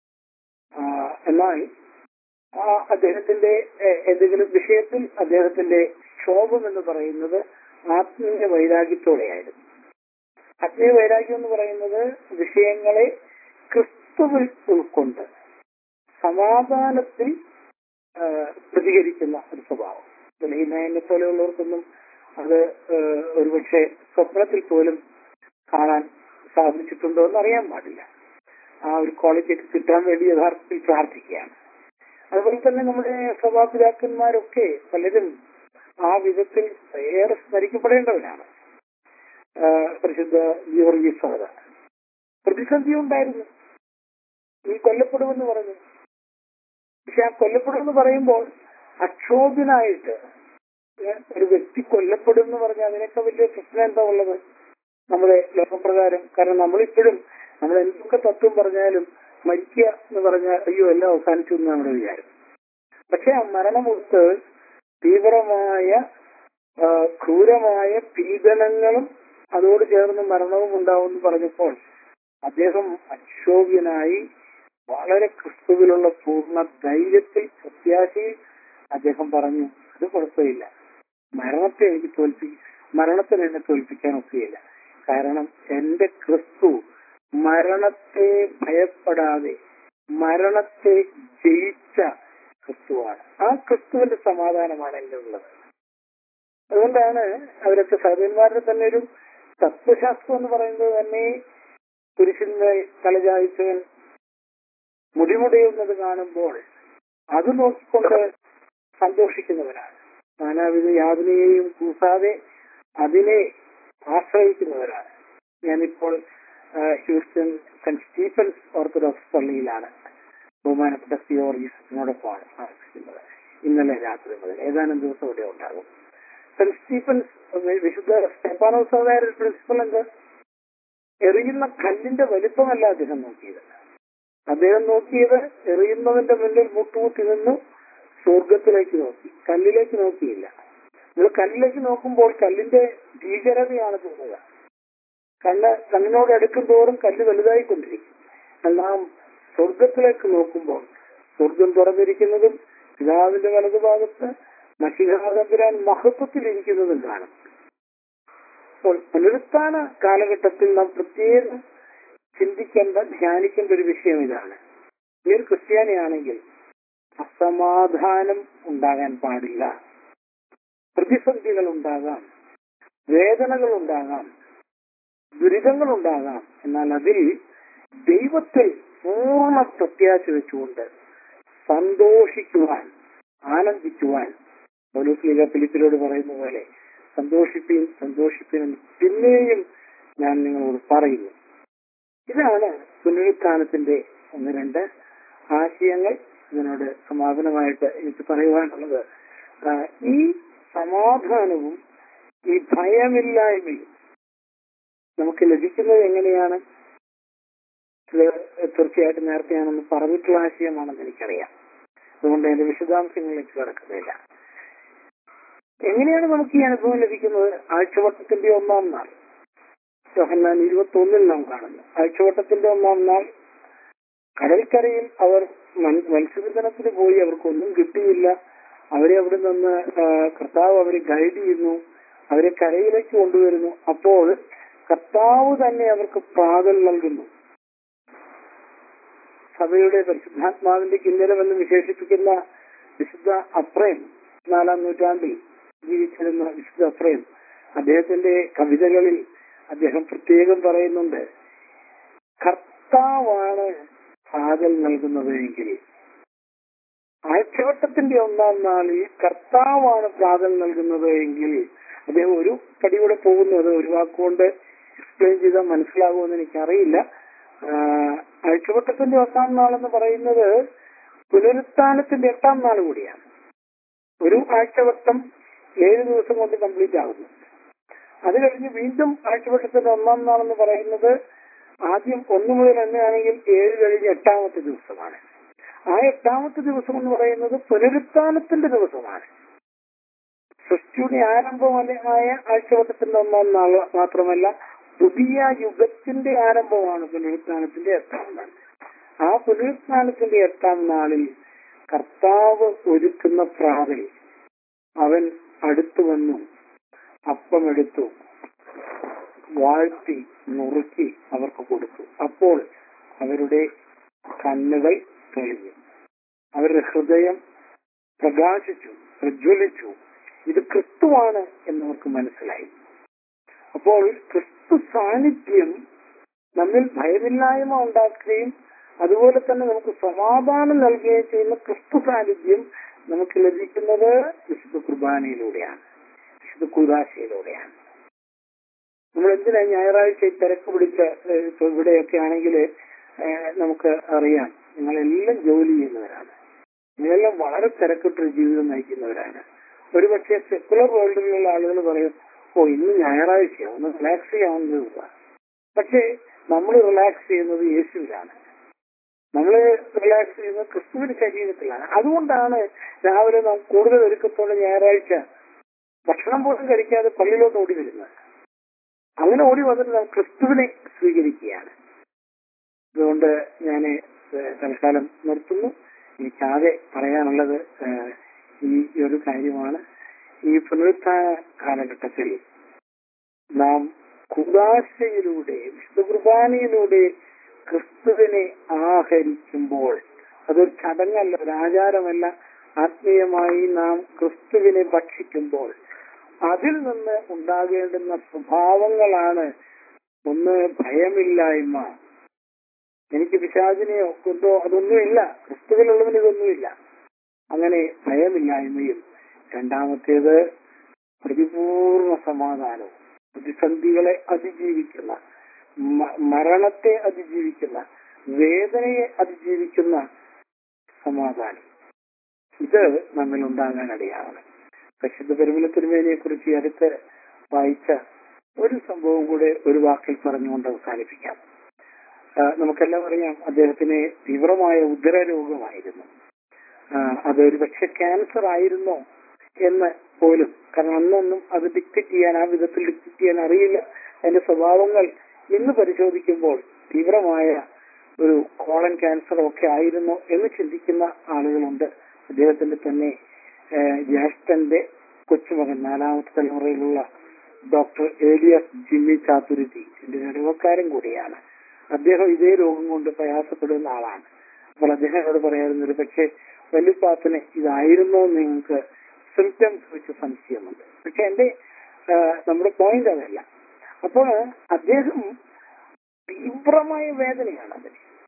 എന്നാൽ ആ അദ്ദേഹത്തിന്റെ എന്തെങ്കിലും വിഷയത്തിൽ അദ്ദേഹത്തിന്റെ ക്ഷോഭം എന്ന് പറയുന്നത് ആത്മീയ വൈരാഗ്യത്തോടെയായിരുന്നു. ആത്മീയ വൈരാഗ്യം എന്ന് പറയുന്നത് വിഷയങ്ങളെ ക്രിസ്തുവിൽ ഉൾക്കൊണ്ട് സമാധാനത്തിൽ പ്രതികരിക്കുന്ന ഒരു സ്വഭാവം. ബലഹീനനെ പോലെയുള്ളവർക്കൊന്നും അത് ഒരുപക്ഷെ സ്വപ്നത്തിൽ പോലും കാണാൻ സാധിച്ചിട്ടുണ്ടോ എന്ന് അറിയാൻ പാടില്ല. ആ ഒരു ക്വാളിറ്റി ഒക്കെ കിട്ടാൻ വേണ്ടി യഥാർത്ഥത്തിൽ പ്രാർത്ഥിക്കുകയാണ്. അതുപോലെ തന്നെ നമ്മുടെ സഭാപിതാക്കന്മാരൊക്കെ പലരും ആ വിധത്തിൽ ഏറെ സ്മരിക്കപ്പെടേണ്ടവരാണ്. പരിശുദ്ധ ഗീവർഗീസ് സഹോദര പ്രതിസന്ധി ഉണ്ടായിരുന്നു, നീ കൊല്ലപ്പെടുമെന്ന് പറഞ്ഞു. പക്ഷെ ആ കൊല്ലപ്പെടുമെന്ന് പറയുമ്പോൾ അക്ഷോഭ്യനായിട്ട് ഒരു വ്യക്തി കൊല്ലപ്പെടും എന്ന് പറഞ്ഞാൽ അതിനൊക്കെ വലിയ പ്രശ്നം എന്താ ഉള്ളത് നമ്മുടെ ലോകപ്രകാരം? കാരണം നമ്മളിപ്പോഴും നമ്മൾ എന്തൊക്കെ തത്വം പറഞ്ഞാലും മരിക്കുക എന്ന് പറഞ്ഞാൽ അയ്യോ എല്ലാം അവസാനിച്ചു എന്ന് നമ്മുടെ വിചാരം. പക്ഷെ ആ മരണമൊത്ത് തീവ്രമായ ക്രൂരമായ പീഡനങ്ങളും അതോട് ചേർന്ന് മരണവും ഉണ്ടാവും പറഞ്ഞപ്പോൾ അദ്ദേഹം അക്ഷോഭ്യനായി വളരെ ക്രിസ്തുവിലുള്ള പൂർണ്ണ ധൈര്യത്തിൽ പ്രത്യാശയിൽ അദ്ദേഹം പറഞ്ഞു, അത് കുഴപ്പമില്ല, മരണത്തെ എനിക്ക് തോൽപ്പി മരണത്തിന് എന്നെ തോൽപ്പിക്കാൻ ഒക്കുകയില്ല. കാരണം എന്റെ ക്രിസ്തു മരണത്തെ ഭയപ്പെടാതെ മരണത്തെ ജയിച്ച ക്രിസ്തുവാണ്. ആ ക്രിസ്തുവിന്റെ സമാധാനമാണ് എന്റെ ഉള്ളത്. അതുകൊണ്ടാണ് അവരൊക്കെ സഹോദരന്മാരുടെ തന്നെ ഒരു തത്വശാസ്ത്രം എന്ന് പറയുന്നത് തന്നെ പുരുഷന്റെ തലചായ്ച്ചവൻ മുടിമുടയുന്നത് കാണുമ്പോൾ അത് നോക്കിക്കൊണ്ട് സന്തോഷിക്കുന്നവരാണ്. നാനാവിധ യാതനയെയും കൂസാതെ അതിനെ ആശ്രയിക്കുന്നവരാണ്. ഞാനിപ്പോൾ ഹ്യൂസ്റ്റൺ സെന്റ് സ്റ്റീഫൻസ് ഓർത്തഡോക്സ് പള്ളിയിലാണ് ബഹുമാനപ്പെട്ട സിയോറിനോടൊപ്പമാണ് താമസിക്കുന്നത്. ഇന്നലെ രാത്രി മുതൽ ഏതാനും ദിവസം ഇവിടെ ഉണ്ടാകും. സെന്റ് സ്റ്റീഫൻസ് വിശുദ്ധ സ്റ്റെഫാനോസ് ഒരു പ്രിൻസിപ്പൽ എന്ത്, എറിയുന്ന കല്ലിന്റെ വലിപ്പമല്ല അദ്ദേഹം നോക്കിയത്. അദ്ദേഹം നോക്കിയത് എറിയുന്നവന്റെ മുന്നിൽ മുട്ടുമുട്ടി നിന്ന് സ്വർഗത്തിലേക്ക് നോക്കി, കല്ലിലേക്ക് നോക്കിയില്ല. നിങ്ങൾ കല്ലിലേക്ക് നോക്കുമ്പോൾ കല്ലിന്റെ ഭീകരതയാണ് തോന്നുക. കണ്ണ് കണ്ണിനോട് അടുക്കും തോറും കല്ല് വലുതായിക്കൊണ്ടിരിക്കും. നാം സ്വർഗത്തിലേക്ക് നോക്കുമ്പോൾ സ്വർഗം തുറന്നിരിക്കുന്നതും പിതാവിന്റെ വലതുഭാഗത്ത് മഷിഹാതമ്പുരാൻ മഹത്വത്തിലിരിക്കുന്നതും കാണും. അപ്പോൾ പുനരുത്ഥാന കാലഘട്ടത്തിൽ നാം പ്രത്യേകം ചിന്തിക്കേണ്ട ധ്യാനിക്കേണ്ട ഒരു വിഷയം ഇതാണ്. ഈ ഒരു ക്രിസ്ത്യാനിയാണെങ്കിൽ അസമാധാനം ഉണ്ടാകാൻ പാടില്ല. പ്രതിസന്ധികൾ ഉണ്ടാകാം, വേദനകൾ ഉണ്ടാകാം, ദുരിതങ്ങൾ ഉണ്ടാകാം. എന്നാൽ അതിൽ ദൈവത്തിൽ പൂർണ്ണ പ്രത്യാശ വെച്ചുകൊണ്ട് സന്തോഷിക്കുവാൻ, ആനന്ദിക്കുവാൻ പൗലോസ് ഫിലിപ്പിലോട് പറയുന്ന പോലെ സന്തോഷിപ്പീൻ സന്തോഷിപ്പീൻ പിന്നെയും ഞാൻ നിങ്ങളോട് പറയുന്നു. ഇതാണ് പുനരുത്ഥാനത്തിന്റെ ഒന്ന് രണ്ട് ആശയങ്ങൾ. ഇതിനോട് സമാപനമായിട്ട് എനിക്ക് പറയുവാനുള്ളത്, ഈ സമാധാനവും ഈ ഭയമില്ലായ്മയും നമുക്ക് ലഭിക്കുന്നത് എങ്ങനെയാണ്? തീർച്ചയായിട്ടും നേരത്തെ ഞാനൊന്ന് പറഞ്ഞിട്ടുള്ള ആശയമാണെന്ന് എനിക്കറിയാം, അതുകൊണ്ട് അതിന്റെ വിശദാംശങ്ങളിലേക്ക് കിടക്കുന്നില്ല. എങ്ങനെയാണ് നമുക്ക് ഈ അനുഭവം ലഭിക്കുന്നത്? ആഴ്ചവട്ടത്തിന്റെ ഒന്നാം നാൾ യോഹന്നാൻ ഇരുപത്തി ഒന്നിൽ നാം കാണുന്നു. ആഴ്ചവട്ടത്തിന്റെ ഒന്നാം നാൾ കടൽക്കരയിൽ അവർ മത്സ്യബന്ധനത്തിന് പോയി, അവർക്കൊന്നും കിട്ടിയില്ല. അവരെ അവിടെ നിന്ന് കർത്താവ് അവരെ ഗൈഡ് ചെയ്യുന്നു, അവരെ കരയിലേക്ക് കൊണ്ടുവരുന്നു. അപ്പോൾ കർത്താവ് തന്നെ അവർക്ക് പ്രാതൽ നൽകുന്നു. സഭയുടെ പരിശുദ്ധാത്മാവിന്റെ കിന്നരമെന്ന് വിശേഷിപ്പിക്കുന്ന വിശുദ്ധ അഫ്രേം, നാലാം നൂറ്റാണ്ടിൽ ജീവിച്ചിരുന്ന വിശുദ്ധ അഫ്രേം, അദ്ദേഹത്തിന്റെ കവിതകളിൽ അദ്ദേഹം പ്രത്യേകം പറയുന്നുണ്ട്, കർത്താവാണ് പ്രാതൽ നൽകുന്നത് എങ്കിൽ, ആഴ്ചവട്ടത്തിന്റെ ഒന്നാം നാളിൽ കർത്താവാണ് പ്രാതൽ നൽകുന്നത് എങ്കിൽ, അദ്ദേഹം ഒരു പടിയൂടെ പോകുന്നത് ഒരു വാക്കുകൊണ്ട് എക്സ്പ്ലെയിൻ ചെയ്താൽ മനസ്സിലാകുമെന്ന് എനിക്കറിയില്ല. ആഴ്ചവട്ടത്തിന്റെ ഒന്നാം നാളെന്ന് പറയുന്നത് പുനരുത്ഥാനത്തിന്റെ എട്ടാം നാൾ കൂടിയാണ്. ഒരു ആഴ്ചവട്ടം ഏഴ് ദിവസം കൊണ്ട് കംപ്ലീറ്റ് ആകുന്നു. അത് കഴിഞ്ഞ് വീണ്ടും ആഴ്ചവട്ടത്തിന്റെ ഒന്നാം നാളെന്ന് പറയുന്നത് ആദ്യം ഒന്ന് മുതൽ എണ്ണയാണെങ്കിൽ ഏഴ് കഴിഞ്ഞ് എട്ടാമത്തെ ദിവസമാണ്. ആ എട്ടാമത്തെ ദിവസം എന്ന് പറയുന്നത് പുനരുത്ഥാനത്തിന്റെ ദിവസമാണ്. സൃഷ്ടിയുടെ ആരംഭമായ ആഴ്ചവട്ടത്തിന്റെ ഒന്നാം നാൾ മാത്രമല്ല, പുതിയ യുഗത്തിന്റെ ആരംഭമാണ് പുനരുത്ഥാനത്തിന്റെ എട്ടാം നാൾ. ആ പുനരുത്ഥാനത്തിന്റെ എട്ടാം നാളിൽ കർത്താവ് ഒരുക്കുന്ന പ്രാതൽ അവൻ അടുത്തു വന്നു, അപ്പമെടുത്തു, വാഴ്ത്തി നുറുക്കി അവർക്ക് കൊടുത്തു. അപ്പോൾ അവരുടെ കണ്ണുകൾ തെളിഞ്ഞു, അവരുടെ ഹൃദയം പ്രകാശിച്ചു, പ്രജ്വലിച്ചു. ഇത് ക്രിസ്തുവാണ് എന്നവർക്ക് മനസ്സിലായി. അപ്പോൾ ക്രിസ്തു സാന്നിധ്യം നമ്മിൽ ഭയമില്ലായ്മ ഉണ്ടാക്കുകയും അതുപോലെ തന്നെ നമുക്ക് സമാധാനം നൽകുകയും ചെയ്യുന്ന ക്രിസ്തു സാന്നിധ്യം നമുക്ക് ലഭിക്കുന്നത് വിശുദ്ധ കുർബാനയിലൂടെയാണ്, വിശുദ്ധ കൂദാശയിലൂടെയാണ്. നമ്മൾ എന്തിനാ ഞായറാഴ്ച തിരക്ക് പിടിച്ച ഇപ്പൊ ഇവിടെയൊക്കെ ആണെങ്കിൽ നമുക്ക് അറിയാം, നിങ്ങളെല്ലാം ജോലി ചെയ്യുന്നവരാണ്, നിങ്ങളെല്ലാം വളരെ തിരക്കിട്ടൊരു ജീവിതം നയിക്കുന്നവരാണ്. ഒരുപക്ഷെ സെക്കുലർ വേൾഡിലുള്ള ആളുകൾ പറയും, ഓ ഇന്ന് ഞായറാഴ്ചയാണ്, ഒന്ന് റിലാക്സ് ചെയ്യാവുന്ന ദിവസമാണ്. പക്ഷേ നമ്മൾ റിലാക്സ് ചെയ്യുന്നത് യേശുവിലാണ്, നമ്മൾ റിലാക്സ് ചെയ്യുന്നത് ക്രിസ്തുവിന്റെ ശരീരത്തിലാണ്. അതുകൊണ്ടാണ് രാവിലെ നാം കൂടുതൽ ഒരുക്കത്തോടെ ഞായറാഴ്ച ഭക്ഷണം പോലും കഴിക്കാതെ പള്ളിയിലോട്ട് ഓടി വരുന്നത്. അങ്ങനെ ഓടി വന്നിട്ട് നാം ക്രിസ്തുവിനെ സ്വീകരിക്കുകയാണ്. അതുകൊണ്ട് ഞാൻ തൽക്കാലം നിർത്തുന്നു. എനിക്കാകെ പറയാനുള്ളത് ഈ ഒരു കാര്യമാണ്. ഈ പുനരുത്ഥാന കാലഘട്ടത്തിൽ നാം കൂദാശയിലൂടെ, വിശുദ്ധ കുർബാനയിലൂടെ ക്രിസ്തുവിനെ ആഹരിക്കുമ്പോൾ, അതൊരു ചടങ്ങല്ല, ഒരു ആചാരമല്ല, ആത്മീയമായി നാം ക്രിസ്തുവിനെ ഭക്ഷിക്കുമ്പോൾ അതിൽ നിന്ന് ഉണ്ടാകേണ്ടുന്ന സ്വഭാവങ്ങളാണ് ഒന്ന് ഭയമില്ലായ്മ. എനിക്ക് പിശാചിനെയോ കൊണ്ടോ അതൊന്നുമില്ല, ക്രിസ്തുവിനുള്ളവന് ഇതൊന്നുമില്ല. അങ്ങനെ ഭയമില്ലായ്മയും. രണ്ടാമത്തേത് പരിപൂർണ സമാധാനവും, പ്രതിസന്ധികളെ അതിജീവിക്കുന്ന, മരണത്തെ അതിജീവിക്കുന്ന, വേദനയെ അതിജീവിക്കുന്ന സമാധാനം. ഇത് നമ്മിൽ ഉണ്ടാകാൻ ഇടയാകണം. പരിശുദ്ധ പെരുവില തിരുമേനിയെ കുറിച്ച് അടുത്ത് വായിച്ച ഒരു സംഭവം കൂടെ ഒരു വാക്കിൽ പറഞ്ഞുകൊണ്ട് അവസാനിപ്പിക്കാം. നമുക്കെല്ലാം അറിയാം, അദ്ദേഹത്തിന് തീവ്രമായ ഉദരരോഗമായിരുന്നു. അതൊരു പക്ഷെ ക്യാൻസർ ആയിരുന്നോ എന്ന് പോലും, കാരണം അന്നൊന്നും അത് ഡിക്റ്റേറ്റ് ചെയ്യാൻ, ആ വിധത്തിൽ ഡിക്റ്റേറ്റ് ചെയ്യാൻ അറിയില്ല. അതിന്റെ സ്വഭാവങ്ങൾ ഇന്ന് പരിശോധിക്കുമ്പോൾ തീവ്രമായ ഒരു കോളൻ ക്യാൻസർ ഒക്കെ ആയിരുന്നോ എന്ന് ചിന്തിക്കുന്ന ആളുകളുണ്ട്. അദ്ദേഹത്തിന്റെ തന്നെ ജ്യേഷ്ഠന്റെ കൊച്ചുമകൻ, നാലാമത്തെ തലമുറയിലുള്ള ഡോക്ടർ ഏലിയസ് ജിമ്മി ചാതുരുതി, എന്റെ നെടുവക്കാരൻ കൂടിയാണ്. അദ്ദേഹം ഇതേ രോഗം കൊണ്ട് പ്രയാസപ്പെടുന്ന ആളാണ്. അപ്പോൾ അദ്ദേഹം എന്നോട് പറയാറുണ്ട്, പക്ഷെ വല്യപ്പാപ്പന് ഇതായിരുന്നോ നിങ്ങൾക്ക് സിംറ്റംസ് വെച്ച് സംശയമുണ്ട്. പക്ഷെ എന്റെ നമ്മുടെ പോയിന്റ് അതല്ല. അപ്പോൾ അദ്ദേഹം തീവ്രമായ വേദനയാണ് അതിന്.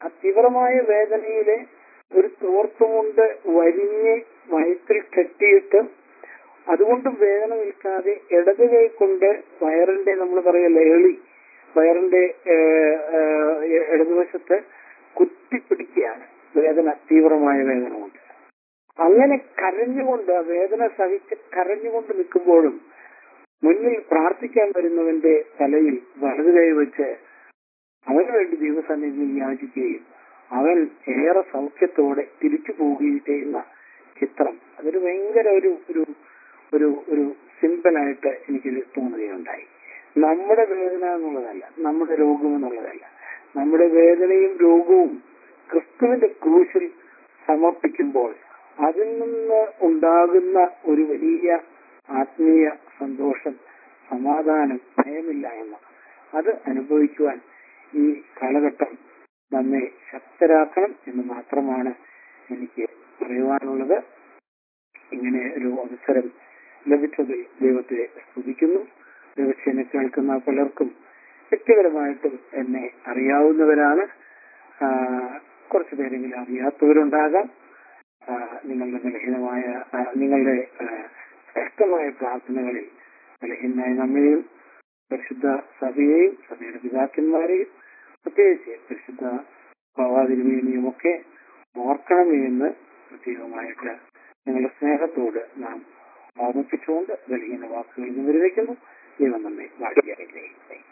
ആ തീവ്രമായ വേദനയിലെ ഒരു തോർത്തുമുണ്ട് വരിഞ്ഞ് വയറ്റിൽ കെട്ടിയിട്ട് അതുകൊണ്ടും വേദന നിൽക്കാതെ ഇടത് കൈ കൊണ്ട് വയറിന്റെ നമ്മൾ പറയല്ലേ എളി വയറിന്റെ ഏഹ്, ഏഹ്, ഇടതുവശത്ത് കുത്തിപ്പിടിക്കുകയാണ്. വേദന തീവ്രമായ വേദന കൊണ്ട് അങ്ങനെ കരഞ്ഞുകൊണ്ട് ആ വേദന സഹിച്ച് കരഞ്ഞുകൊണ്ട് നിൽക്കുമ്പോഴും മുന്നിൽ പ്രാർത്ഥിക്കാൻ വരുന്നവന്റെ തലയിൽ വലതു കൈ വെച്ച് അവന് വേണ്ടി ദൈവസന്നിധിയിൽ യാചിക്കുകയും അവൻ ഏറെ സൗഖ്യത്തോടെ തിരിച്ചു പോവുകയും ചെയ്യുന്ന ചിത്രം അതൊരു ഭയങ്കര ഒരു ഒരു ഒരു ഒരു സിമ്പിളായിട്ട് എനിക്ക് തോന്നുകയുണ്ടായി. നമ്മുടെ വേദന എന്നുള്ളതല്ല, നമ്മുടെ രോഗം എന്നുള്ളതല്ല, നമ്മുടെ വേദനയും രോഗവും ക്രിസ്തുവിന്റെ ക്രൂശിൽ സമർപ്പിക്കുമ്പോൾ അതിൽ നിന്ന് ഉണ്ടാകുന്ന ഒരു വലിയ ആത്മീയ സന്തോഷം, സമാധാനം, ഭയമില്ലായ്മ അത് അനുഭവിക്കുവാൻ ഈ കാലഘട്ടം നമ്മെ ശക്തരാക്കണം എന്ന് മാത്രമാണ് എനിക്ക് പറയുവാനുള്ളത്. ഇങ്ങനെ ഒരു അവസരം ലഭിച്ചതിൽ ദൈവത്തെ സ്തുതിക്കുന്നു. ദൈവത്തിനെ കേൾക്കുന്ന പലർക്കും വ്യക്തിപരമായിട്ടും എന്നെ അറിയാവുന്നവരാണ്. ആ, കുറച്ചു പേരെങ്കിലും അറിയാത്തവരുണ്ടാകാം. ആ, നിങ്ങളുടെ ബലഹീനമായ ആ, നിങ്ങളുടെ ആ, ശ്രേഷ്ഠമായ പ്രാർത്ഥനകളിൽ ബലഹീനമായ നമ്മെയും പരിശുദ്ധ സഭയെയും സഭയുടെ പിതാക്കന്മാരെയും പ്രത്യേകിച്ച് പരിശുദ്ധ ഭാവാതിരുമേനിയും ഒക്കെ ഓർക്കണമേ എന്ന് പ്രത്യേകമായിട്ട് നിങ്ങളുടെ സ്നേഹത്തോട് നാം ഓർമ്മിപ്പിച്ചുകൊണ്ട് ബലഹീന വാക്കുകൾ വിവരിക്കുന്നു. ദൈവം നമ്മെ വാഴ്ത്തിയായില്ലേ.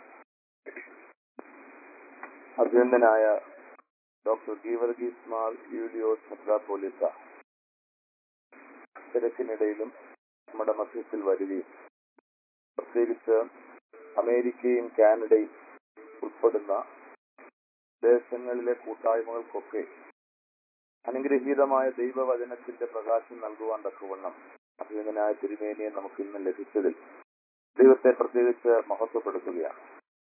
അഭിനന്ദനായ ഡോക്ടർ ഗീവർഗീസ് മാർ യൂലിയോസ് മെത്രാപ്പോലീത്ത തിരക്കിനിടയിലും നമ്മുടെ മധ്യത്തിൽ വരികയും പ്രത്യേകിച്ച് അമേരിക്കയും കാനഡയും ഉൾപ്പെടുന്ന ദേശങ്ങളിലെ കൂട്ടായ്മകൾക്കൊക്കെ അനുഗ്രഹീതമായ ദൈവവചനത്തിന്റെ പ്രകാശം നൽകുവാൻ തക്കവണ്ണം അഭിനന്ദനായ തിരുമേനിയെ നമുക്ക് ഇന്ന് ലഭിച്ചതിൽ ദൈവത്തെ പ്രത്യേകിച്ച് മഹത്വപ്പെടുത്തുകയാണ്.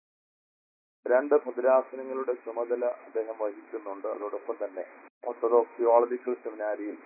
രണ്ട് ഭദ്രാസനങ്ങളുടെ ചുമതല അദ്ദേഹം വഹിക്കുന്നുണ്ട്. അതോടൊപ്പം തന്നെ ഓർത്തഡോക്സ് തിയോളജിക്കൽ സെമിനാരിയിൽ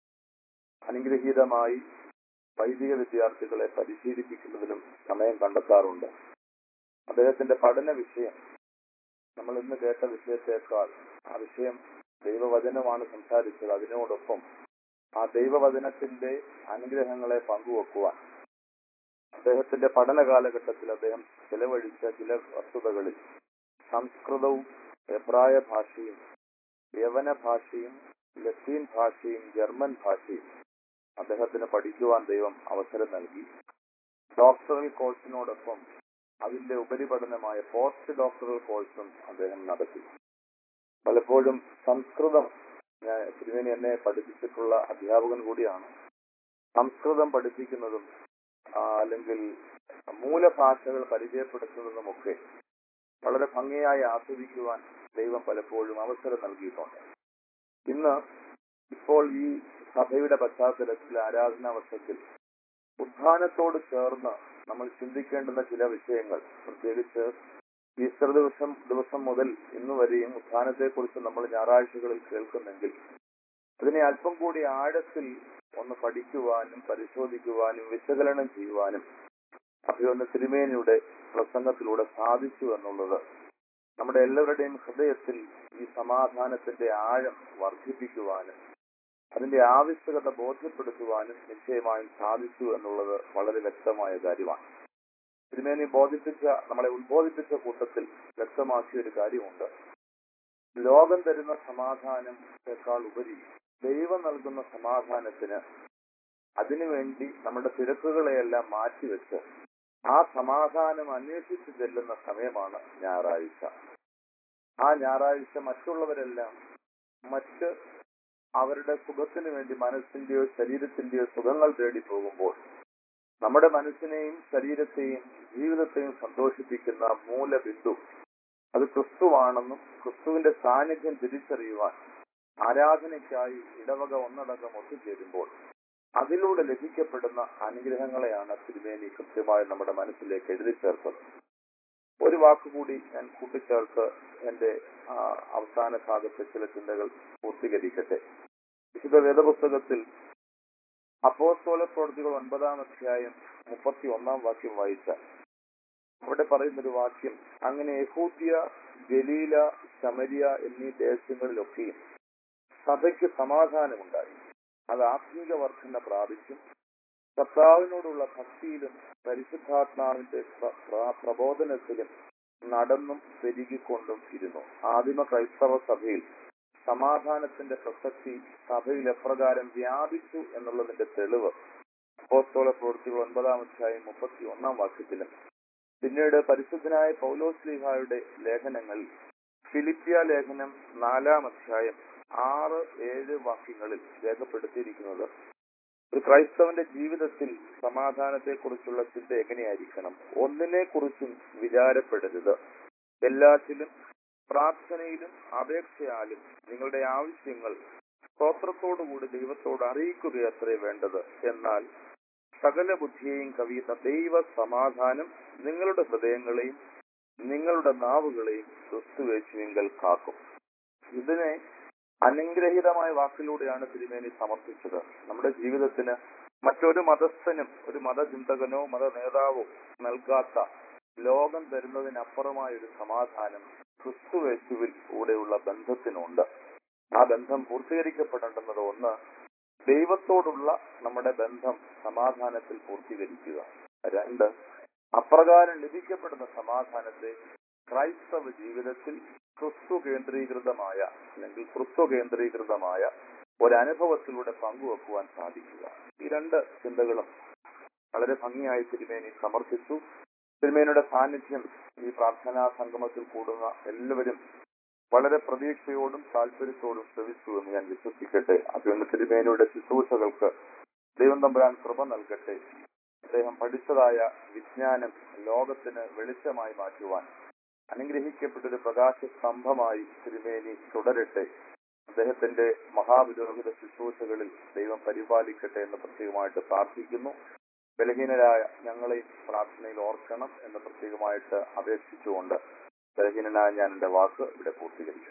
അനുഗ്രഹീതമായി വൈദിക വിദ്യാർത്ഥികളെ പരിശീലിപ്പിക്കുന്നതിലും സമയം കണ്ടെത്താറുണ്ട്. അദ്ദേഹത്തിന്റെ പഠന വിഷയം നമ്മൾ ഇന്ന് കേട്ട വിഷയത്തെക്കാൾ ആ വിഷയം ദൈവവചനമാണ് സംസാരിച്ചത്. അതിനോടൊപ്പം ആ ദൈവവചനത്തിന്റെ അനുഗ്രഹങ്ങളെ പങ്കുവെക്കുവാൻ അദ്ദേഹത്തിന്റെ പഠന കാലഘട്ടത്തിൽ അദ്ദേഹം ചെലവഴിച്ച ചില വസ്തുതകളിൽ സംസ്കൃതവും എബ്രായ ഭാഷയും യവന ഭാഷയും ലത്തീൻ ഭാഷയും ജർമ്മൻ ഭാഷയും അദ്ദേഹത്തിന് പഠിക്കുവാൻ ദൈവം അവസരം നൽകി. ഡോക്ടറൽ കോഴ്സിനോടൊപ്പം അതിന്റെ ഉപരിപഠനമായ പോസ്റ്റ് ഡോക്ടറൽ കോഴ്സും അദ്ദേഹം നടത്തി. പലപ്പോഴും സംസ്കൃതം, ഞാൻ തിരുമേനി എന്നെ പഠിപ്പിച്ചിട്ടുള്ള അധ്യാപകൻ കൂടിയാണ്, സംസ്കൃതം പഠിപ്പിക്കുന്നതും ആ, അല്ലെങ്കിൽ മൂലഭാഷകൾ പരിചയപ്പെടുത്തുന്നതുമൊക്കെ വളരെ ഭംഗിയായി ആസ്വദിക്കുവാൻ ദൈവം പലപ്പോഴും അവസരം നൽകിയിട്ടുണ്ട്. ഇന്ന് ഇപ്പോൾ ഈ സഭയുടെ പശ്ചാത്തലത്തിൽ ആരാധനാ വർഷത്തിൽ ഉത്ഥാനത്തോട് ചേർന്ന് നമ്മൾ ചിന്തിക്കേണ്ടുന്ന ചില വിഷയങ്ങൾ, പ്രത്യേകിച്ച് ഈസ്റ്റർ ദിവസം ദിവസം മുതൽ ഇന്ന് വരെയും ഉത്ഥാനത്തെക്കുറിച്ച് നമ്മൾ ഞായറാഴ്ചകളിൽ കേൾക്കുന്നെങ്കിൽ അതിനെ അല്പം കൂടി ആഴത്തിൽ ഒന്ന് പഠിക്കുവാനും പരിശോധിക്കുവാനും വിശകലനം ചെയ്യുവാനും അഭിവന്ദ തിരുമേനിയുടെ പ്രസംഗത്തിലൂടെ സാധിച്ചു എന്നുള്ളത് നമ്മുടെ എല്ലാവരുടെയും ഹൃദയത്തിൽ ഈ സമാധാനത്തിന്റെ ആഴം വർദ്ധിപ്പിക്കുവാനും അതിന്റെ ആവശ്യകത ബോധ്യപ്പെടുത്തുവാനും നിശ്ചയമായും സാധിച്ചു എന്നുള്ളത് വളരെ വ്യക്തമായ കാര്യമാണ്. തിരുമേനി ബോധിപ്പിച്ച നമ്മളെ ഉത്ബോധിപ്പിച്ച കൂട്ടത്തിൽ വ്യക്തമാക്കിയ ഒരു കാര്യമുണ്ട്. ലോകം തരുന്ന സമാധാനത്തെക്കാൾ ഉപരി ദൈവം നൽകുന്ന സമാധാനത്തിന് അതിനുവേണ്ടി നമ്മുടെ തിരക്കുകളെയെല്ലാം മാറ്റിവെച്ച് ആ സമാധാനം അന്വേഷിച്ച് ചെല്ലുന്ന സമയമാണ് ഞായറാഴ്ച. ആ ഞായറാഴ്ച മറ്റുള്ളവരെല്ലാം മറ്റ് അവരുടെ സുഖത്തിന് വേണ്ടി മനസ്സിന്റെയോ ശരീരത്തിന്റെയോ സുഖങ്ങൾ തേടി പോകുമ്പോൾ നമ്മുടെ മനസ്സിനെയും ശരീരത്തെയും ജീവിതത്തെയും സന്തോഷിപ്പിക്കുന്ന മൂലബിന്ദു അത് ക്രിസ്തുവാണെന്നും ക്രിസ്തുവിന്റെ സാന്നിധ്യം തിരിച്ചറിയുവാൻ ആരാധനയ്ക്കായി ഇടവക ഒന്നടങ്കം ഒത്തുചേരുമ്പോൾ അതിലൂടെ ലഭിക്കപ്പെടുന്ന അനുഗ്രഹങ്ങളെയാണ് തിരുമേനി കൃത്യമായി നമ്മുടെ മനസ്സിലേക്ക് എഴുതി ചേർത്തത്. ഒരു വാക്കുകൂടി ഞാൻ കൂട്ടിച്ചേർത്ത് എന്റെ അവസാന ഭാഗത്തെ ചില ചിന്തകൾ പൂർത്തീകരിക്കട്ടെ. വിശുദ്ധ വേദപുസ്തകത്തിൽ അപ്പോസ്തല പ്രവൃത്തികൾ ഒൻപതാം അധ്യായം മുപ്പത്തി ഒന്നാം വാക്യം വായിച്ച അവിടെ പറയുന്നൊരു വാക്യം, അങ്ങനെ യഹൂദ്യ, ഗലീല, ശമരിയ എന്നീ ദേശങ്ങളിലൊക്കെയും സഭയ്ക്ക് സമാധാനമുണ്ടായി. അത് ആത്മീക വർധന പ്രാപിച്ചും കർത്താവിനോടുള്ള ഭക്തിയിലും പരിശുദ്ധാത്മാവിന്റെ പ്ര- പ്ര- പ്രബോധനത്തിലും നടന്നും പെരുകിക്കൊണ്ടും ഇരുന്നു. ആദിമ ക്രൈസ്തവ സഭയിൽ സമാധാനത്തിന്റെ പ്രസക്തി സഭയിൽ എപ്രകാരം വ്യാപിച്ചു എന്നുള്ളതിന്റെ തെളിവ് അപ്പോസ്തല പ്രവൃത്തികൾ ഒൻപതാം അധ്യായം മുപ്പത്തി ഒന്നാം വാക്യത്തിലും പിന്നീട് പരിശുദ്ധനായ പൗലോസ്ലീഹായുടെ ലേഖനങ്ങളിൽ ഫിലിപ്പിയ ലേഖനം നാലാം അധ്യായം ആറ് ഏഴ് വാക്യങ്ങളിൽ രേഖപ്പെടുത്തിയിരിക്കുന്നത് ഒരു ക്രൈസ്തവന്റെ ജീവിതത്തിൽ സമാധാനത്തെക്കുറിച്ചുള്ള ചിന്ത എങ്ങനെയായിരിക്കണം? ഒന്നിനെ കുറിച്ചും വിചാരപ്പെടരുത്, എല്ലാറ്റിലും പ്രാർത്ഥനയിലും അപേക്ഷയാലും നിങ്ങളുടെ ആവശ്യങ്ങൾ സ്തോത്രത്തോടുകൂടി ദൈവത്തോട് അറിയിക്കുകയത്രേ വേണ്ടത്. എന്നാൽ സകല ബുദ്ധിയെയും കവിയുന്ന ദൈവ സമാധാനം നിങ്ങളുടെ ഹൃദയങ്ങളെയും നിങ്ങളുടെ നാവുകളെയും ക്രിസ്തുയേശുവിങ്കൽ കാക്കും. ഇതിനെ അനുഗ്രഹീതമായ വാക്കിലൂടെയാണ് തിരുമേനി സമർപ്പിച്ചത്. നമ്മുടെ ജീവിതത്തിന് മറ്റൊരു മതസ്ഥനും ഒരു മതചിന്തകനോ മത നേതാവോ നൽകാത്ത, ലോകം തരുന്നതിനപ്പുറമായ ഒരു സമാധാനം ക്രിസ്തുയേശുവിൽ കൂടെയുള്ള ബന്ധത്തിനുണ്ട്. ആ ബന്ധം പൂർത്തീകരിക്കപ്പെടേണ്ടുന്നത് ഒന്ന്, ദൈവത്തോടുള്ള നമ്മുടെ ബന്ധം സമാധാനത്തിൽ പൂർത്തീകരിക്കുക. രണ്ട്, അപ്രകാരം ലഭിക്കപ്പെടുന്ന സമാധാനത്തെ ക്രൈസ്തവ ജീവിതത്തിൽ ക്രിസ്തു കേന്ദ്രീകൃതമായ അല്ലെങ്കിൽ ക്രിസ്തു കേന്ദ്രീകൃതമായ ഒരനുഭവത്തിലൂടെ പങ്കുവെക്കുവാൻ സാധിക്കുക. ഈ രണ്ട് ചിന്തകളും വളരെ ഭംഗിയായി തിരുമേനി സമർപ്പിച്ചു. തിരുമേനിയുടെ സാന്നിധ്യം ഈ പ്രാർത്ഥനാ സംഗമത്തിൽ കൂടുന്ന എല്ലാവരും വളരെ പ്രതീക്ഷയോടും താല്പര്യത്തോടും ശ്രമിച്ചു എന്ന് ഞാൻ വിശ്വസിക്കട്ടെ. അതുകൊണ്ട് തിരുമേനിയുടെ ശുശ്രൂഷകൾക്ക് ദൈവം തമ്പുരാൻ കൃപ നൽകട്ടെ. അദ്ദേഹം പഠിച്ചതായ വിജ്ഞാനം ലോകത്തിന് വെളിച്ചമായി മാറ്റുവാൻ അനുഗ്രഹിക്കപ്പെട്ടൊരു പ്രകാശ സ്തംഭമായി തിരുമേനി തുടരട്ടെ. അദ്ദേഹത്തിന്റെ മഹാപുരോഹിത ശുശ്രൂഷകളിൽ ദൈവം പരിപാലിക്കട്ടെ എന്ന് പ്രത്യേകമായിട്ട് പ്രാർത്ഥിക്കുന്നു. ബലഹീനരായ ഞങ്ങളെയും പ്രാർത്ഥനയിൽ ഓർക്കണം എന്ന് പ്രത്യേകമായിട്ട് അപേക്ഷിച്ചുകൊണ്ട് ബലഹീനനായ ഞാൻ എന്റെ വാക്ക് ഇവിടെ പൂർത്തീകരിച്ചു.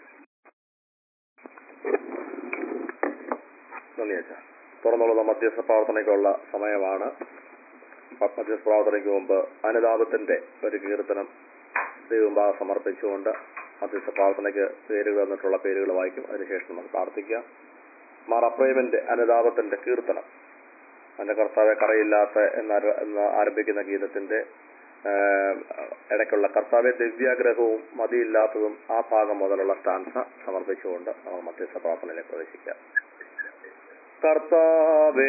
തുറന്നുള്ള മധ്യസ്ഥ പ്രാർത്ഥനയ്ക്കുള്ള സമയമാണ്. മധ്യസ്ഥ പ്രാർത്ഥനയ്ക്ക് മുമ്പ് അനുതാപത്തിന്റെ ഒരു കീർത്തനം ദൈവമുമ്പാകെ സമർപ്പിച്ചുകൊണ്ട് മധ്യസ്ഥ പ്രാർത്ഥനയ്ക്ക് പേരുകൾ വന്നിട്ടുള്ള പേരുകൾ വായിക്കും. അതിനുശേഷം നമുക്ക് പ്രാർത്ഥിക്കാം. മാർ അപ്രേമിന്റെ അനുതാപത്തിന്റെ കീർത്തനം, അതിന്റെ കർത്താവെ കറയില്ലാത്ത എന്ന എന്ന് ആരംഭിക്കുന്ന ഗീതത്തിന്റെ ഇടയ്ക്കുള്ള കർത്താവെ ദിവ്യാഗ്രഹവും മതിയില്ലാത്തതും ആ ഭാഗം മുതലുള്ള സ്റ്റാൻസ സമർപ്പിച്ചുകൊണ്ട് നമ്മൾ മധ്യസ്ഥ പ്രാർത്ഥനയിലേക്ക് പ്രവേശിക്കാം. കർത്താവേ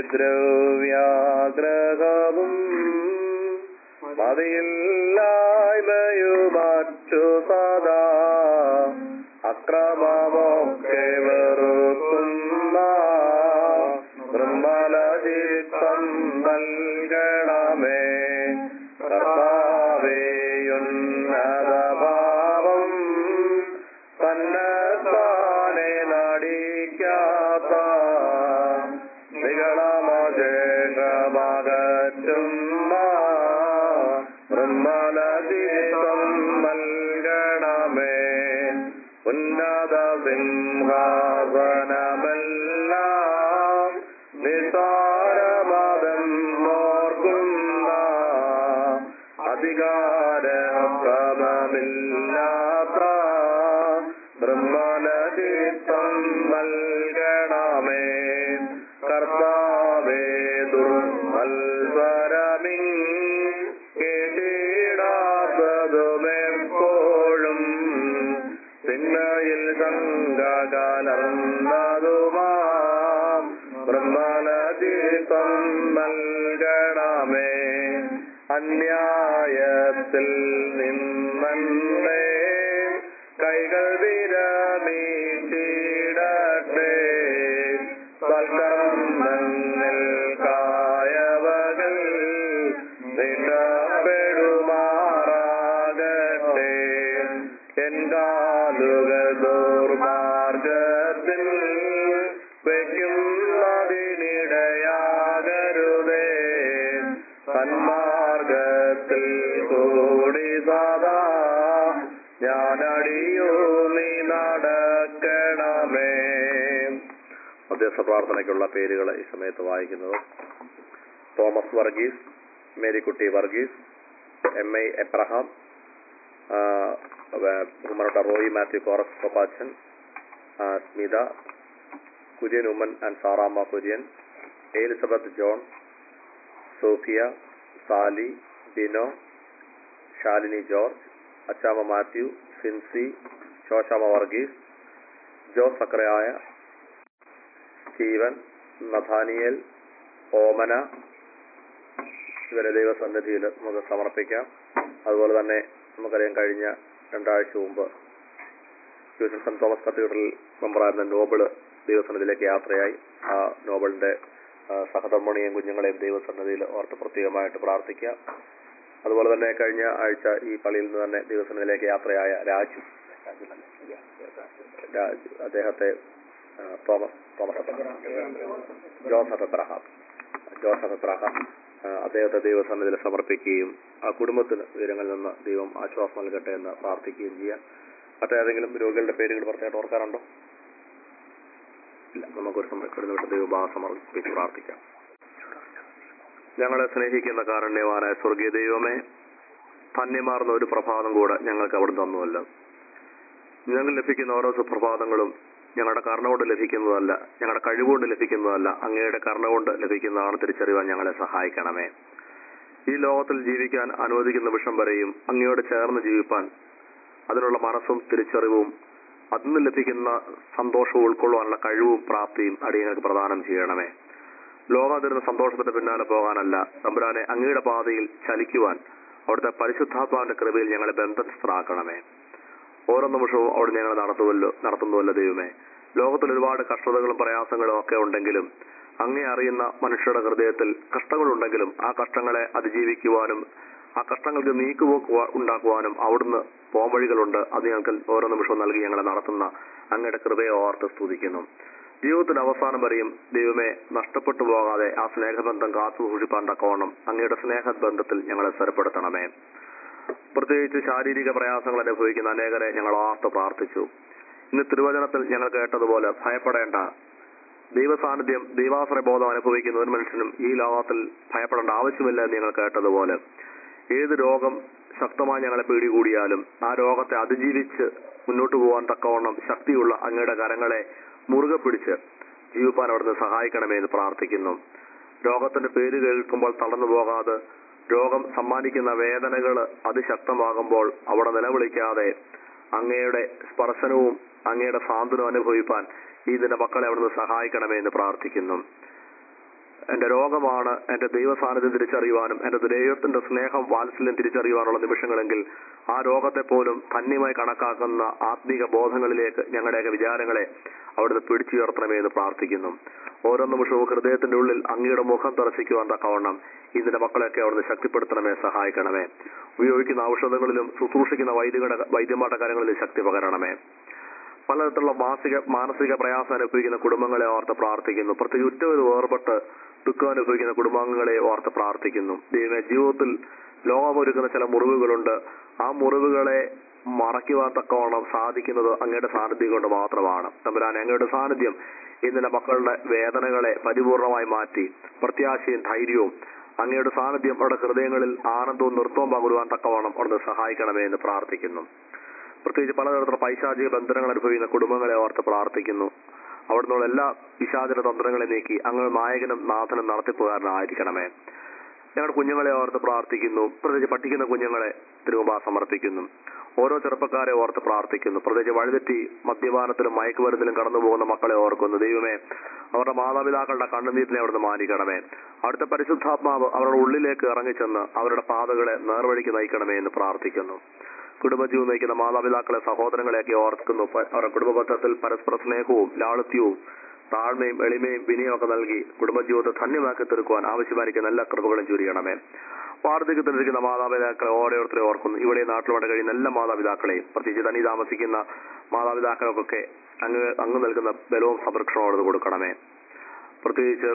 ദ്രവ്യാഗ്രഹവും മതിയില്ലായ്മയുമറ്റു സദാ അക്രമമൊക്കെ വെറുക്കുന്ന നിർമ്മലചിത്തം നൽകണമേ. കർത്താവേയുന്നതഭാവം തന്നെത്താനെ നടിക്കാത്ത നികളമജേഷമകറ്റുന്ന നിർമ്മലചിത്തം നൽകണമേ. ഉന്നത സിംഹാസനമെല്ലാം നിസാരമതെന്നോർക്കുന്ന അധികാരക്രമമില്ലാത്ത നിർമ്മലചിത്തം നൽകണമേ. കർത്താവേ ദുർമത്സരമീ കേട്ടിടാത്തതുമെപ്പോഴും സിന്നയിൽ ശങ്ക കലർന്നതുമാം നിർമ്മലചിത്തം നൽകണമേ. അന്യായത്തിൽ നിന്നെ കൈകൾ വിരമീട്ടിടട്ടെ. സൽക്കർമ്മങ്ങൾ കായവകൾ നിടപെടുമാറാകട്ടെ. എൻ കാലുകൾ ദുർമാർഗത്തിൽ വയ്ക്കുന്നതിനിടയാകരുതേ. സന്മാർഗത്തിൽ കൂടി സദാ ഞാനടിയൂ നീ നടക്കണമേ. മധ്യസ്ഥ പ്രാർത്ഥനയ്ക്കുള്ള പേരുകൾ ഈ സമയത്ത് വായിക്കുന്നത് തോമസ് വർഗീസ്, മേരിക്കുട്ടി വർഗീസ്, എം ഐ എബ്രഹാം, ആ, വേ- ബഹുമാനപ്പെട്ട റോയി മാത്യു കോറസ് കൊപ്പാച്ചൻ, ആ, സ്മിത കുര്യൻ, ഉമ്മൻ ആൻഡ് സാറാമ്മ കുര്യൻ, എലിസബത്ത് ജോൺ, സോഫിയ, സാലി, ബിനോ, ശാലിനി ജോർജ്, അച്ചാമ്മ മാത്യു, സിൻസി, ശോശാമ്മ വർഗീസ്, ജോസ് സക്രയായ, സ്റ്റീവൻ, നഥാനിയേൽ, ഓമന, ഇവരെ ദൈവസന്നിധിയിൽ നമുക്ക് സമർപ്പിക്കാം. അതുപോലെ തന്നെ നമുക്കറിയാം, കഴിഞ്ഞ രണ്ടാഴ്ച മുമ്പ് യൂസഫ് സെന്റ് തോമസ് കത്തീഡ്രൽ മെമ്പറായിരുന്ന നോബിള് ദൈവസന്നിധിയിലേക്ക് യാത്രയായി. ആ നോബിളിന്റെ ആ, സഹധർമ്മിണിയും കുഞ്ഞുങ്ങളെയും ദൈവസന്നിധിയിൽ ഓർത്ത് പ്രത്യേകമായിട്ട് പ്രാർത്ഥിക്കാം. അതുപോലെ തന്നെ കഴിഞ്ഞ ആഴ്ച ഈ പള്ളിയിൽ നിന്ന് തന്നെ ദൈവസന്നിധിയിലേക്ക് യാത്രയായ രാജു രാജു അദ്ദേഹത്തെ ആ, തോമസ് തോമസ് എബ്രഹാം ജോസഫ് എബ്രഹാം ജോസഫ് എബ്രഹാം ആ, അദ്ദേഹത്തെ ദൈവസന്നിധിയിൽ സമർപ്പിക്കുകയും ആ കുടുംബത്തിന് വിവരങ്ങളിൽ നിന്ന് ദൈവം ആശ്വാസം നൽകട്ടെ എന്ന് പ്രാർത്ഥിക്കുകയും ചെയ്യാം. മറ്റേതെങ്കിലും രോഗികളുടെ പേരുകൾ പറഞ്ഞായിട്ട് ഓർക്കാറുണ്ടോ? ഇല്ല. നമുക്കൊരു സമയപ്പെടുന്ന വിട്ട് ദൈവഭാവം സമർപ്പിച്ച് പ്രാർത്ഥിക്കാം. ഞങ്ങളെ സ്നേഹിക്കുന്ന കാരുണ്യവാനായ സ്വർഗീയ ദൈവമേ, ധന്യമാർന്ന ഒരു പ്രഭാതം കൂടെ ഞങ്ങൾക്ക് അവിടെ തന്നുവല്ലോ. ഞങ്ങൾ ലഭിക്കുന്ന ഓരോ സുപ്രഭാതങ്ങളും ഞങ്ങളുടെ കരുണ കൊണ്ട് ലഭിക്കുന്നതല്ല, ഞങ്ങളുടെ കഴിവുകൊണ്ട് ലഭിക്കുന്നതല്ല, അങ്ങയുടെ കരുണ കൊണ്ട് ലഭിക്കുന്നതാണ് തിരിച്ചറിയാൻ ഞങ്ങളെ സഹായിക്കണമേ. ഈ ലോകത്തിൽ ജീവിക്കാൻ അനുവദിക്കുന്ന വിഷം വരെയും അങ്ങയോട് ചേർന്ന് ജീവിപ്പാൻ അതിനുള്ള മനസ്സും തിരിച്ചറിവും അതിന് ലഭിക്കുന്ന സന്തോഷവും ഉൾക്കൊള്ളുവാനുള്ള കഴിവും പ്രാപ്തിയും അടിയങ്ങൾക്ക് പ്രദാനം ചെയ്യണമേ. ലോകം തരുന്ന സന്തോഷത്തിന്റെ പിന്നാലെ പോകാനല്ല, തമ്പുരാനെ അങ്ങയുടെ പാതയിൽ ചലിക്കുവാൻ അവിടുത്തെ പരിശുദ്ധാത്മാവിന്റെ കൃപയിൽ ഞങ്ങളെ ബന്ധസ്ഥരാക്കണമേ. ഓരോ നിമിഷവും അവിടെ ഞങ്ങൾ നടത്തുമല്ലോ നടത്തുന്നുവല്ലോ ദൈവമേ. ലോകത്തിൽ ഒരുപാട് കഷ്ടതകളും പ്രയാസങ്ങളും ഒക്കെ ഉണ്ടെങ്കിലും അങ്ങേ അറിയുന്ന മനുഷ്യരുടെ ഹൃദയത്തിൽ കഷ്ടങ്ങളുണ്ടെങ്കിലും ആ കഷ്ടങ്ങളെ അതിജീവിക്കുവാനും ആ കഷ്ടങ്ങൾക്ക് നീക്കുപോക്ക് ഉണ്ടാക്കുവാനും അവിടുന്ന് പോംവഴികളുണ്ട്. അത് ഞങ്ങൾക്ക് ഓരോ നിമിഷവും നൽകി ഞങ്ങളെ നടത്തുന്ന അങ്ങയുടെ കൃപയെ ഓർത്ത് സ്തുതിക്കുന്നു. ജീവിതത്തിന്റെ അവസാനം വരെയും ദൈവമേ നഷ്ടപ്പെട്ടു പോകാതെ ആ സ്നേഹബന്ധം കാത്തു സൂക്ഷിപ്പാൻ തക്കവണ്ണം അങ്ങയുടെ സ്നേഹബന്ധത്തിൽ ഞങ്ങളെ സ്ഥിരപ്പെടുത്തണമേ. പ്രത്യേകിച്ച് ശാരീരിക പ്രയാസങ്ങൾ അനുഭവിക്കുന്ന അനേകരെ ഞങ്ങൾ ഓർത്ത് പ്രാർത്ഥിച്ചു. ഇന്ന് തിരുവചനത്തിൽ ഞങ്ങൾ കേട്ടതുപോലെ ഭയപ്പെടേണ്ട, ദൈവസാന്നിധ്യം ദൈവാശ്രയ ബോധം അനുഭവിക്കുന്ന ഒരു മനുഷ്യനും ഈ ലോകത്തിൽ ഭയപ്പെടേണ്ട ആവശ്യമില്ല എന്ന് ഞങ്ങൾ കേട്ടതുപോലെ ഏത് രോഗം ശക്തമായി ഞങ്ങളെ പിടികൂടിയാലും ആ രോഗത്തെ അതിജീവിച്ച് മുന്നോട്ട് പോകാൻ തക്കവണ്ണം ശക്തിയുള്ള അങ്ങയുടെ കരങ്ങളെ മുറുകെ പിടിച്ച് ജീവിപ്പാൻ അവിടുന്ന് സഹായിക്കണമേ എന്ന് പ്രാർത്ഥിക്കുന്നു. രോഗത്തിന്റെ പേര് കേൾക്കുമ്പോൾ തളർന്നു പോകാതെ, രോഗം സമ്മാനിക്കുന്ന വേദനകൾ അതിശക്തമാകുമ്പോൾ അവിടെ നിലവിളിക്കാതെ അങ്ങയുടെ സ്പർശനവും അങ്ങയുടെ സാന്ത്വനവും അനുഭവിപ്പാൻ ഈ ദിന മക്കളെ അവിടുന്ന് സഹായിക്കണമേ എന്ന് പ്രാർത്ഥിക്കുന്നു. എന്റെ രോഗമാണ് എന്റെ ദൈവസാന്നിധ്യം തിരിച്ചറിയുവാനും എന്റെ ദൈവത്തിന്റെ സ്നേഹം വാത്സല്യം തിരിച്ചറിയുവാനുള്ള നിമിഷങ്ങളെങ്കിൽ ആ രോഗത്തെ പോലും ധന്യമായി കണക്കാക്കുന്ന ആത്മീക ബോധങ്ങളിലേക്ക് ഞങ്ങളുടെയൊക്കെ വിചാരങ്ങളെ അവിടുന്ന് പിടിച്ചുയർത്തണമേ എന്ന് പ്രാർത്ഥിക്കുന്നു. ഓരോ നിമിഷവും ഹൃദയത്തിന്റെ ഉള്ളിൽ അങ്ങയുടെ മുഖം ദർശിക്കുവാൻ തക്കവണ്ണം ഇതിന്റെ മക്കളെയൊക്കെ അവിടുന്ന് ശക്തിപ്പെടുത്തണമേ, സഹായിക്കണമേ. ഉപയോഗിക്കുന്ന ഔഷധങ്ങളിലും ശുശ്രൂഷിക്കുന്ന വൈദ്യരുടെ വൈദ്യമാരുടെ കാര്യങ്ങളിലും ശക്തി പകരണമേ. പലതരത്തിലുള്ള മാനസിക മാനസിക പ്രയാസം അനുഭവിക്കുന്ന കുടുംബങ്ങളെ ഓർത്ത് പ്രാർത്ഥിക്കുന്നു. പ്രത്യേകിച്ച് ഉറ്റവര് വേർപെട്ട് ദുഃഖം അനുഭവിക്കുന്ന കുടുംബാംഗങ്ങളെ ഓർത്ത് പ്രാർത്ഥിക്കുന്നു. ദൈവമേ, ജീവിതത്തിൽ ലോകമൊരുക്കുന്ന ചില മുറിവുകളുണ്ട്. ആ മുറിവുകളെ മറയ്ക്കുവാൻ തക്കവണ്ണം സാധിക്കുന്നത് അങ്ങയുടെ സാന്നിധ്യം കൊണ്ട് മാത്രമാണ്. തമ്പുരാനെ, അങ്ങയുടെ സാന്നിധ്യം ഇന്നലെ മക്കളുടെ വേദനകളെ പരിപൂർണമായി മാറ്റി പ്രത്യാശയും ധൈര്യവും അങ്ങയുടെ സാന്നിധ്യം അവരുടെ ഹൃദയങ്ങളിൽ ആനന്ദവും നൃത്തവും പകരുവാൻ തക്കവണ്ണം അവിടുന്ന് സഹായിക്കണമേ എന്ന് പ്രാർത്ഥിക്കുന്നു. പ്രത്യേകിച്ച് പലതരത്തിലുള്ള പൈശാചിക ബന്ധനങ്ങൾ അനുഭവിക്കുന്ന കുടുംബങ്ങളെ ഓർത്ത് പ്രാർത്ഥിക്കുന്നു. അവിടുന്നുള്ള എല്ലാ പിശാചിക തന്ത്രങ്ങളെ നീക്കി അങ്ങ് നായകനും നാഥനും നടത്തിപ്പുകാരനായിരിക്കണമേ. ഞങ്ങളുടെ കുഞ്ഞുങ്ങളെ ഓർത്ത് പ്രാർത്ഥിക്കുന്നു. പ്രത്യേകിച്ച് പഠിക്കുന്ന കുഞ്ഞുങ്ങളെ തിരുമുമ്പാ സമർപ്പിക്കുന്നു. ഓരോ ചെറുപ്പക്കാരെ ഓർത്ത് പ്രാർത്ഥിക്കുന്നു. പ്രത്യേകിച്ച് വഴിതെറ്റി മദ്യപാനത്തിലും മയക്കുമരുന്നിലും കടന്നു പോകുന്ന മക്കളെ ഓർക്കുന്നു. ദൈവമേ, അവരുടെ മാതാപിതാക്കളുടെ കണ്ണുനീരിനെ അവിടുന്ന് മാനിക്കണമേ. അവിടുത്തെ പരിശുദ്ധാത്മാവ് അവരുടെ ഉള്ളിലേക്ക് ഇറങ്ങിച്ചെന്ന് അവരുടെ പാതകളെ നേർവഴിക്ക് നയിക്കണമേ എന്ന് പ്രാർത്ഥിക്കുന്നു. കുടുംബജീവൻ നയിക്കുന്ന മാതാപിതാക്കളെ സഹോദരങ്ങളെയൊക്കെ ഓർക്കുന്നു. അവരുടെ കുടുംബബന്ധത്തിൽ പരസ്പര സ്നേഹവും ലാളിത്യവും താഴ്മയും എളിമയും വിനയം ഒക്കെ നൽകി കുടുംബജീവിതത്തെ ധന്യമാക്കി തീർക്കുവാൻ ആവശ്യമായിരിക്കുന്ന എല്ലാ കൃപകളും ചുരിയണമേ. വാർദ്ധക്യത്തിലിരിക്കുന്ന മാതാപിതാക്കളെ ഓരോരുത്തരെ ഓർക്കുന്നു. ഇവിടെ നാട്ടിലുണ്ട് കഴിയുന്ന എല്ലാ മാതാപിതാക്കളെയും, പ്രത്യേകിച്ച് തനി താമസിക്കുന്ന മാതാപിതാക്കൾക്കൊക്കെ അങ്ങ് അങ്ങ് നൽകുന്ന ബലവും സംരക്ഷണവും കൊടുക്കണമേ. പ്രത്യേകിച്ച്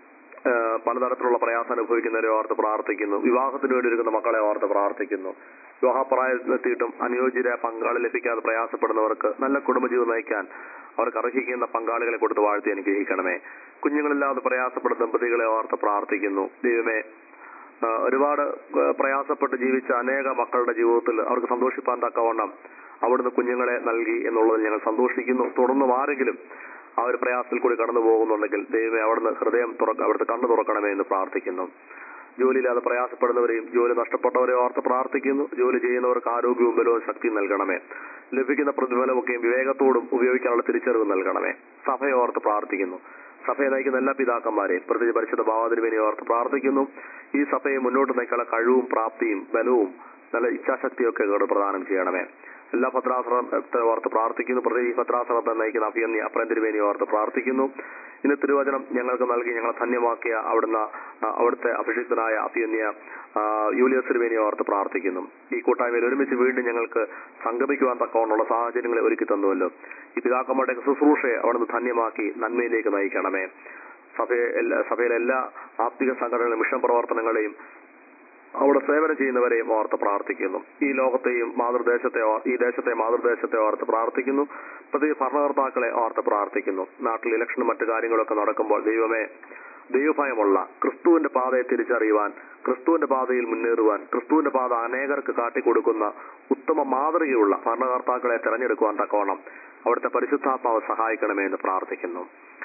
പലതരത്തിലുള്ള പ്രയാസം അനുഭവിക്കുന്നവരെ ഓർത്ത് പ്രാർത്ഥിക്കുന്നു. വിവാഹത്തിന് വേണ്ടി ഒരുക്കുന്ന മക്കളെ ഓർത്ത് പ്രാർത്ഥിക്കുന്നു. വിവാഹപ്രായത്തിലെത്തിയിട്ടും അനുയോജ്യര പങ്കാളി ലഭിക്കാതെ പ്രയാസപ്പെടുന്നവർക്ക് നല്ല കുടുംബജീവിതം നയിക്കാൻ അവർക്ക് അർഹിക്കുന്ന പങ്കാളികളെ കൊടുത്ത് വാഴ്ത്തി അനുഗ്രഹിക്കണമേ. കുഞ്ഞുങ്ങളില്ലാതെ പ്രയാസപ്പെടുന്ന ദമ്പതികളെ ഓർത്ത് പ്രാർത്ഥിക്കുന്നു. ദൈവമേ, ആ, ഒരുപാട് ആ, പ്രയാസപ്പെട്ട് ജീവിച്ച അനേക മക്കളുടെ ജീവിതത്തിൽ അവർക്ക് സന്തോഷിപ്പാൻ തക്കവണ്ണം അവിടുന്ന് കുഞ്ഞുങ്ങളെ നൽകി എന്നുള്ളത് ഞങ്ങൾ സന്തോഷിക്കുന്നു. തുടർന്നും ആരെങ്കിലും ആ ഒരു പ്രയാസത്തിൽ കൂടി കടന്നു പോകുന്നുണ്ടെങ്കിൽ ദൈവമേ അവിടുന്ന് ഹൃദയം തുറക്ക അവിടുത്തെ കണ്ണു തുറക്കണമേ എന്ന് പ്രാർത്ഥിക്കുന്നു. ജോലിയില്ലാതെ പ്രയാസപ്പെടുന്നവരെയും ജോലി നഷ്ടപ്പെട്ടവരെയും ഓർത്ത് പ്രാർത്ഥിക്കുന്നു. ജോലി ചെയ്യുന്നവർക്ക് ആരോഗ്യവും ബലവും ശക്തിയും നൽകണമേ. ലഭിക്കുന്ന പ്രതിഫലമൊക്കെയും വിവേകത്തോടും ഉപയോഗിക്കാനുള്ള തിരിച്ചറിവ് നൽകണമേ. സഭയെ ഓർത്ത് പ്രാർത്ഥിക്കുന്നു. സഭയെ നയിക്കുന്ന എല്ലാ പിതാക്കന്മാരെയും പ്രത്യേകിച്ച് പരിശുദ്ധ ഭാവാതിരുവേനെ ഓർത്ത് പ്രാർത്ഥിക്കുന്നു. ഈ സഭയെ മുന്നോട്ട് നയിക്കാനുള്ള കഴിവും പ്രാപ്തിയും ബലവും നല്ല ഇച്ഛാശക്തിയൊക്കെ കേട് പ്രദാനം ചെയ്യണമേ. എല്ലാ ഭദ്രാസനത്തെ ഓർത്ത് പ്രാർത്ഥിക്കുന്നു. പ്രത്യേകിച്ച് ഭദ്രാസനത്തെ നയിക്കുന്ന അഭിയന്യ അപ്രന്തിരുവേനെ ഓർത്ത് പ്രാർത്ഥിക്കുന്നു. ഇന്ന് തിരുവചനം ഞങ്ങൾക്ക് നൽകി ഞങ്ങളെ ധന്യമാക്കിയ അവിടുന്ന് അവിടുത്തെ അഭിഷിക്തനായ അഭിയന്യ യൂലിയസ് തിരുവേനെ ഓർത്ത് പ്രാർത്ഥിക്കുന്നു. ഈ കൂട്ടായ്മയിൽ ഒരുമിച്ച് വീണ്ടും ഞങ്ങൾക്ക് സംഗമിക്കുവാൻ തക്കവണ്ണമുള്ള സാഹചര്യങ്ങളെ ഒരുക്കി തന്നുവല്ലോ. ഈ പിതാക്കന്മാരുടെ ശുശ്രൂഷയെ അവിടുന്ന് ധന്യമാക്കി നന്മയിലേക്ക് നയിക്കണമേ. സഭയെ എല്ലാ സഭയിലെ എല്ലാ ആത്മിക സംഘടനകളും മിഷൻ പ്രവർത്തനങ്ങളെയും അവിടെ സേവനം ചെയ്യുന്നവരെയും ഓർത്ത് പ്രാർത്ഥിക്കുന്നു. ഈ ലോകത്തെയും മാതൃദേശത്തെ ഈ ദേശത്തെ മാതൃദേശത്തെ ഓർത്ത് പ്രാർത്ഥിക്കുന്നു. പ്രത്യേക ഭരണകർത്താക്കളെ ഓർത്ത് പ്രാർത്ഥിക്കുന്നു. നാട്ടിൽ ഇലക്ഷനും മറ്റു കാര്യങ്ങളൊക്കെ നടക്കുമ്പോൾ ദൈവമേ ദൈവഭയമുള്ള ക്രിസ്തുവിന്റെ പാതയെ തിരിച്ചറിയുവാൻ, ക്രിസ്തുവിന്റെ പാതയിൽ മുന്നേറുവാൻ, ക്രിസ്തുവിന്റെ പാത അനേകർക്ക് കാട്ടിക്കൊടുക്കുന്ന ഉത്തമ മാതൃകയുള്ള ഭരണകർത്താക്കളെ തെരഞ്ഞെടുക്കുവാൻ തക്കവണ്ണം അവിടുത്തെ പരിശുദ്ധാത്മാവ് സഹായിക്കണമേ എന്ന് പ്രാർത്ഥിക്കുന്നു.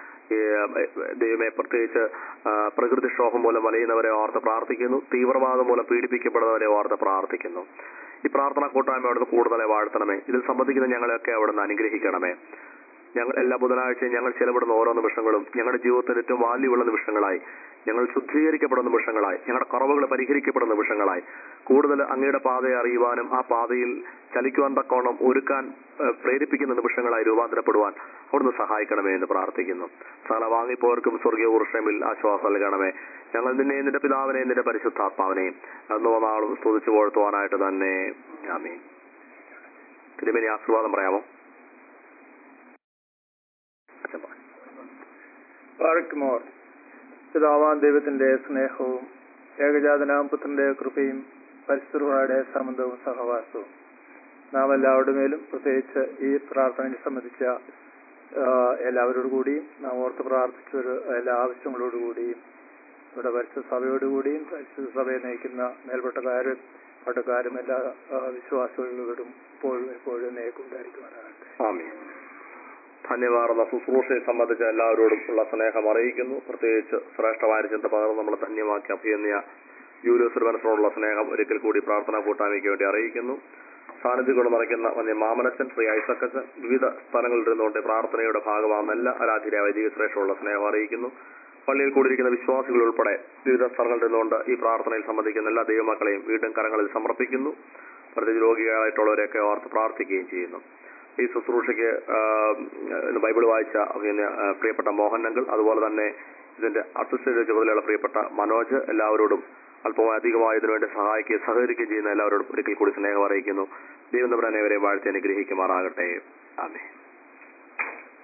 ദൈവമേ പ്രത്യേകിച്ച് പ്രകൃതിക്ഷോഭം മൂലം വലയുന്നവരെ ഓർത്ത് പ്രാർത്ഥിക്കുന്നു. തീവ്രവാദം മൂലം പീഡിപ്പിക്കപ്പെടുന്നവരെ ഓർത്ത് പ്രാർത്ഥിക്കുന്നു. ഈ പ്രാർത്ഥനാ കൂട്ടായ്മ അവിടുന്ന് കൂടുതലായി വാഴ്ത്തണമേ. ഇതിൽ സംബന്ധിക്കുന്ന ഞങ്ങളെയൊക്കെ അവിടുന്ന് അനുഗ്രഹിക്കണമേ. ഞങ്ങൾ എല്ലാ ബുധനാഴ്ചയും ഞങ്ങൾ ചെലവിടുന്ന ഓരോ നിമിഷങ്ങളും ഞങ്ങളുടെ ജീവിതത്തിൽ ഏറ്റവും വാല്യുള്ള നിമിഷങ്ങളായി, ഞങ്ങൾ ശുദ്ധീകരിക്കപ്പെടുന്ന നിമിഷങ്ങളായി, ഞങ്ങളുടെ കുറവുകൾ പരിഹരിക്കപ്പെടുന്ന നിമിഷങ്ങളായി, കൂടുതൽ അങ്ങയുടെ പാതയെ അറിയുവാനും ആ പാതയിൽ ചലിക്കുവാൻ തക്കോണം ഒരുക്കാൻ പ്രേരിപ്പിക്കുന്ന നിമിഷങ്ങളായി രൂപാന്തരപ്പെടുവാൻ അവിടുന്ന് സഹായിക്കണമേ എന്ന് പ്രാർത്ഥിക്കുന്നു. സകല വാങ്ങിപ്പോർക്കും സ്വർഗീയ ഊർഷമിൽ ആശ്വാസം നൽകണമേ. ഞങ്ങൾ നിന്നെയും നിന്റെ പിതാവിനെയും നിന്റെ പരിശുദ്ധാത്മാവിനെയും അന്നോ നാളും സ്തുതിച്ചു പോഴ്ത്തുവാനായിട്ട് തന്നെ ആമീൻ. തിരുമേനി ആശീർവാദം പറയാമോ? പാർക്കുമോർ പിതാവാൻ ദൈവത്തിന്റെ സ്നേഹവും ഏകജാതനാം പുത്രന്റെ കൃപയും പരിശുദ്ധരുടെ സംബന്ധവും സഹവാസവും നാം എല്ലാവരുടെ മേലും പ്രത്യേകിച്ച് ഈ പ്രാർത്ഥനയെ സംബന്ധിച്ച എല്ലാവരോടു കൂടിയും നാം ഓർത്ത് പ്രാർത്ഥിച്ച എല്ലാ ആവശ്യങ്ങളോടുകൂടിയും ഇവിടെ പരിശുദ്ധ സഭയോടുകൂടിയും പരിശുദ്ധ സഭയെ നയിക്കുന്ന മേൽപ്പെട്ടക്കാരും പട്ടക്കാരും എല്ലാ വിശ്വാസികളോടും ഇപ്പോഴും എപ്പോഴും നേക്കുണ്ടായിരിക്കുവാനാകട്ടെ. ആമീൻ. ധന്യമാർന്ന ശുശ്രൂഷയെ സംബന്ധിച്ച എല്ലാവരോടും ഉള്ള സ്നേഹം അറിയിക്കുന്നു. പ്രത്യേകിച്ച് ശ്രേഷ്ഠമായ ചിന്ത പകർന്ന് നമ്മളെ ധന്യമാക്കി അഭിയന്യ യൂലിയസ് തിരുമനസിനോടുള്ള സ്നേഹം ഒരിക്കൽ കൂടി പ്രാർത്ഥനാ കൂട്ടായ്മയ്ക്ക് വേണ്ടി അറിയിക്കുന്നു. സാന്നിധ്യം കൊണ്ട് നിറയ്ക്കുന്ന വന്യ മാമനച്ചൻ, ശ്രീ ഐസക്കച്ചൻ, വിവിധ സ്ഥലങ്ങളിൽ ഇരുന്നുകൊണ്ട് പ്രാർത്ഥനയുടെ ഭാഗമാകുന്ന എല്ലാ ആരാധ്യരായ വൈദിക ശ്രേഷ്ഠമുള്ള സ്നേഹം അറിയിക്കുന്നു. പള്ളിയിൽ കൂടിയിരിക്കുന്ന വിശ്വാസികൾ ഉൾപ്പെടെ വിവിധ സ്ഥലങ്ങളിൽ നിന്നുകൊണ്ട് ഈ പ്രാർത്ഥനയിൽ സംബന്ധിക്കുന്ന എല്ലാ ദൈവമക്കളെയും വീണ്ടും കരങ്ങളിൽ സമർപ്പിക്കുന്നു. പ്രത്യേകിച്ച് രോഗികളായിട്ടുള്ളവരെയൊക്കെ ഓർത്ത് പ്രാർത്ഥിക്കുകയും ചെയ്യുന്നു. ഈ ശുശ്രൂഷയ്ക്ക് ബൈബിൾ വായിച്ച പിന്നെ പ്രിയപ്പെട്ട മോഹനങ്ങൾ, അതുപോലെ തന്നെ ഇതിന്റെ അസിസ്റ്റന്റ് ചുമതലയുള്ള പ്രിയപ്പെട്ട മനോജ്, എല്ലാവരോടും അല്പമായി അധികമായി ഇതിനുവേണ്ടി സഹായിക്കുകയും സഹകരിക്കുകയും ചെയ്യുന്ന എല്ലാവരോടും ഒരിക്കൽ കൂടി സ്നേഹം അറിയിക്കുന്നു. ദൈവം തമ്പുരാനെ അവരെ വാഴ്ത്തി അനുഗ്രഹിക്കുമാറാകട്ടെ. ആമേൻ.